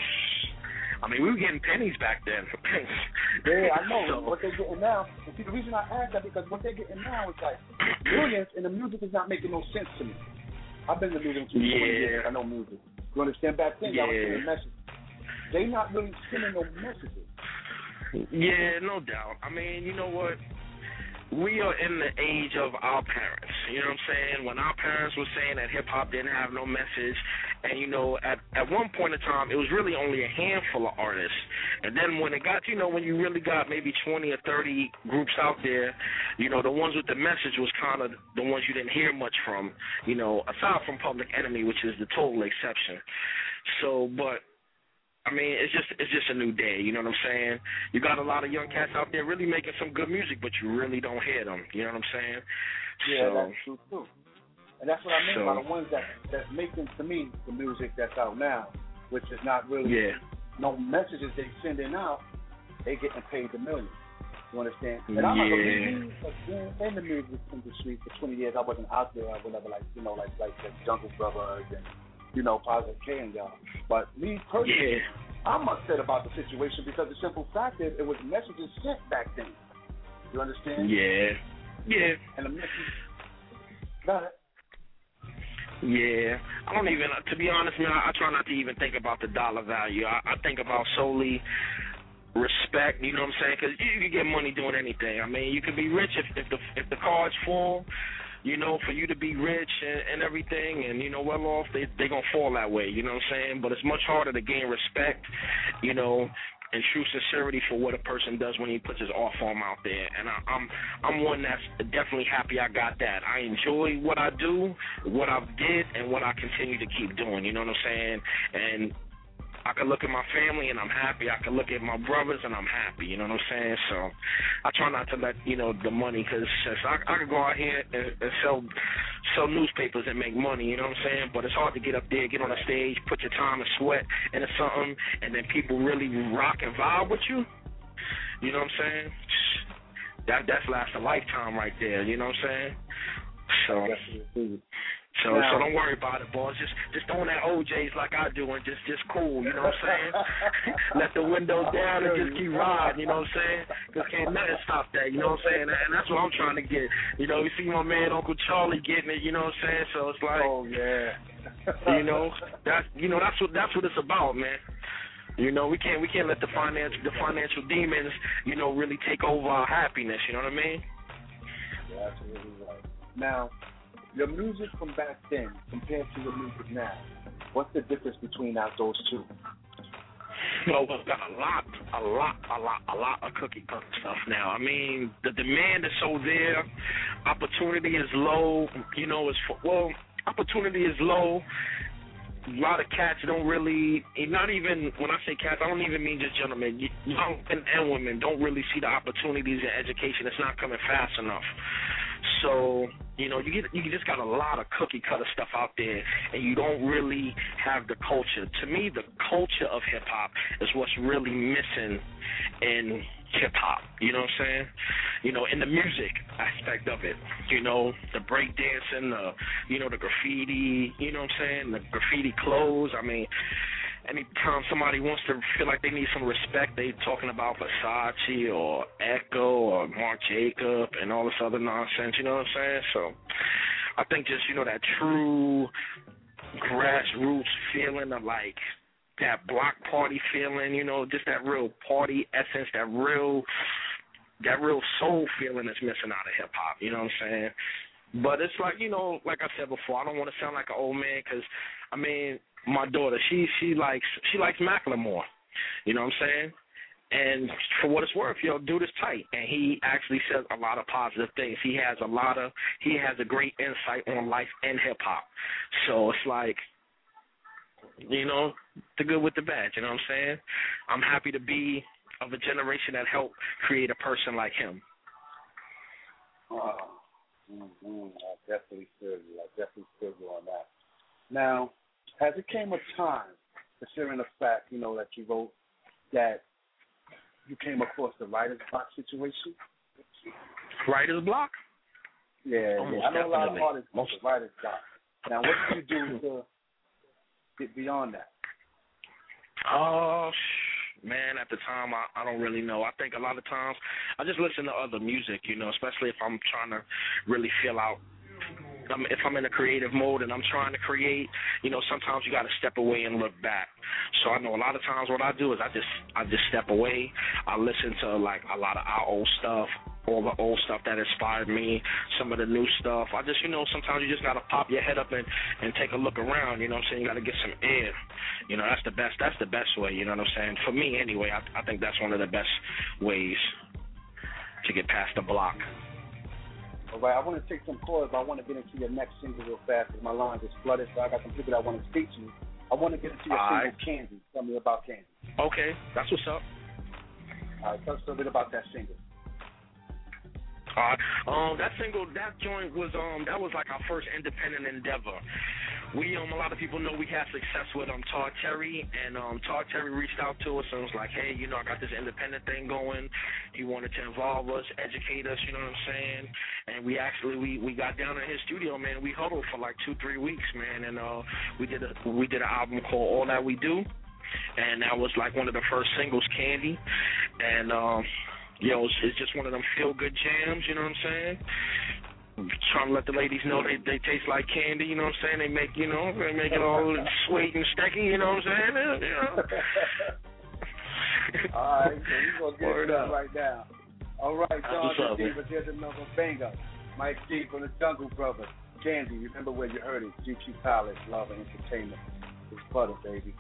I mean, we were getting pennies back then. Yeah, I know. So, what they're getting now, and see, the reason I ask that because what they're getting now is like millions, and the music is not making no sense to me. I've been in the music for 20 years. I know music. You understand? Back then, y'all was sending messages. They not really sending no messages. Yeah, no doubt. I mean, you know what? We are in the age of our parents. You know what I'm saying? When our parents were saying that hip-hop didn't have no message, and, at one point in time, it was really only a handful of artists. And then when it got, when you really got maybe 20 or 30 groups out there, the ones with the message was kind of the ones you didn't hear much from, aside from Public Enemy, which is the total exception. So, but I mean, it's just a new day, you know what I'm saying? You got a lot of young cats out there really making some good music, but you really don't hear them, you know what I'm saying? Yeah, that's true, too. And that's what I mean by the ones that's making, to me, the music that's out now, which is not really no messages they sending out, they getting paid the millions. You understand? And I'm like, in the music industry for 20 years, I wasn't out there, whatever, like the Jungle Brothers and, Positive K and y'all. But me personally, I'm upset about the situation because the simple fact is it was messages sent back then. You understand? Yeah. And the message got it. Yeah. I don't even, to be honest, man, I try not to even think about the dollar value. I think about solely respect, you know what I'm saying? Because you can get money doing anything. I mean, you can be rich if the card's full. For you to be rich and everything and, well off, they going to fall that way, you know what I'm saying? But it's much harder to gain respect, and true sincerity for what a person does when he puts his art form out there. And I'm one that's definitely happy I got that. I enjoy what I do, what I did, and what I continue to keep doing, you know what I'm saying? And I can look at my family and I'm happy. I can look at my brothers and I'm happy. You know what I'm saying? So I try not to let the money, because I could go out here and sell newspapers and make money. You know what I'm saying? But it's hard to get up there, get on a stage, put your time and sweat into something, and then people really rock and vibe with you. You know what I'm saying? That's lasts a lifetime right there. You know what I'm saying? So So don't worry about it, boys. Just throwing that OJs like I do and just cool, you know what I'm saying? Let the windows down and just keep riding, you know what I'm saying? Because can't nothing stop that, you know what I'm saying? And that's what I'm trying to get. You know, you see my man Uncle Charlie getting it, you know what I'm saying? So it's like, oh yeah, that's what it's about, man. You know, we can't let the financial demons, you know, really take over our happiness. You know what I mean? Yeah, absolutely right. Now, your music from back then compared to your music now, what's the difference between those two? Well, we've got a lot of cookie cutter stuff now. I mean, the demand is so there. Opportunity is low. You know, opportunity is low. A lot of cats don't really, not even, when I say cats, I don't even mean just gentlemen. Young men and women don't really see the opportunities in education. It's not coming fast enough. So, you know, you just got a lot of cookie cutter stuff out there, and you don't really have the culture. To me, the culture of hip hop is what's really missing in hip hop. You know what I'm saying? You know, in the music aspect of it. You know, the break dancing, the graffiti. You know what I'm saying? The graffiti clothes. I mean, anytime somebody wants to feel like they need some respect, they talking about Versace or Echo or Marc Jacob and all this other nonsense, you know what I'm saying? So I think just, you know, that true grassroots feeling of like that block party feeling, you know, just that real party essence, that real soul feeling that's missing out of hip-hop, you know what I'm saying? But it's like, you know, like I said before, I don't want to sound like an old man because, I mean, my daughter, she likes Macklemore, you know what I'm saying? And for what it's worth, dude is tight, and he actually says a lot of positive things. He has a great insight on life and hip hop. So it's like, you know, the good with the bad, you know what I'm saying? I'm happy to be of a generation that helped create a person like him. I definitely feel you on that. Now, has it came a time, considering the fact, you know, that you wrote that you came across the writer's block situation? Writer's block? Yeah. I know a lot of artists with the writer's block. Now, what do you do to get beyond that? Man, at the time, I don't really know. I think a lot of times I just listen to other music, you know, especially if I'm trying to really feel out. If I'm in a creative mode and I'm trying to create, you know, sometimes you got to step away and look back. So I know a lot of times what I do is I just step away. I listen to like a lot of our old stuff, all the old stuff that inspired me, some of the new stuff. I just, you know, sometimes you just got to pop your head up and take a look around, you know what I'm saying? You got to get some air. You know, that's the best way, you know what I'm saying? For me anyway, I think that's one of the best ways to get past the block. All right, I want to take some calls, but I want to get into your next single real fast because my line is flooded, so I got some people that want to speak to you. I want to get into your single, Candy. Tell me about Candy. Okay, that's what's up. All right, tell us a bit about that single. That single, that joint was that was like our first independent endeavor. We a lot of people know we had success with Todd Terry, and Todd Terry reached out to us and was like, hey, you know, I got this independent thing going. He wanted to involve us, educate us, you know what I'm saying? And we actually we got down in his studio, man. We huddled for like 2-3 weeks, man, and we did an album called All That We Do, and that was like one of the first singles, Candy, and it's just one of them feel-good jams, you know what I'm saying? Trying to let the ladies know they taste like candy, you know what I'm saying? They make it all sweet and sticky, you know what I'm saying? You know? All right, so we're going to get to that right now. All right, John D, but here's another banger. Mike D from the Jungle Brothers. Candy, remember where you heard it. GQ Palace, Love and Entertainment. It's butter, baby.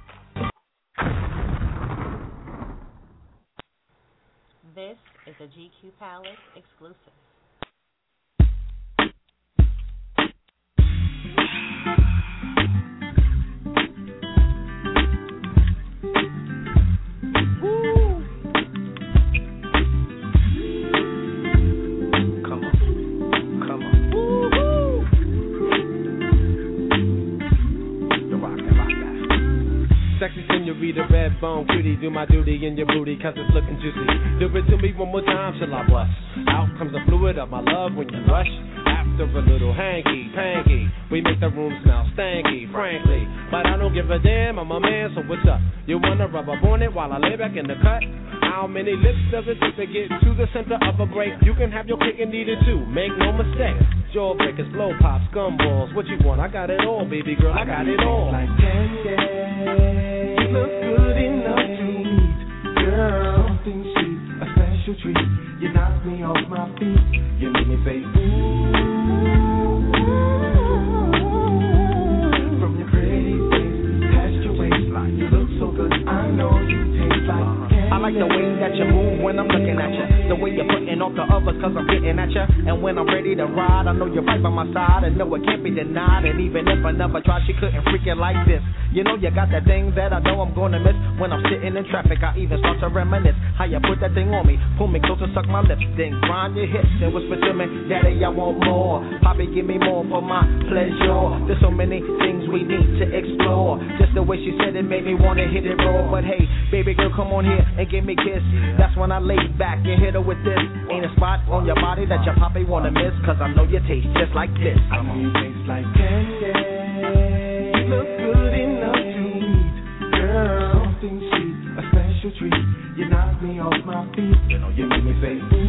This is a GQ Palace exclusive. Sexy senorita, red bone, pretty do my duty in your booty, cause it's looking juicy. Do it to me one more time till I bust. Out comes the fluid of my love when you rush. After a little hanky-panky, we make the room smell stanky, frankly. But I don't give a damn, I'm a man, so what's up? You wanna rub up on it while I lay back in the cut? How many lips does it take to get to the center of a break? You can have your cake and eat it too, make no mistake. Jawbreakers, blow pops, gumballs, what you want? I got it all, baby girl, I got it all. Like candy, you look good enough to eat, girl. Something sweet, a special treat. You knock me off my feet, you make me say ooh. From your pretty face, past your waistline, you look so good. I know you taste like candy. I like the way that you move when I'm looking at you. The way you're putting off the others cause I'm getting at you. And when I'm ready to ride, I know you're right by my side. And no, it can't be denied. And even if I never tried, she couldn't freak it like this. You know you got that thing that I know I'm gonna miss. When I'm sitting in traffic, I even start to reminisce how you put that thing on me. Pull me closer, suck my lips, then grind your hips and whisper to me, Daddy, I want more. Poppy, give me more for my pleasure. There's so many things we need to explore. Just the way she said it made me wanna hit it raw. But hey, baby girl, come on here and give me a kiss. That's when I lay back and hit her with this. Ain't a spot on your body that your poppy wanna miss, cause I know you taste just like this. I know you taste like candy. You look good enough to eat, girl. Something sweet, a special treat. You knock me off my feet, you make me say ooh.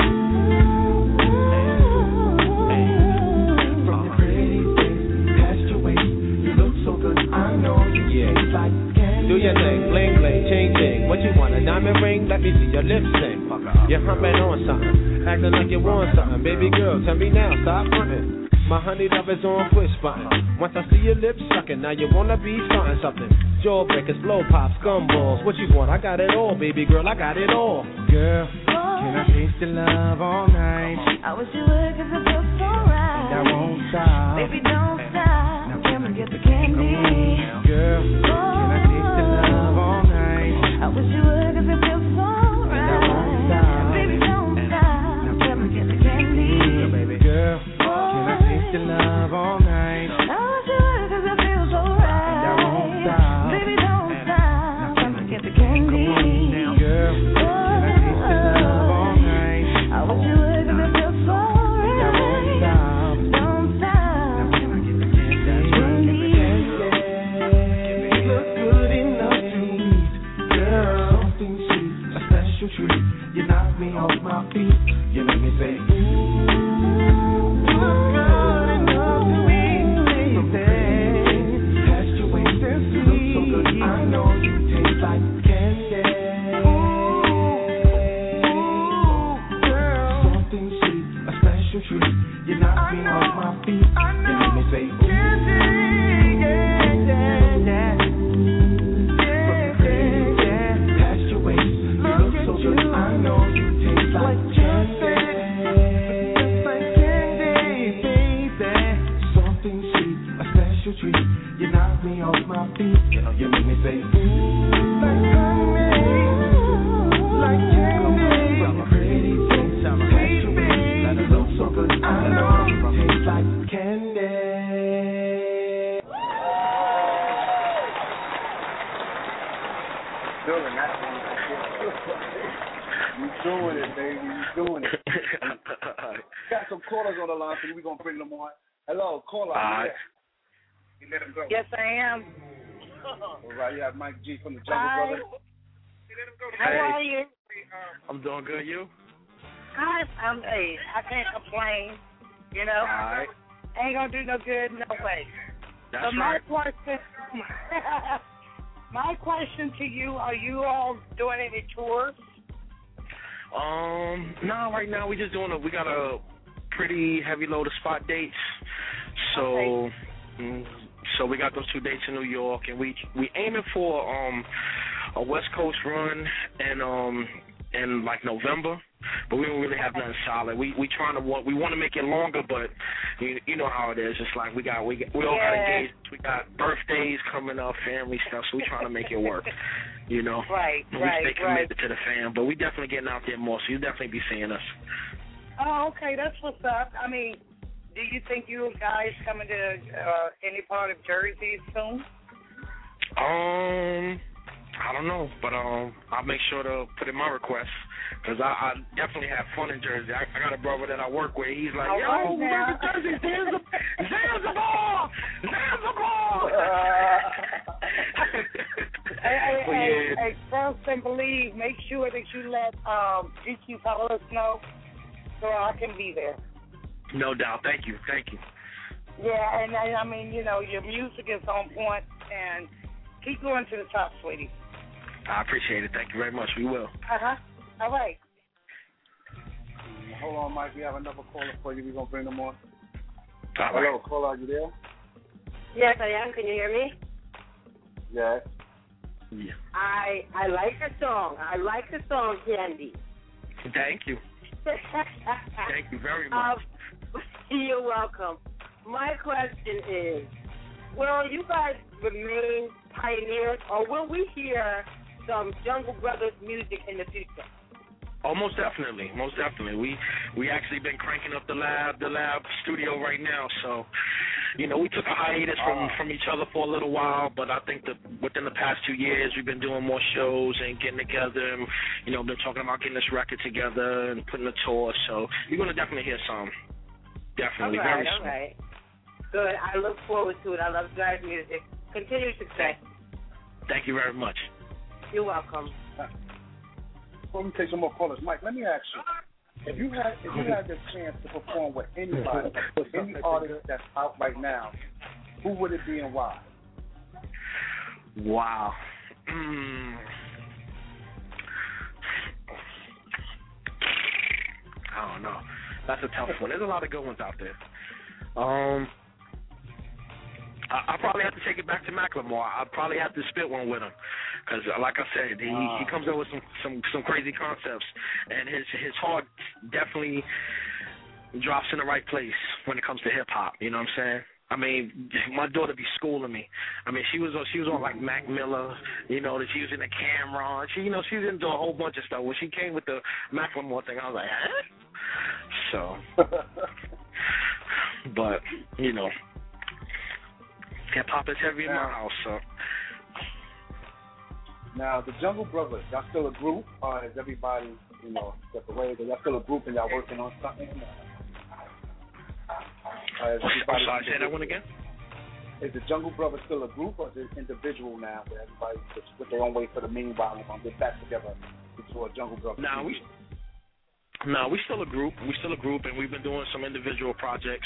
From your pretty face, past your waist, you look so good. I know you taste like candy. Do your thing, bling bling, ching ching. What you want, a diamond ring? Let me see your lips sing. You're humping on something, acting like you want something. Baby girl, tell me now, stop fronting. My honey love is on push button. Once I see your lips sucking, now you wanna be starting something. Jawbreakers, blow pops, gumballs, what you want? I got it all, baby girl, I got it all. Girl, can I taste your love all night? I wish you would, cause it feels so right. And I won't stop. Baby, don't stop. Now come and get the candy. Girl, can I taste your love all night? I wish you would, cause it feels so right. And I won't stop. Baby, don't stop. Now come and get the candy. Girl, can I taste your love all night? I wish you would, cause it feels so right. And I won't stop. Baby, don't stop. Now come and get the candy. Girl, can I taste your love all night? I wish you would, cause it feels so right. And I won't stop. Don't stop. Now can I get the candy? You look good enough to eat, girl. Something sweet, a special treat. You knock me off my feet, you make me say ooh. I know you taste like candy. Ooh, girl. Something sweet, a special treat. You knock me off my feet. You make me say ooh. Past your waist, you look so good. I know you taste like candy. Like candy, baby. Something sweet, a special treat. You knock me off my feet. You make me say ooh. Like honey, like candy. From a pretty face, baby. You look so good. I know you taste like candy. Doing that. You doing it, baby. You doing it. Got some callers on the line, so we're gonna bring them on. Hello, caller. You let him go. Yes, I am. All right, you have Mike G from the Jungle Brothers. How are you? I'm doing good. You? Hey, I can't complain. You know, All right. ain't gonna do no good, no way. That's but right. My question to you: are you all doing any tours? No, right now we just doing we got a pretty heavy load of spot dates. So, so we got those 2 dates in New York, and we aiming for a West Coast run in like November, but we don't really have nothing solid. We want to make it longer, but you know how it is. It's like we all got engaged. We got birthdays coming up, family stuff, so we trying to make it work. You know, right. We stay committed to the fam, but we definitely getting out there more, so you'll definitely be seeing us. Oh, okay, that's what's up. I mean, do you think you guys coming to any part of Jersey soon? I don't know, but I'll make sure to put in my request because I definitely have fun in Jersey. I got a brother that I work with. He's like, yo, we got Jersey, Zanzibar. Hey, first and believe, make sure that you let GQ Palace know so I can be there. No doubt. Thank you. Yeah, and I mean, you know, your music is on point, and keep going to the top, sweetie. I appreciate it. Thank you very much. We will. All right. Hold on, Mike. We have another caller for you. We're going to bring them on. All Hello, right. caller, are you there? Yes, I am. Can you hear me? Yes. Yeah. I like the song. I like the song, Candy. Thank you. Thank you very much. You're welcome. My question is, will you guys remain pioneers, or will we hear some Jungle Brothers music in the future? Oh, most definitely. We actually been cranking up the lab studio right now. So, you know, we took a hiatus from each other for a little while, but I think that within the past 2 years we've been doing more shows and getting together, and you know, been talking about getting this record together and putting a tour. So you're gonna definitely hear some. Definitely. All right, very soon. all right. Good. I look forward to it. I love jazz music. Continued success. Thank you very much. You're welcome. Let me take some more callers. Mike, let me ask you, if you had the chance to perform with anybody, with any artist that's out right now, who would it be and why? Wow. I don't know. That's a tough one. There's a lot of good ones out there. I probably have to take it back to Macklemore. I'd probably have to spit one with him, because like I said, he comes up with some crazy concepts, and his heart definitely drops in the right place when it comes to hip hop. You know what I'm saying? I mean, my daughter be schooling me. I mean, she was on like Mac Miller, you know, that she was in the camera. She was into a whole bunch of stuff. When she came with the Macklemore thing, I was like, huh? So, but you know, hip hop is heavy in my house. So now, the Jungle Brothers, y'all still a group, or is everybody, you know, stepped away? Y'all still a group and y'all working on something? I'm sorry, say that one again? Is the Jungle Brothers still a group, or is it individual now where everybody just with their own way for the meanwhile and gonna get back together into a Jungle Brothers? No, we still a group. And we've been doing some individual projects.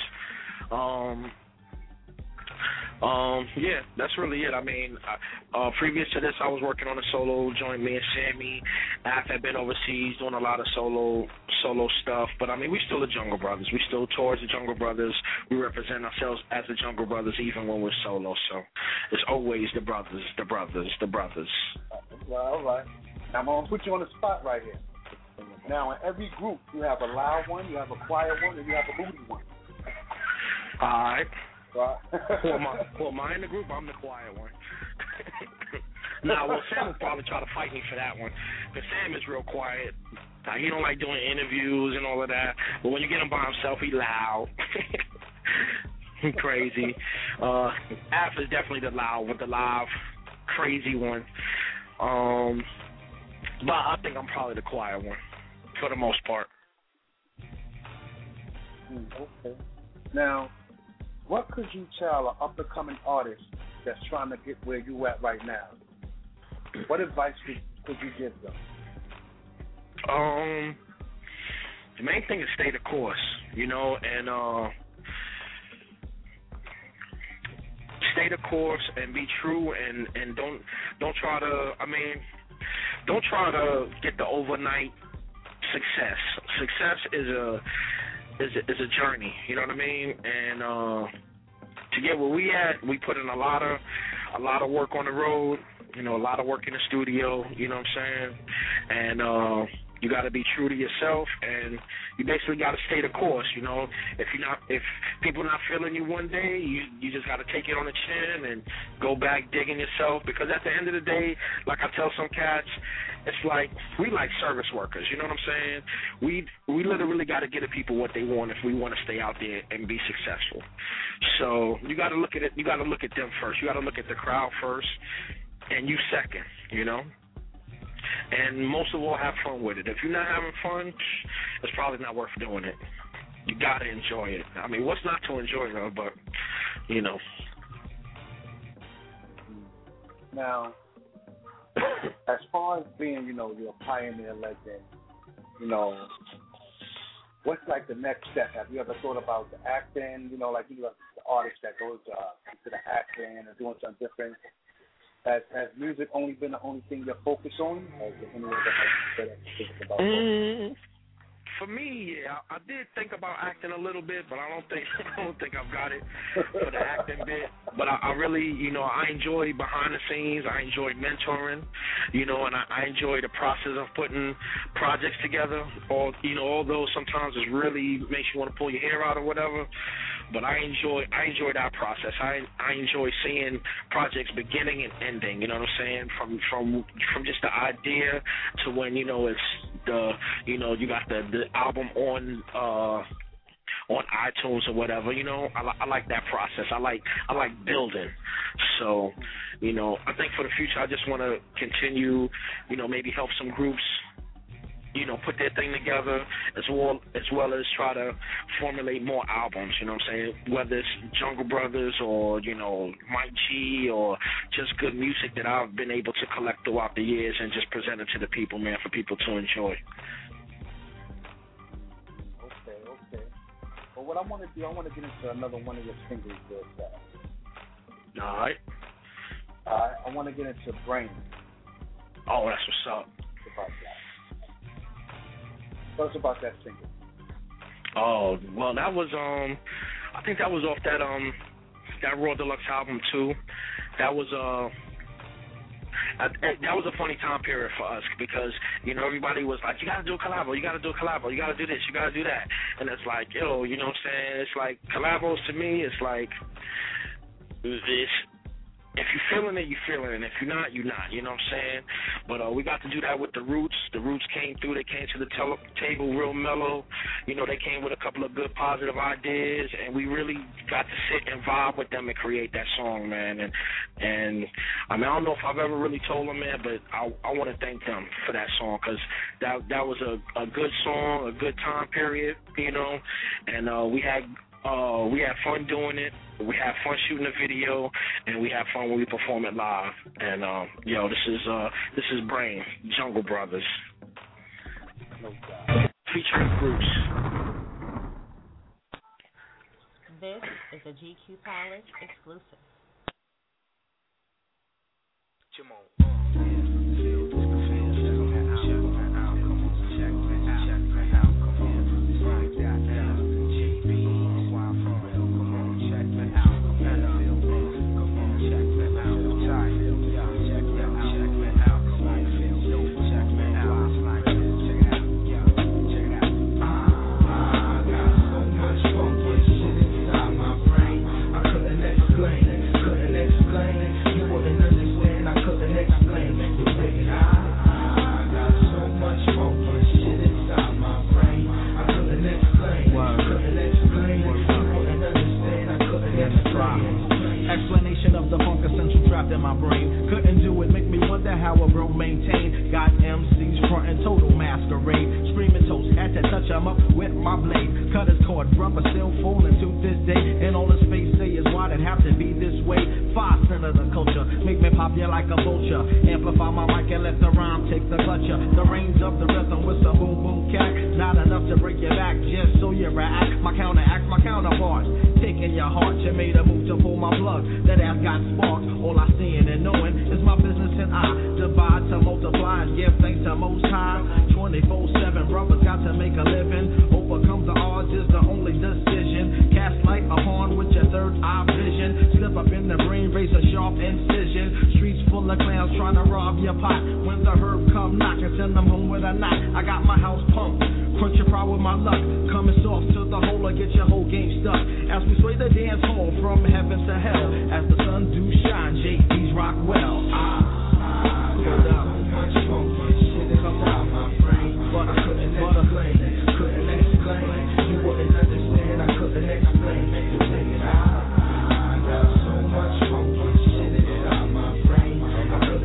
Yeah, that's really it. I mean, previous to this, I was working on a solo joint. Me and Sammy Af had been overseas doing a lot of solo stuff. But I mean, we still the Jungle Brothers. We still towards the Jungle Brothers. We represent ourselves as the Jungle Brothers, even when we're solo. So it's always the brothers. Well, all right. Now I'm gonna put you on the spot right here. Now, in every group, you have a loud one, you have a quiet one, and you have a moody one. All right. Right. Who am I in the group? I'm the quiet one. Now, Sam will probably try to fight me for that one, because Sam is real quiet. He don't like doing interviews and all of that, but when you get him by himself, he loud. He crazy. Af is definitely the live, crazy one. But I think I'm probably the quiet one, for the most part. Okay. Now, what could you tell an up-and-coming artist that's trying to get where you at right now? What advice could you give them? The main thing is stay the course, you know, and stay the course and be true, and don't try to get the overnight success. Success is a journey, you know what I mean? And to get where we at, we put in a lot of work on the road, you know, a lot of work in the studio, you know what I'm saying? And you got to be true to yourself, and you basically got to stay the course, you know. If people not feeling you one day, you just got to take it on the chin and go back digging yourself, because at the end of the day, like I tell some cats, it's like we like service workers, you know what I'm saying? We literally got to get the people what they want if we want to stay out there and be successful. So you got to look at it. You got to look at them first. You got to look at the crowd first. and you second, you know. And most of all, have fun with it. If you're not having fun, it's probably not worth doing it. You gotta enjoy it. I mean, what's not to enjoy, though? But you know. Now, as far as being, you know, you're a pioneer legend, you know, what's like the next step? Have you ever thought about the acting? You know, like you know, the artist that goes into the acting and doing something different. Has music only been the only thing you're focused on? Or is there any other things about For me, yeah, I did think about acting a little bit, but I don't think I've got it for the acting bit. But I really, you know, I enjoy behind the scenes. I enjoy mentoring, you know, and I enjoy the process of putting projects together. Although sometimes it really makes you want to pull your hair out or whatever. But I enjoy that process. I enjoy seeing projects beginning and ending. You know what I'm saying? From just the idea to when, you know, it's you got the album on iTunes or whatever. You know, I like that process. I like building. So, you know, I think for the future I just want to continue, you know, maybe help some groups, you know, put their thing together as well as try to formulate more albums, you know what I'm saying? Whether it's Jungle Brothers or, you know, Mike G or just good music that I've been able to collect throughout the years and just present it to the people, man, for people to enjoy. Okay. Well, what I want to do, I want to get into another one of your singles real fast. All right. I want to get into Brain. Oh, that's what's up. About that. Tell us about that single. Oh, well, that was I think that was off that Raw Deluxe album too. That was that was a funny time period for us because, you know, everybody was like, you got to do a collabo, you got to do a collabo, you got to do this, you got to do that. And it's like, yo, you know what I'm saying? It's like collabos to me, it's like, if you're feeling it, you're feeling it. And if you're not, you're not. You know what I'm saying? But we got to do that with the Roots. The Roots came through. They came to the table real mellow. You know, they came with a couple of good positive ideas, and we really got to sit and vibe with them and create that song, man. And I mean, I don't know if I've ever really told them, man, but I want to thank them for that song because that was a good song, a good time period, you know, and we had fun doing it. We had fun shooting the video, and we had fun when we perform it live. And this is Brain, Jungle Brothers, featuring Bruce. This is a GQ Palace exclusive. Explanation of the funk essential trapped in my brain. Couldn't do it, make me wonder how a bro maintained. Got MCs frontin' total masquerade. Screaming toast, had to touch him up with my blade. Cut his cord, brother still falling to this day. And all his face say is why'd it have to be this way? 5 cent of the culture, make me pop you like a vulture. Amplify my mic and let the rhyme take the clutcher. The reins of the rhythm with some boom boom cat. Not enough to break your back, just so you react. My counteracts, my counterparts. Taking your heart, you made a move to pull my plug. That ass got sparked. All I seeing and knowing is my business and I divide to multiply and give thanks to Most High. 24/7, brothers got to make a living. Overcome the odds is the only decision. Cast light upon with your third eye vision. Slip up in the brain, raise a sharp incision. Streets full of clowns trying to rob your pot. When the herb come knocking, send them home with a knot. I got my house pumped. Crunch your pride with my luck. Coming soft to the hole or get your whole game stuck. As we sway the dance hall from heaven to hell. As the sun do shine, JD's rock well. Hold up. Come on, my brain. But I couldn't explain. You wouldn't understand. I couldn't explain. I got so much funk. Shit inside my brain. I couldn't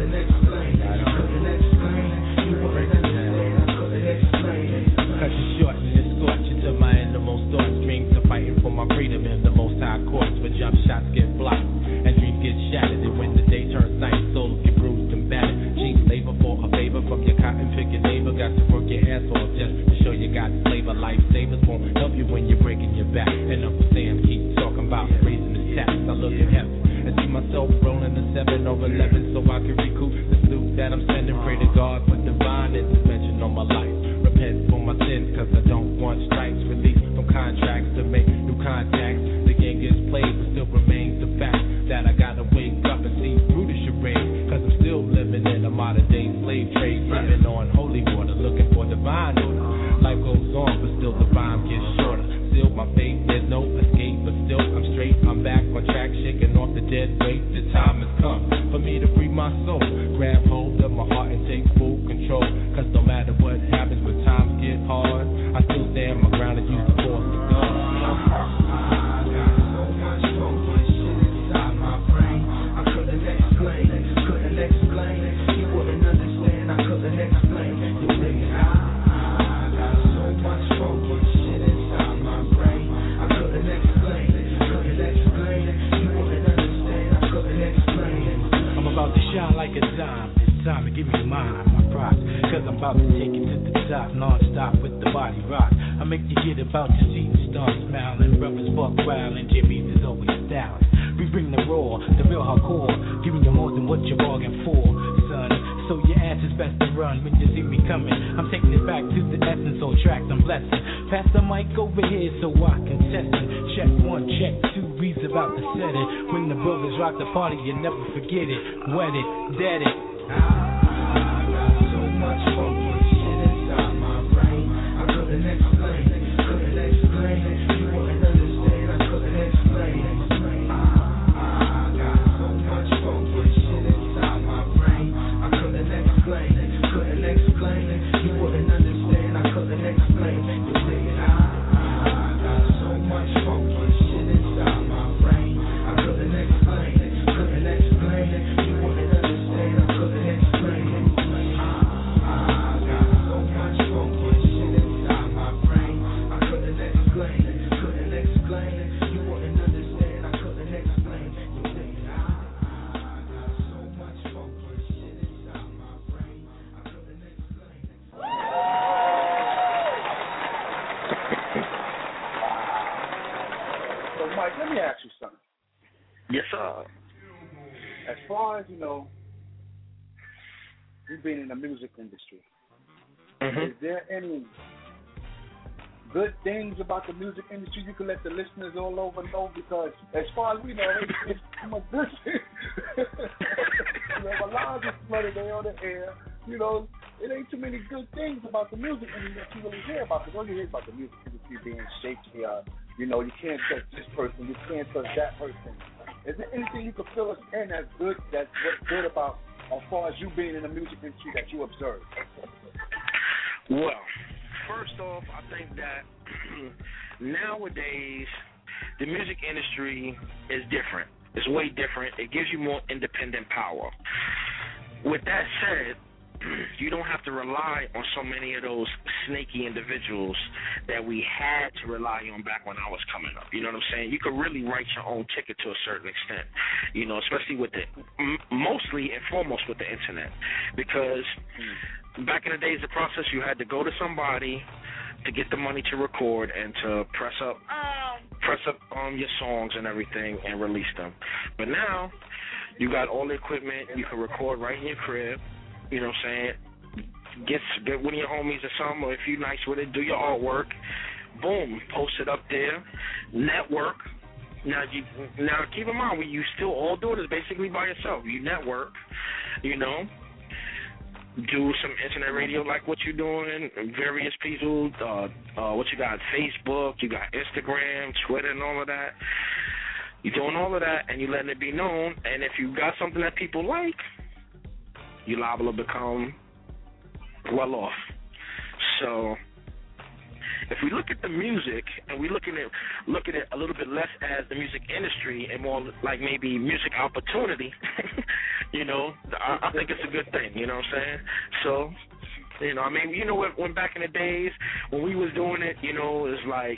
about to take it to the top, non-stop with the body rock. I make you get about your seat and start smiling. Brothers buck wild and Jimmy's is always styling. We bring the raw, the real hardcore, giving you more than what you bargained for, son. So your ass is best to run when you see me coming. I'm taking it back to the essence, all tracks I'm blessing. Pass the mic over here so I can test it. Check 1, check 2, Reed's about to set it. When the brothers rock the party, you never forget it. Wet it, dead it. I got so much funky shit inside my brain. I couldn't explain it, couldn't explain it. You wouldn't understand, I couldn't explain it. I got so much funky shit inside my brain. I couldn't explain it, couldn't explain it. You wouldn't understand, I couldn't explain it. You dig it? I got so much funky shit inside my brain. I couldn't explain it, couldn't explain it. You wouldn't understand, I couldn't explain it. I got so much funky shit inside my brain. I couldn't explain it, couldn't explain it. You wouldn't understand, I couldn't explain it. You dig it? I got so much funky shit inside my brain. I couldn't explain it. So, Mike, let me ask you something. Yes, sir. As far as you know, you've been in the music industry. Is there any good things about the music industry you can let the listeners all over know? Because as far as we know, it's too much good shit. You know, a lot of this money they on the air. You know, it ain't too many good things about the music industry that you really hear about. Because all you hear about the music industry being shaky. You know, you can't touch this person, you can't touch that person. Is there anything you can fill us in that's good, that's what's good about as far as you being in the music industry that you observe? Well, first off, I think that nowadays the music industry is different. It's way different. It gives you more independent power. With that said, you don't have to rely on so many of those snaky individuals that we had to rely on back when I was coming up. You know what I'm saying? You could really write your own ticket to a certain extent, you know, especially with mostly and foremost with the internet. Because back in the days, the process, you had to go to somebody to get the money to record and to press up your songs and everything and release them. But now, you got all the equipment. You can record right in your crib. You know what I'm saying? Get one of your homies or something, or if you're nice with it, do your artwork. Boom, post it up there. Network. Now keep in mind, you still all do it basically by yourself. You network, you know. Do some internet radio like what you're doing. Various people. What you got? Facebook. You got Instagram, Twitter, and all of that. You're doing all of that, and you're letting it be known. And if you got something that people like, you're liable to become well off. So if we look at the music and we look at it a little bit less as the music industry and more like maybe music opportunity, you know, I think it's a good thing, you know what I'm saying? So, you know, I mean, you know what, when back in the days when we was doing it, you know, it was like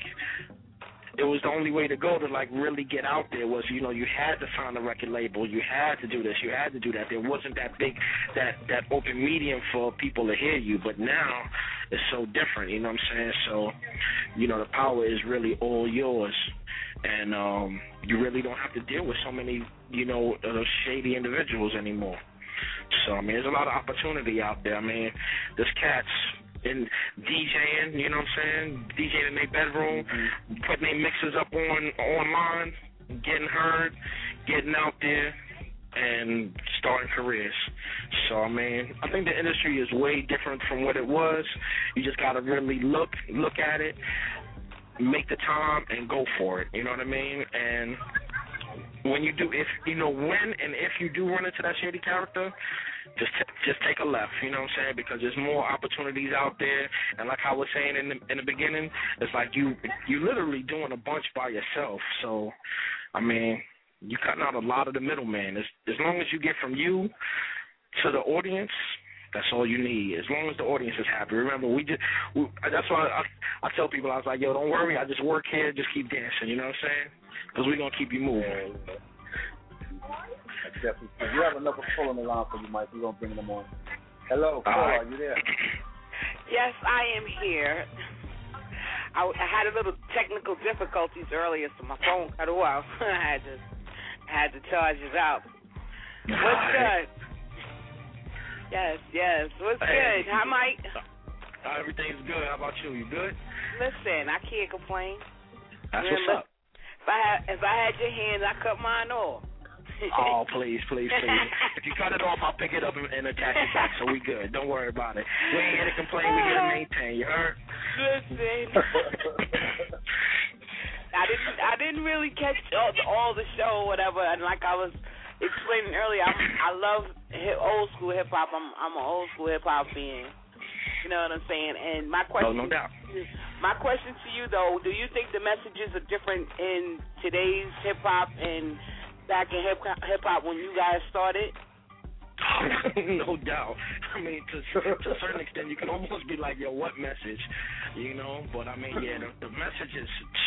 it was the only way to go to like really get out there was, you know, you had to sign a record label, you had to do this, you had to do that. There wasn't that big that open medium for people to hear you, but now it's so different, you know what I'm saying? So, you know, the power is really all yours, and you really don't have to deal with so many, you know, shady individuals anymore. So, I mean, there's a lot of opportunity out there. I mean, there's cats in DJing, you know what I'm saying? DJing in their bedroom, putting their mixes up online, getting heard, getting out there, and starting careers. So, I mean, I think the industry is way different from what it was. You just got to really look at it, make the time, and go for it. You know what I mean? And when you do, if you know when and if you do run into that shady character, just take a left, you know what I'm saying? Because there's more opportunities out there, and like I was saying in the beginning, it's like you literally doing a bunch by yourself. So, I mean, you cutting out a lot of the middleman. As long as you get from you to the audience, that's all you need. As long as the audience is happy. Remember, that's why I tell people, I was like, yo, don't worry, I just work here, just keep dancing, you know what I'm saying? Because we're going to keep you moving. Definitely. We have another call on the line for you, Mike. We're going to bring them on. Hello, caller, are you there? Yes, I am here. I had a little technical difficulties earlier, so my phone cut off. I had to charge it up. What's good? Yes. What's good? Hi, Mike. Everything's good. How about you? You good? Listen, I can't complain. That's what's up. If I had your hand, I cut mine off. Oh, please. If you cut it off, I'll pick it up and attach it back, so we good. Don't worry about it. We ain't here to complain. We here to maintain. You heard? Listen. I didn't really catch all the show or whatever, and like I was explaining earlier, I love old school hip hop. I'm an old school hip hop fan. You know what I'm saying? And my question, no doubt. My question to you though, do you think the messages are different in today's hip hop and back in hip hop when you guys started? No doubt. I mean, to a certain extent, you can almost be like, yo, what message? You know? But I mean, yeah, the message is,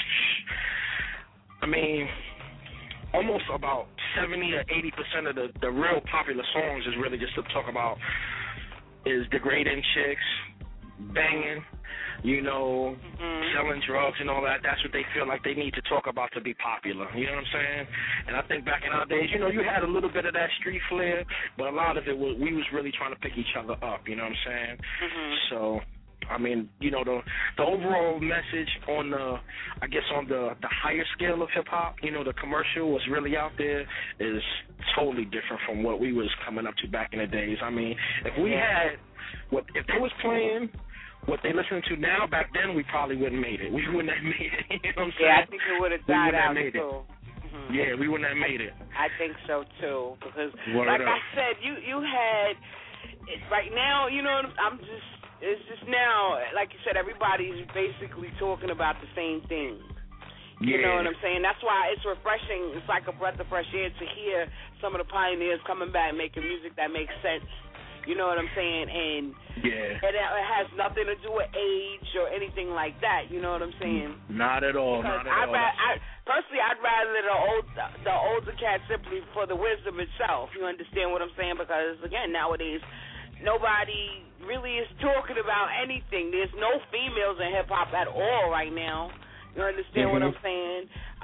I mean, almost about 70 to 80% of the real popular songs is really just to talk about is degrading chicks, banging, you know, selling drugs and all that. That's what they feel like they need to talk about to be popular. You know what I'm saying? And I think back in our days, you know, you had a little bit of that street flair, but a lot of it was, we was really trying to pick each other up. You know what I'm saying? So, I mean, you know, the overall message on the higher scale of hip hop, you know, the commercial was really out there is totally different from what we was coming up to back in the days. I mean, if they was playing what they listen to now, back then we probably wouldn't have made it. We wouldn't have made it. You know what I'm saying? Yeah, I think it would have died out too. Yeah, we wouldn't have made it. I think so too, because Word up. I said, you had right now. You know, it's just now, like you said, everybody's basically talking about the same thing. You know what I'm saying? That's why it's refreshing. It's like a breath of fresh air to hear some of the pioneers coming back making music that makes sense. You know what I'm saying? And it has nothing to do with age or anything like that. You know what I'm saying? Not at all. Personally, I'd rather the older cat simply for the wisdom itself. You understand what I'm saying? Because, again, nowadays, nobody really is talking about anything. There's no females in hip-hop at all right now. You understand what I'm saying?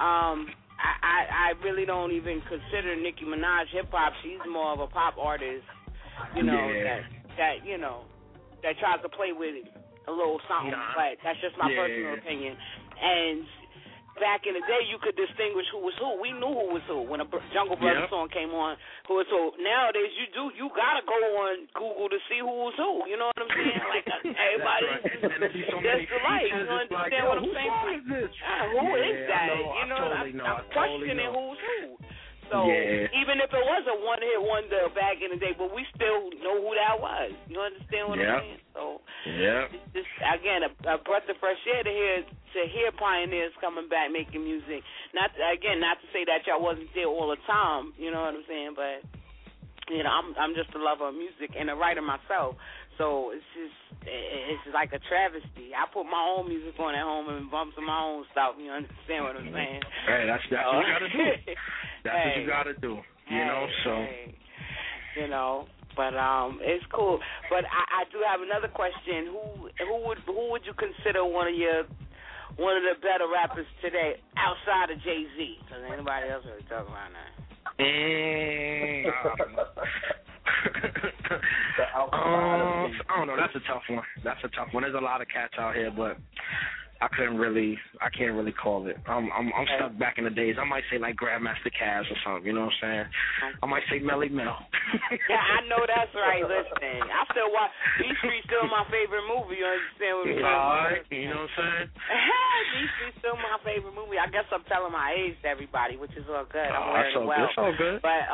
I really don't even consider Nicki Minaj hip-hop. She's more of a pop artist, you know, that you know, that tries to play with a little something. But that's just my personal opinion. And back in the day, you could distinguish who was who. We knew who was who when a Jungle Brothers song came on. Who was who? Nowadays, you gotta go on Google to see who was who. You know what I'm saying? Like everybody just alike. You understand what I'm saying? Who is that? You know, I'm questioning who's who. So even if it was a one-hit wonder back in the day, but we still know who that was. You understand what I'm saying? So it's just, again, a breath of fresh air to hear pioneers coming back making music. Not to say that y'all wasn't there all the time. You know what I'm saying? But you know, I'm just a lover of music and a writer myself. So it's like a travesty. I put my own music on at home and bump some my own stuff. You understand what I'm saying? Hey, that's what you gotta do. That's what you gotta do. You know, so. You know, but it's cool. But I do have another question. Who would you consider one of the better rappers today outside of Jay-Z? Because anybody else really talking about that? I don't know. That's a tough one. There's a lot of cats out here, but I can't really call it. I'm stuck back in the days. I might say like Grandmaster Caz or something. You know what I'm saying? I might say Melly Mel. Yeah, I know that's right. Listen, I still watch Beat Street. Still my favorite movie. You understand what I'm saying? All right. You know what I'm saying? Beat Street still my favorite movie. I guess I'm telling my age to everybody, which is all good. I'm wearing it well. It's all good. But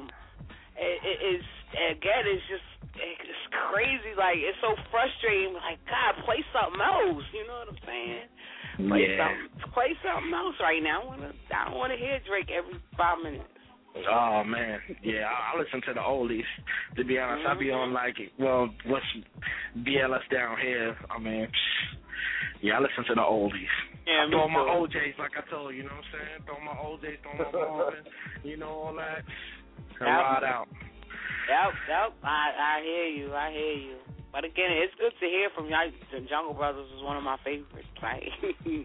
it's just it's crazy. Like, it's so frustrating. Like, God, play something else. You know what I'm saying? Play something else right now. I don't want to hear Drake every 5 minutes. Oh, man. Yeah, I listen to the oldies. To be honest, I be on, like, what's BLS down here? I mean, I listen to the oldies. Yeah, I throw my OJs, like I told you, you know what I'm saying? Throw my OJs, throw my Marvin, you know, all that. And ride out. Yep. I hear you. But again, it's good to hear from y'all. The Jungle Brothers is one of my favorites. Like, thank you.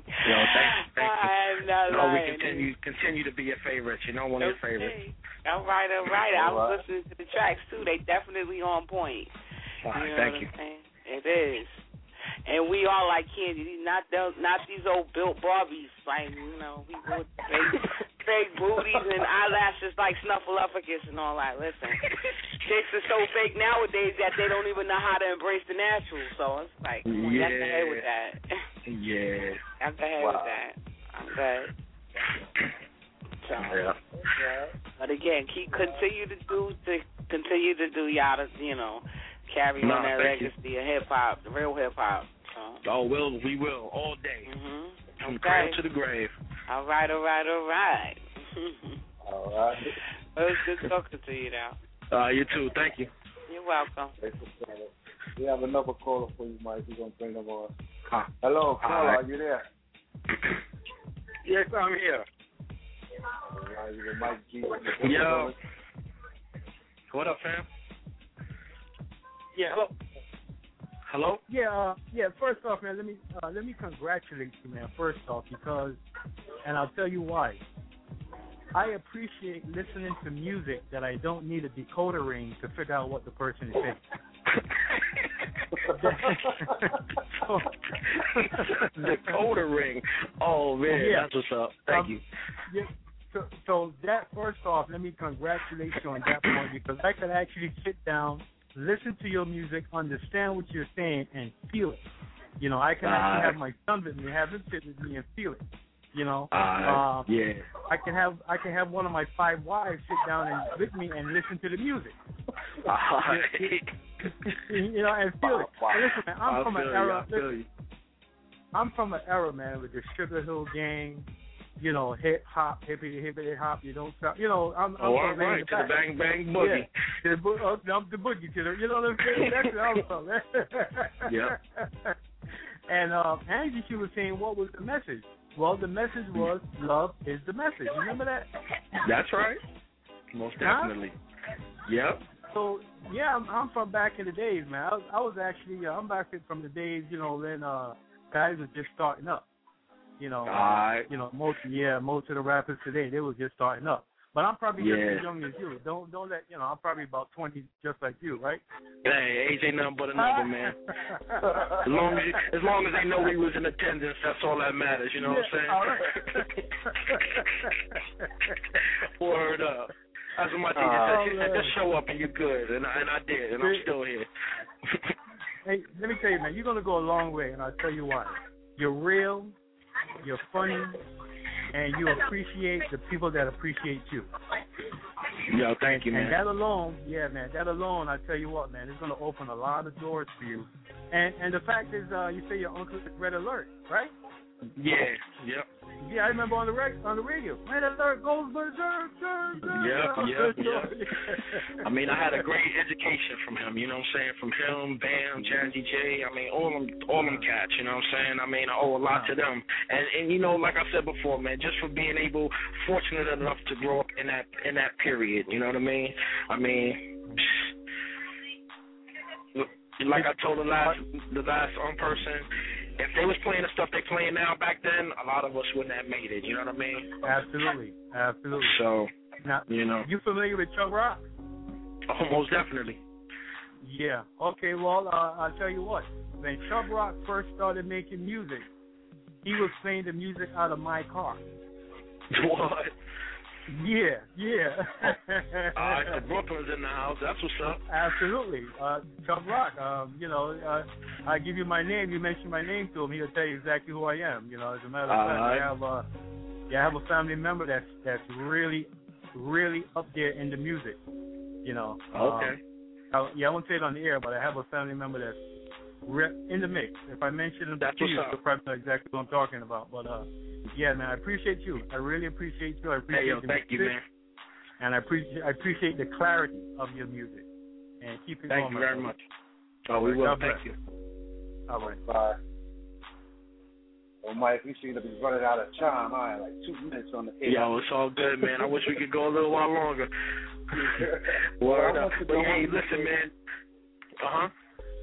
We continue to be your favorites. You know, one of your favorites. All right. I was listening to the tracks too. They definitely on point. All right, you know thank you. It is. And we all like candy, not these old built Barbies. Like, you know, we with fake booties and eyelashes like Snuffleupagus and all that. Listen, chicks are so fake nowadays that they don't even know how to embrace the natural. So it's like, come on, get the head with that. Yeah. Get the head with that. I'm good. So, but again, continue to do y'all to, you know, carry on that legacy of hip hop, the real hip hop. So. We will all day. From cradle to the grave. All right. All right. Well, it's good talking to you now. You too. Thank you. You're welcome. We have another caller for you, Mike. We're gonna bring them on. Hello, caller. Are you there? Yes, I'm here. Mike G. Yo. What up, fam? Yeah, hello. Hello? Yeah. First off, man, let me congratulate you, man. First off, because, and I'll tell you why. I appreciate listening to music that I don't need a decoder ring to figure out what the person is saying. Decoder ring. Oh man, that's what's up. Thank you. Yeah. So that first off, let me congratulate you on that point, because I could actually sit down, listen to your music, understand what you're saying, and feel it. You know, I can actually have my son with me, have him sit with me and feel it. You know, yeah. I can have one of my 5 wives sit down and with me and listen to the music. You know, and feel it. And listen, man, I'm from an era, man, with the Sugar Hill Gang. You know, hip hop, hippity hop. You don't stop. You know, I'm all right, to the bang bang boogie. Yeah, the boogie to the. You know what I'm saying? That's what I'm from, man. Yeah. And Angie, she was saying, what was the message? Well, the message was love is the message. Remember that? That's right. Most definitely. Yep. So yeah, I'm from back in the days, man. I was actually I'm back from the days, you know, when guys were just starting up. You know, you know, most of the rappers today, they were just starting up. But I'm probably just as young as you. Don't let I'm probably about 20, just like you, right? Hey, age ain't nothing but a number, man. As long as they know we was in attendance, that's all that matters. You know what I'm saying? Word up. That's what my teacher said. She said, just show up and you're good, and I did, and I'm still here. Hey, let me tell you, man, you're gonna go a long way, and I'll tell you why. You're real. You're funny, and you appreciate the people that appreciate you. Yo, thank you, man. And that alone, I tell you what, man, it's going to open a lot of doors for you. And the fact is, you say your uncle is Red Alert, right? Yeah, yep. Yeah, I remember on the radio. Red Alert goes berserk. Yep. I mean, I had a great education from him, you know what I'm saying? From him, Bam, Jazzy J, I mean, all them cats, you know what I'm saying? I mean, I owe a lot to them. And you know, like I said before, man, just for being fortunate enough to grow up in that period, you know what I mean? I mean, like I told the last person, if they was playing the stuff they playing now back then, a lot of us wouldn't have made it. You know what I mean? Absolutely. So, now, you know. You familiar with Chuck Rock? Oh, most definitely. Yeah. Okay, well, I'll tell you what. When Chuck Rock first started making music, he was playing the music out of my car. What? Yeah. All right, so Brooklyn's in the house. That's what's up. Absolutely. Chuck Rock, I give you my name. You mention my name to him, he'll tell you exactly who I am. You know, as a matter of fact, I have a family member that's really, really up there in the music. You know. Okay. I won't say it on the air, but I have a family member that's in the mix. If I mention him to you, you'll probably know exactly what I'm talking about. But yeah, man, I appreciate you. I really appreciate you. I appreciate thank you, man. And I appreciate the clarity of your music. And keep it going. Thank you very much. Oh, we will. Thank you. All right. Bye. Well, Mike, we seem to be running out of time. I had like 2 minutes on the air. Yo, it's all good, man. I wish we could go a little while longer. Word up. But hey, listen, man.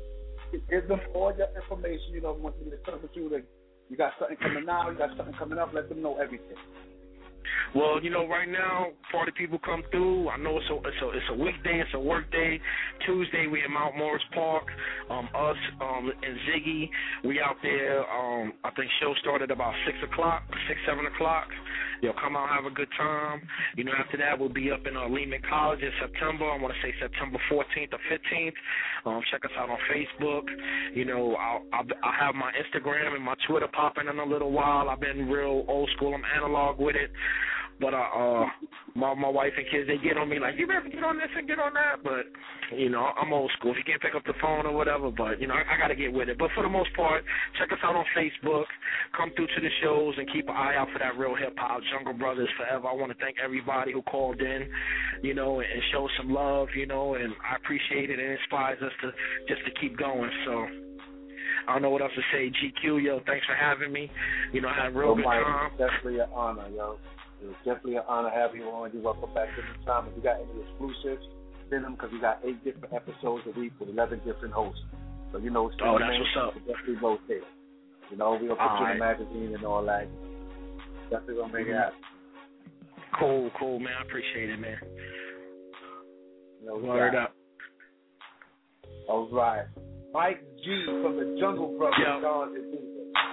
Give them all your information. You know, want me to talk with you. Like, you got something coming now. You got something coming up. Let them know everything. Well, you know, right now, party people come through. I know it's a weekday, it's a work day. Tuesday, we at Mount Morris Park. Us and Ziggy, we out there. I think show started about 7 o'clock. Yo, come out, have a good time. You know, after that, we'll be up in Lehman College in September. I want to say September 14th or 15th. Check us out on Facebook. You know, I'll have my Instagram and my Twitter popping in a little while. I've been real old school. I'm analog with it. But my wife and kids, they get on me like, you better get on this and get on that. But, you know, I'm old school. If you can't pick up the phone or whatever, but, you know, I got to get with it. But for the most part, check us out on Facebook. Come through to the shows and keep an eye out for that real hip-hop. Jungle Brothers forever. I want to thank everybody who called in, you know, and showed some love, you know, and I appreciate it. It inspires us to keep going. So I don't know what else to say. GQ, yo, thanks for having me. You know, I had a real good time. Definitely an honor, yo. It was definitely an honor having you on. You're welcome back anytime. If you got any exclusives, send them because we got 8 different episodes a week with 11 different hosts. So, you know, that's what's up. Definitely rotate. You know, we'll put you in the magazine and all that. Definitely going to make it happen. Cool, man. I appreciate it, man. You know, word up. All right. Mike G from the Jungle Brothers. Yep.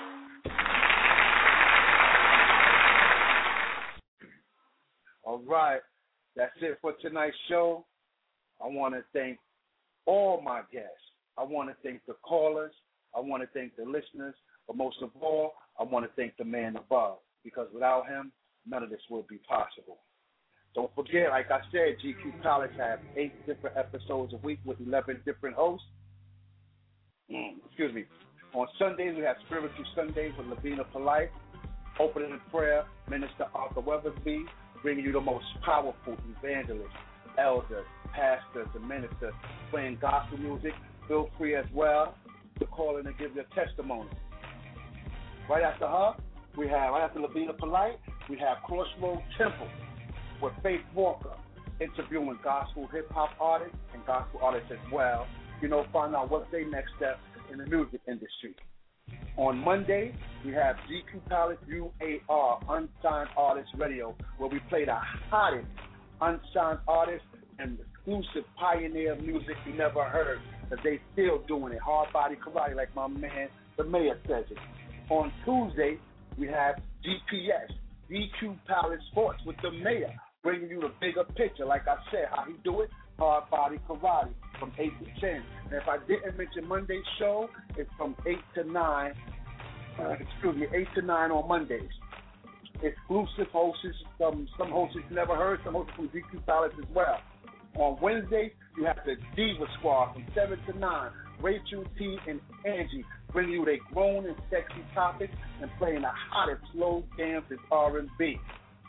All right, that's it for tonight's show. I want to thank all my guests. I want to thank the callers. I want to thank the listeners. But most of all, I want to thank the man above, because without him, none of this would be possible. Don't forget, like I said, GQ Palace have 8 different episodes a week with 11 different hosts. Excuse me. On Sundays, we have Spiritual Sundays with Lavina Polite. Opening in prayer, Minister Arthur Weathersby, bringing you the most powerful evangelists, elders, pastors, and ministers playing gospel music. Feel free as well to call in and give your testimony. Right after her, right after Lavina Polite, we have Crossroad Temple with Faith Walker interviewing gospel hip-hop artists and gospel artists as well. You know, find out what's their next step in the music industry. On Monday, we have GQ Palace UAR, Unsigned Artists Radio, where we play the hottest unsigned artists and exclusive pioneer music you never heard, because they still doing it. Hard body karate, like my man, the mayor, says it. On Tuesday, we have GPS, GQ Palace Sports with the mayor, bringing you the bigger picture. Like I said, how he do it, hard body karate from 8 to 10. And if I didn't mention Monday's show, it's from 8 to 9. 8 to 9 on Mondays. Exclusive hosts, some hosts you've never heard, some hosts from GQ Palace as well. On Wednesday, you have the Diva Squad from 7 to 9. Rachel T and Angie bringing you their grown and sexy topics and playing the hottest slow dance and R&B.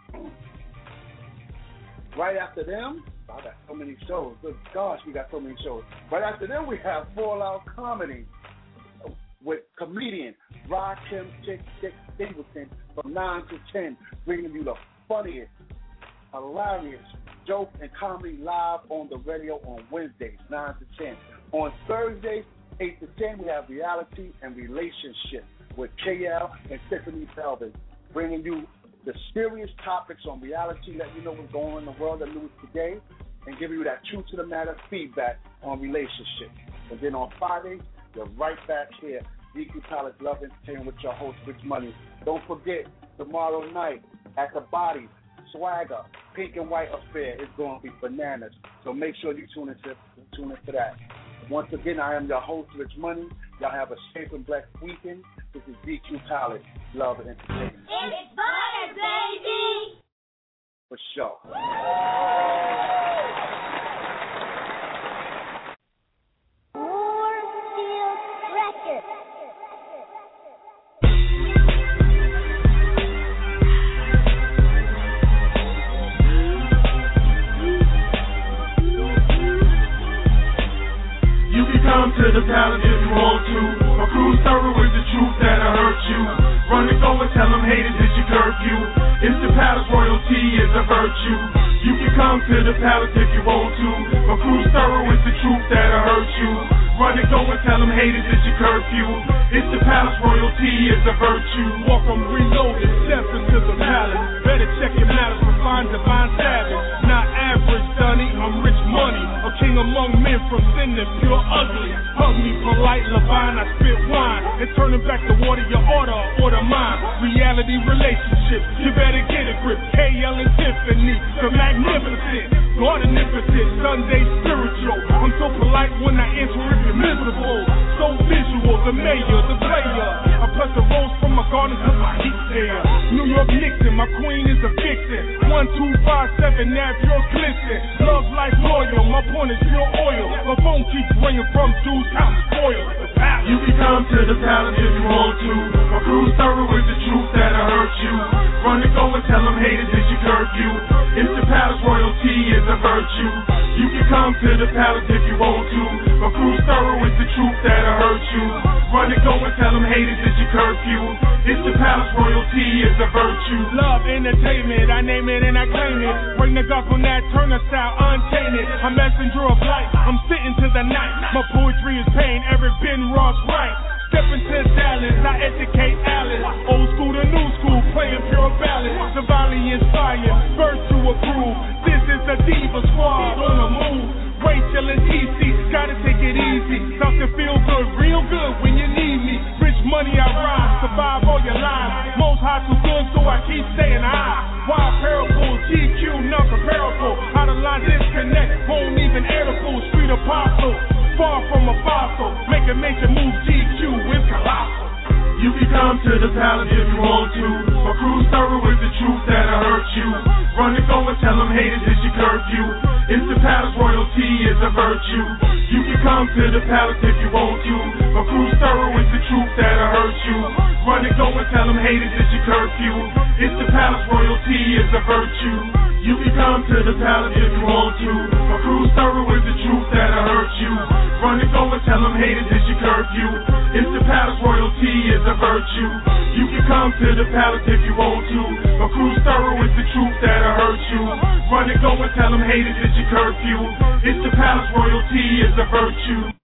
Right after them, I got so many shows. Good gosh, we got so many shows. Right after them, we have Fallout Comedy with comedian Rakim Chick Singleton from 9 to 10, bringing you the funniest, hilarious joke and comedy live on the radio on Wednesdays, 9 to 10. On Thursdays, 8 to 10, we have reality and relationship with KL and Tiffany Belvin, bringing you the serious topics on reality, let you know what's going on in the world of news today, and giving you that true to the matter feedback on relationships. And then on Fridays, you're right back here, GQ Palace Love Entertainment with your host, Rich Money. Don't forget, tomorrow night at the Body, Swagger, Pink and White Affair is going to be bananas. So make sure you tune in for that. Once again, I am your host, Rich Money. Y'all have a safe and blessed weekend. This is GQ Palace Love and Entertainment. It's fire, baby! For sure. Warfield Records. You can come to the palace if you want to. My crew's thorough with the truth that'll hurt you. Run and go and tell them haters it's your curfew. It's the palace, royalty is a virtue. You can come to the palace if you want to. My crew's thorough with the truth that'll hurt you. Run and go and tell them haters it's your curfew. It's the palace, royalty is a virtue. Welcome reloaded, steps into the palace. Better check your malice to find divine savage. Not average, Dunny, I'm rich money. A king among men from sin and pure ugly. Hug me polite, Levine, I spit wine. And turning back the water, your order mine. Reality relationship, you better get a grip. KL and Tiffany, the magnificent. God omnipotent, Sunday spiritual. I'm so polite when I enter if you're miserable. So visual, the mayor, the player. I pluck the rose from my garden cause my heat's there. New York Nixon, my queen is a vixen. 1257, now pure glisten. Love life loyal, my point is pure oil. My phone keeps ringing from dudes counting spoil. You can come to the palace if you want to. My crew's thorough with the truth that'll hurt you. Run to go and tell them haters it's your curfew. It's the palace, royalty is a virtue. You can come to the palace if you want to. My crew's thorough with the truth that'll hurt you. Run and go and tell them haters it's your curfew. It's the palace, royalty is a virtue. Love, entertainment, I name it and I claim it. Bring the gospel, that Turner style, untainted. I'm messenger of light, I'm sitting to the night. My poetry is pain, Eric Ben Ross right. Step into Dallas, I educate Alice. Old school to new school, playing pure ballads. Divinely inspired, birth to approve. This is the Diva Squad on the move. Rachel and TC, gotta take it easy. Start to feel good, real good when you need me. Rich money I rhyme, survive all your lives. Most high too good, so I keep saying high. Wild parables, GQ, not comparable. How the line disconnect, won't even air the full street apostle. Far from a fossil, make a major move, GQ is colossal. You can come to the palace if you want to. My crew's thorough with the truth that'll hurt you. Run and go and tell them haters it's your curfew. It's the palace, royalty is a virtue. You can come to the palace if you want to. My crew's thorough with the truth that'll hurt you. Run and go and tell them haters it's your curfew. It's the palace, royalty is a virtue. You can come to the palace if you want to. My crew's thorough with the truth that'll hurt you. Run and go and tell them haters it's your curfew. It's the palace, royalty is a virtue. You can come to the palace if you want to. My crew's thorough with the truth that'll hurt you. Run and go and tell them haters it's your curfew. It's the palace, royalty is a virtue.